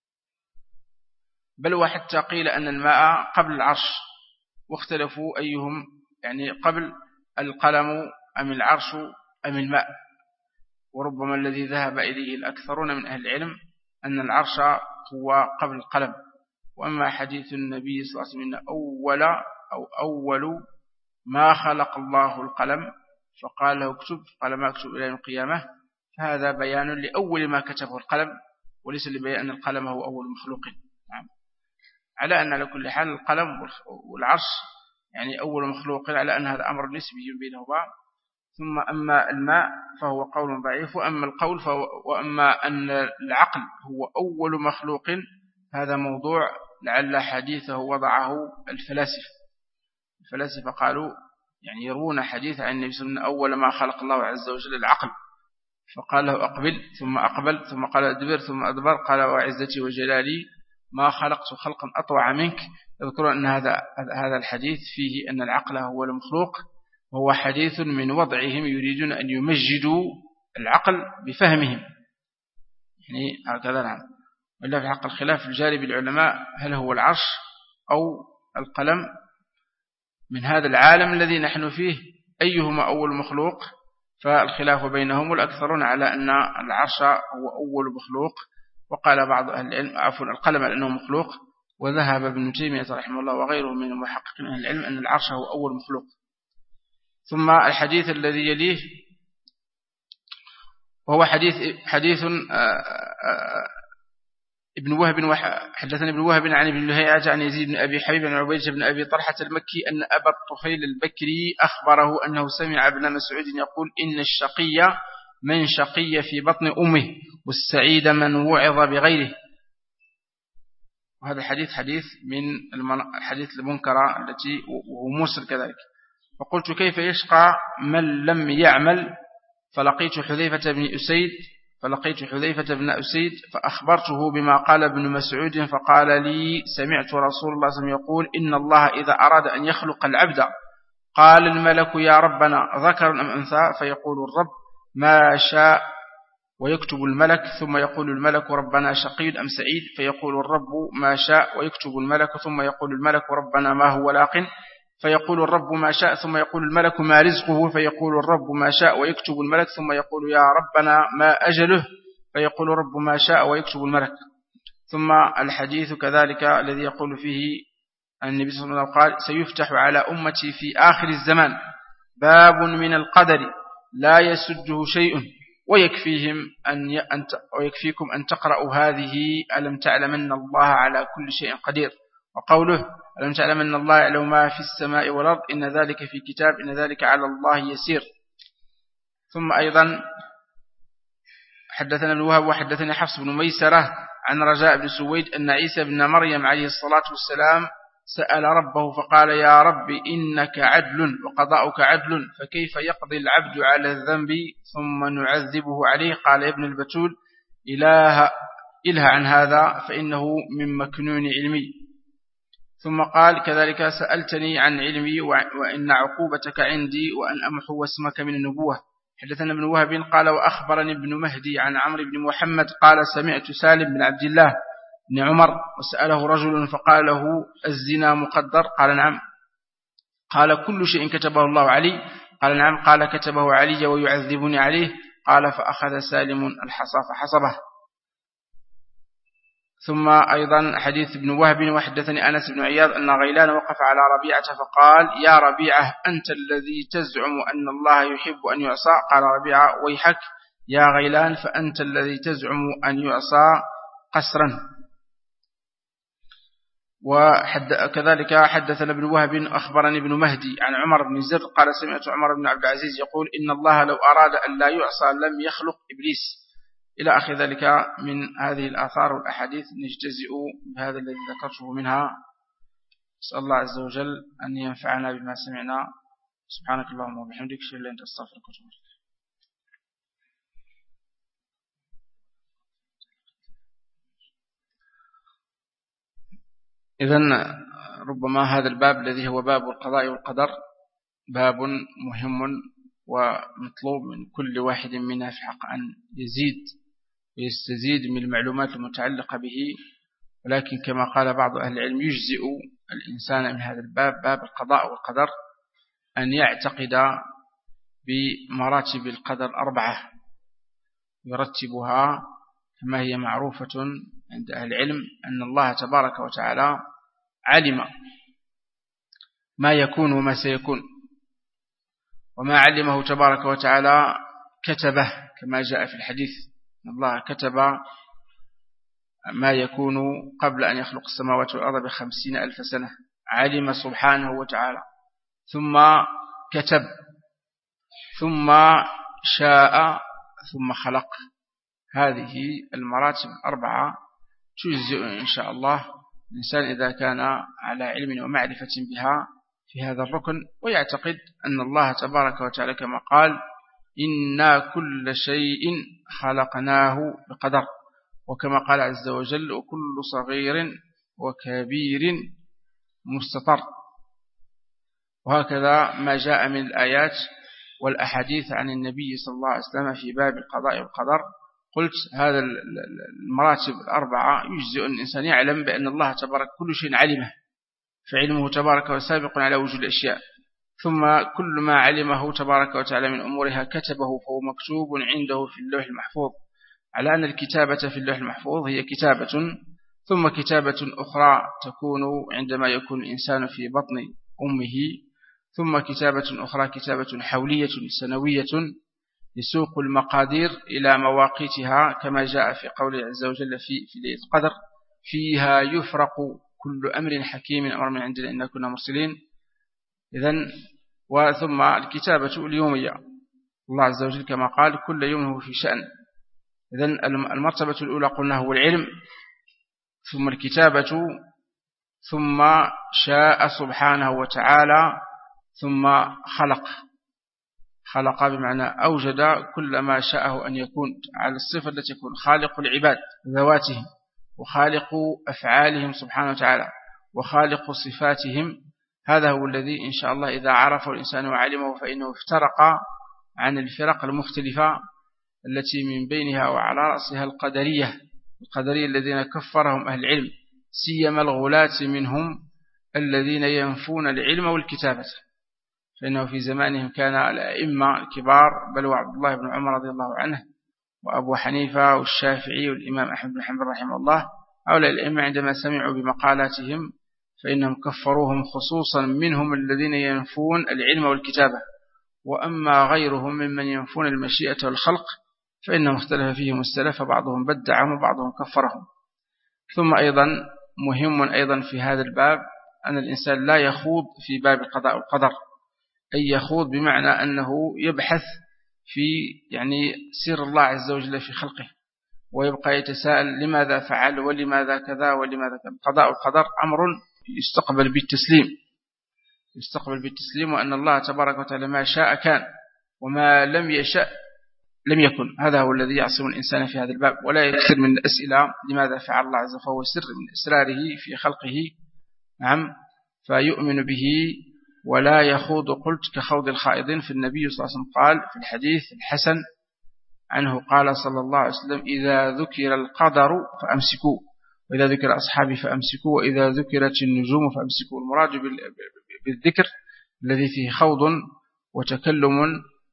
بل وحتى قيل أن الماء قبل العرش واختلفوا أيهم يعني قبل القلم أم العرش أم الماء. وربما الذي ذهب إليه الأكثرون من أهل العلم أن العرش هو قبل القلم. وأما حديث النبي صلى الله عليه وسلم أول ما خلق الله القلم فقال له اكتب قال ما اكتب إلى يوم القيامة، فهذا بيان لأول ما كتبه القلم وليس لبيان أن القلم هو أول مخلوق. نعم. على أن على كل حال القلم والعرش يعني أول مخلوق على أن هذا أمر نسبي بينهما. ثم أما الماء فهو قول ضعيف. وأما القول وأما أن العقل هو أول مخلوق هذا موضوع لعل حديثه وضعه الفلاسفة قالوا يعني يرون حديث عن النبي صلى الله عليه وسلم أول ما خلق الله عز وجل العقل فقال له أقبل ثم أقبل ثم قال أدبر ثم أدبر قال وعزتي وجلالي ما خلقت خلقا أطوع منك. يذكرون أن هذا الحديث فيه أن العقل هو المخلوق وهو حديث من وضعهم يريدون أن يمجدوا العقل بفهمهم يعني هكذا. نعم. وإلا في حق الخلاف الجاري بالعلماء هل هو العرش أو القلم من هذا العالم الذي نحن فيه أيهما أول مخلوق؟ فالخلاف بينهم والأكثرون على أن العرش هو أول مخلوق. وقال بعض أهل العلم القلم لأنه مخلوق. وذهب ابن تيمية رحمه الله وغيره من المحققين أهل العلم أن العرش هو أول مخلوق. ثم الحديث الذي يليه وهو حديث ابن وهب حدثني ابن وهب عن ابن لهيعة عن يزيد بن أبي حبيب عن عبيدة بن أبي طلحة المكي أن أبا الطفيل البكري أخبره أنه سمع ابن مسعود يقول إن الشقي من شقي في بطن أمه والسعيد من وعظ بغيره. وهذا الحديث حديث من الحديث المنكرة التي وهو مرسل كذلك. فقلت كيف يشقى من لم يعمل فلقيت حذيفة بن أسيد فأخبرته بما قال ابن مسعود فقال لي سمعت رسول الله صلى الله عليه وسلم يقول إن الله إذا أراد أن يخلق العبد قال الملك يا ربنا ذكر أم أنثى فيقول الرب ما شاء ويكتب الملك ثم يقول الملك ربنا شقي أم سعيد فيقول الرب ما شاء ويكتب الملك ثم يقول الملك ربنا ما هو لاق فيقول الرب ما شاء ثم يقول الملك ما رزقه فيقول الرب ما شاء ويكتب الملك ثم يقول يا ربنا ما أجله فيقول الرب ما شاء ويكتب الملك. ثم الحديث كذلك الذي يقول فيه النبي صلى الله عليه وسلم قال سيفتح على أمتي في آخر الزمان باب من القدر لا يسده شيء ويكفيكم أن تقرأوا هذه ألم تعلم أن الله على كل شيء قدير، وقوله ألم تعلم أن الله يعلم ما في السماء والأرض إن ذلك في كتاب إن ذلك على الله يسير. ثم أيضا حدثنا ابن وهب وحدثني حفص بن ميسرة عن رجاء بن سويد أن عيسى بن مريم عليه الصلاة والسلام سأل ربه فقال يا رب إنك عدل وقضاؤك عدل فكيف يقضي العبد على الذنب ثم نعذبه عليه؟ قال ابن البتول إله عن هذا فإنه من مكنون علمي. ثم قال كذلك سألتني عن علمي وإن عقوبتك عندي وأن أمحو اسمك من النبوة. حدثنا ابن وهب قال وأخبرني ابن مهدي عن عمرو بن محمد قال سمعت سالم بن عبد الله بن عمر وسأله رجل فقال له الزنا مقدر؟ قال نعم. قال كل شيء كتبه الله علي؟ قال نعم. قال كتبه علي ويعذبني عليه؟ قال فأخذ سالم الحصى فحصبه. ثم أيضا حديث ابن وهب وحدثني أنس بن عياض أن غيلان وقف على ربيعة فقال يا ربيعة أنت الذي تزعم أن الله يحب أن يعصى؟ قال ربيعة ويحك يا غيلان فأنت الذي تزعم أن يعصى قسرا. وكذلك حدثنا ابن وهب أخبرني ابن مهدي عن عمر بن زر قال سمعت عمر بن عبد العزيز يقول إن الله لو أراد أن لا يعصى لم يخلق إبليس إلى آخر ذلك من هذه الآثار والأحاديث. نجتزئ بهذا الذي ذكرته منها. أسأل الله عز وجل أن ينفعنا بما سمعنا. سبحانك اللهم وبحمدك أشهد أن لا إله إلا أنت أستغفرك وأتوب إليك. إذن ربما هذا الباب الذي هو باب القضاء والقدر باب مهم ومطلوب من كل واحد منا في حق أن يزيد ويستزيد من المعلومات المتعلقة به، ولكن كما قال بعض أهل العلم يجزئ الإنسان من هذا الباب باب القضاء والقدر أن يعتقد بمراتب القدر 4 يرتبها كما هي معروفة عند أهل العلم أن الله تبارك وتعالى علم ما يكون وما سيكون، وما علمه تبارك وتعالى كتبه كما جاء في الحديث أن الله كتب ما يكون قبل أن يخلق السماوات والأرض ب50,000 سنة. علم سبحانه وتعالى ثم كتب ثم شاء ثم خلق. هذه المراتب 4 تجزئ إن شاء الله الإنسان إذا كان على علم ومعرفة بها في هذا الركن، ويعتقد أن الله تبارك وتعالى كما قال إنا كل شيء خلقناه بقدر، وكما قال عز وجل وكل صغير وكبير مستطر. وهكذا ما جاء من الآيات والأحاديث عن النبي صلى الله عليه وسلم في باب القضاء والقدر. قلت هذا المراتب 4 يجزئ الإنسان يعلم بأن الله تبارك كل شيء علمه، فعلمه تبارك وسابق على وجود الأشياء، ثم كل ما علمه تبارك وتعالى من أمورها كتبه فهو مكتوب عنده في اللوح المحفوظ، على أن الكتابة في اللوح المحفوظ هي كتابة ثم كتابة أخرى تكون عندما يكون الإنسان في بطن أمه، ثم كتابة أخرى كتابة حولية سنوية يسوق المقادير إلى مواقيتها كما جاء في قوله عز وجل في ليلة القدر فيها يفرق كل أمر حكيم أمر من عندنا إنا كنا مرسلين. إذن وثم الكتابة اليومية الله عز وجل كما قال كل يوم هو في شأن. إذن المرتبة الأولى قلنا هو العلم، ثم الكتابة، ثم شاء سبحانه وتعالى، ثم خلق بمعنى أوجد كل ما شاءه أن يكون على الصفة التي يكون خالق العباد ذواتهم وخالق أفعالهم سبحانه وتعالى وخالق صفاتهم. هذا هو الذي إن شاء الله إذا عرفه الإنسان وعلمه فإنه افترق عن الفرق المختلفة التي من بينها وعلى رأسها القدرية الذين كفرهم أهل العلم، سيما الغلاة منهم الذين ينفون العلم والكتابة، فإنه في زمانهم كان الأئمة الكبار بل وعبد الله بن عمر رضي الله عنه وأبو حنيفة والشافعي والإمام أحمد بن حنبل رحمه الله، هؤلاء الأئمة عندما سمعوا بمقالاتهم فإنهم كفروهم، خصوصا منهم الذين ينفون العلم والكتابة، وأما غيرهم ممن ينفون المشيئة والخلق فإنهم اختلف فيهم السلف، فبعضهم بدعهم وبعضهم كفرهم. ثم أيضا مهم أيضا في هذا الباب أن الإنسان لا يخوض في باب القضاء والقدر، أي يخوض بمعنى أنه يبحث في يعني سر الله عز وجل في خلقه، ويبقى يتساءل لماذا فعل ولماذا كذا ولماذا كذا. القضاء والقدر أمر يستقبل بالتسليم، وأن الله تبارك وتعالى ما شاء كان وما لم يشأ لم يكن. هذا هو الذي يعصم الإنسان في هذا الباب، ولا يكثر من الأسئلة لماذا فعل الله عز وجل، فهو سر من إسراره في خلقه. نعم، فيؤمن به ولا يخوض. قلت كخوض الخائضين. في النبي صلى الله عليه وسلم قال في الحديث الحسن عنه قال صلى الله عليه وسلم: إذا ذكر القدر فأمسكوا، وإذا ذكر أصحابي فأمسكوا، وإذا ذكرت النجوم فأمسكوا. المراد بالذكر الذي فيه خوض وتكلم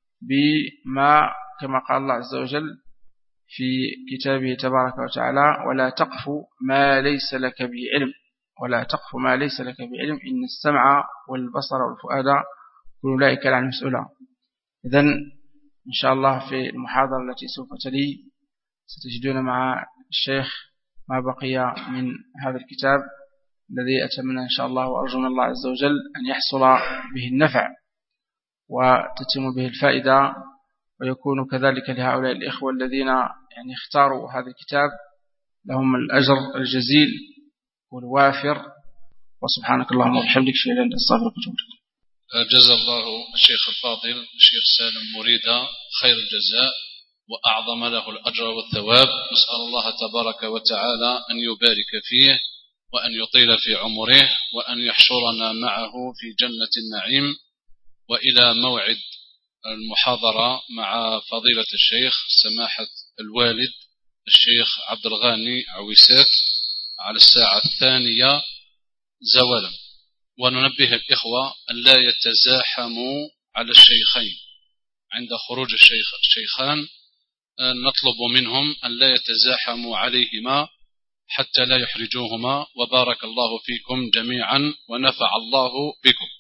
بما كما قال الله عز وجل في كتابه تبارك وتعالى: ولا تقف ما ليس لك به علم، ولا تقف ما ليس لك بعلم إن السمع والبصر والفؤاد كل أولئك كان عنه مسؤولا. إذن إن شاء الله في المحاضرة التي سوف تلي ستجدون مع الشيخ ما بقي من هذا الكتاب الذي أتمنى إن شاء الله وأرجو من الله عز وجل أن يحصل به النفع وتتم به الفائدة، ويكون كذلك لهؤلاء الإخوة الذين يعني اختاروا هذا الكتاب لهم الأجر الجزيل والوافر. وسبحانك اللهم وبحمدك أشهد أن لا إله إلا أنت أستغفرك وأتوب إليك.
جزا الله الشيخ الفاضل الشيخ سالم مريدة خير الجزاء وأعظم له الأجر والثواب. نسأل الله تبارك وتعالى أن يبارك فيه وأن يطيل في عمره وأن يحشرنا معه في جنة النعيم. وإلى موعد المحاضرة مع فضيلة الشيخ سماحة الوالد الشيخ عبد الغاني عويسات على الساعة 2 زوالا. وننبه الإخوة أن لا يتزاحموا على الشيخين عند خروج الشيخان، نطلب منهم أن لا يتزاحموا عليهما حتى لا يحرجوهما. وبارك الله فيكم جميعا ونفع الله بكم.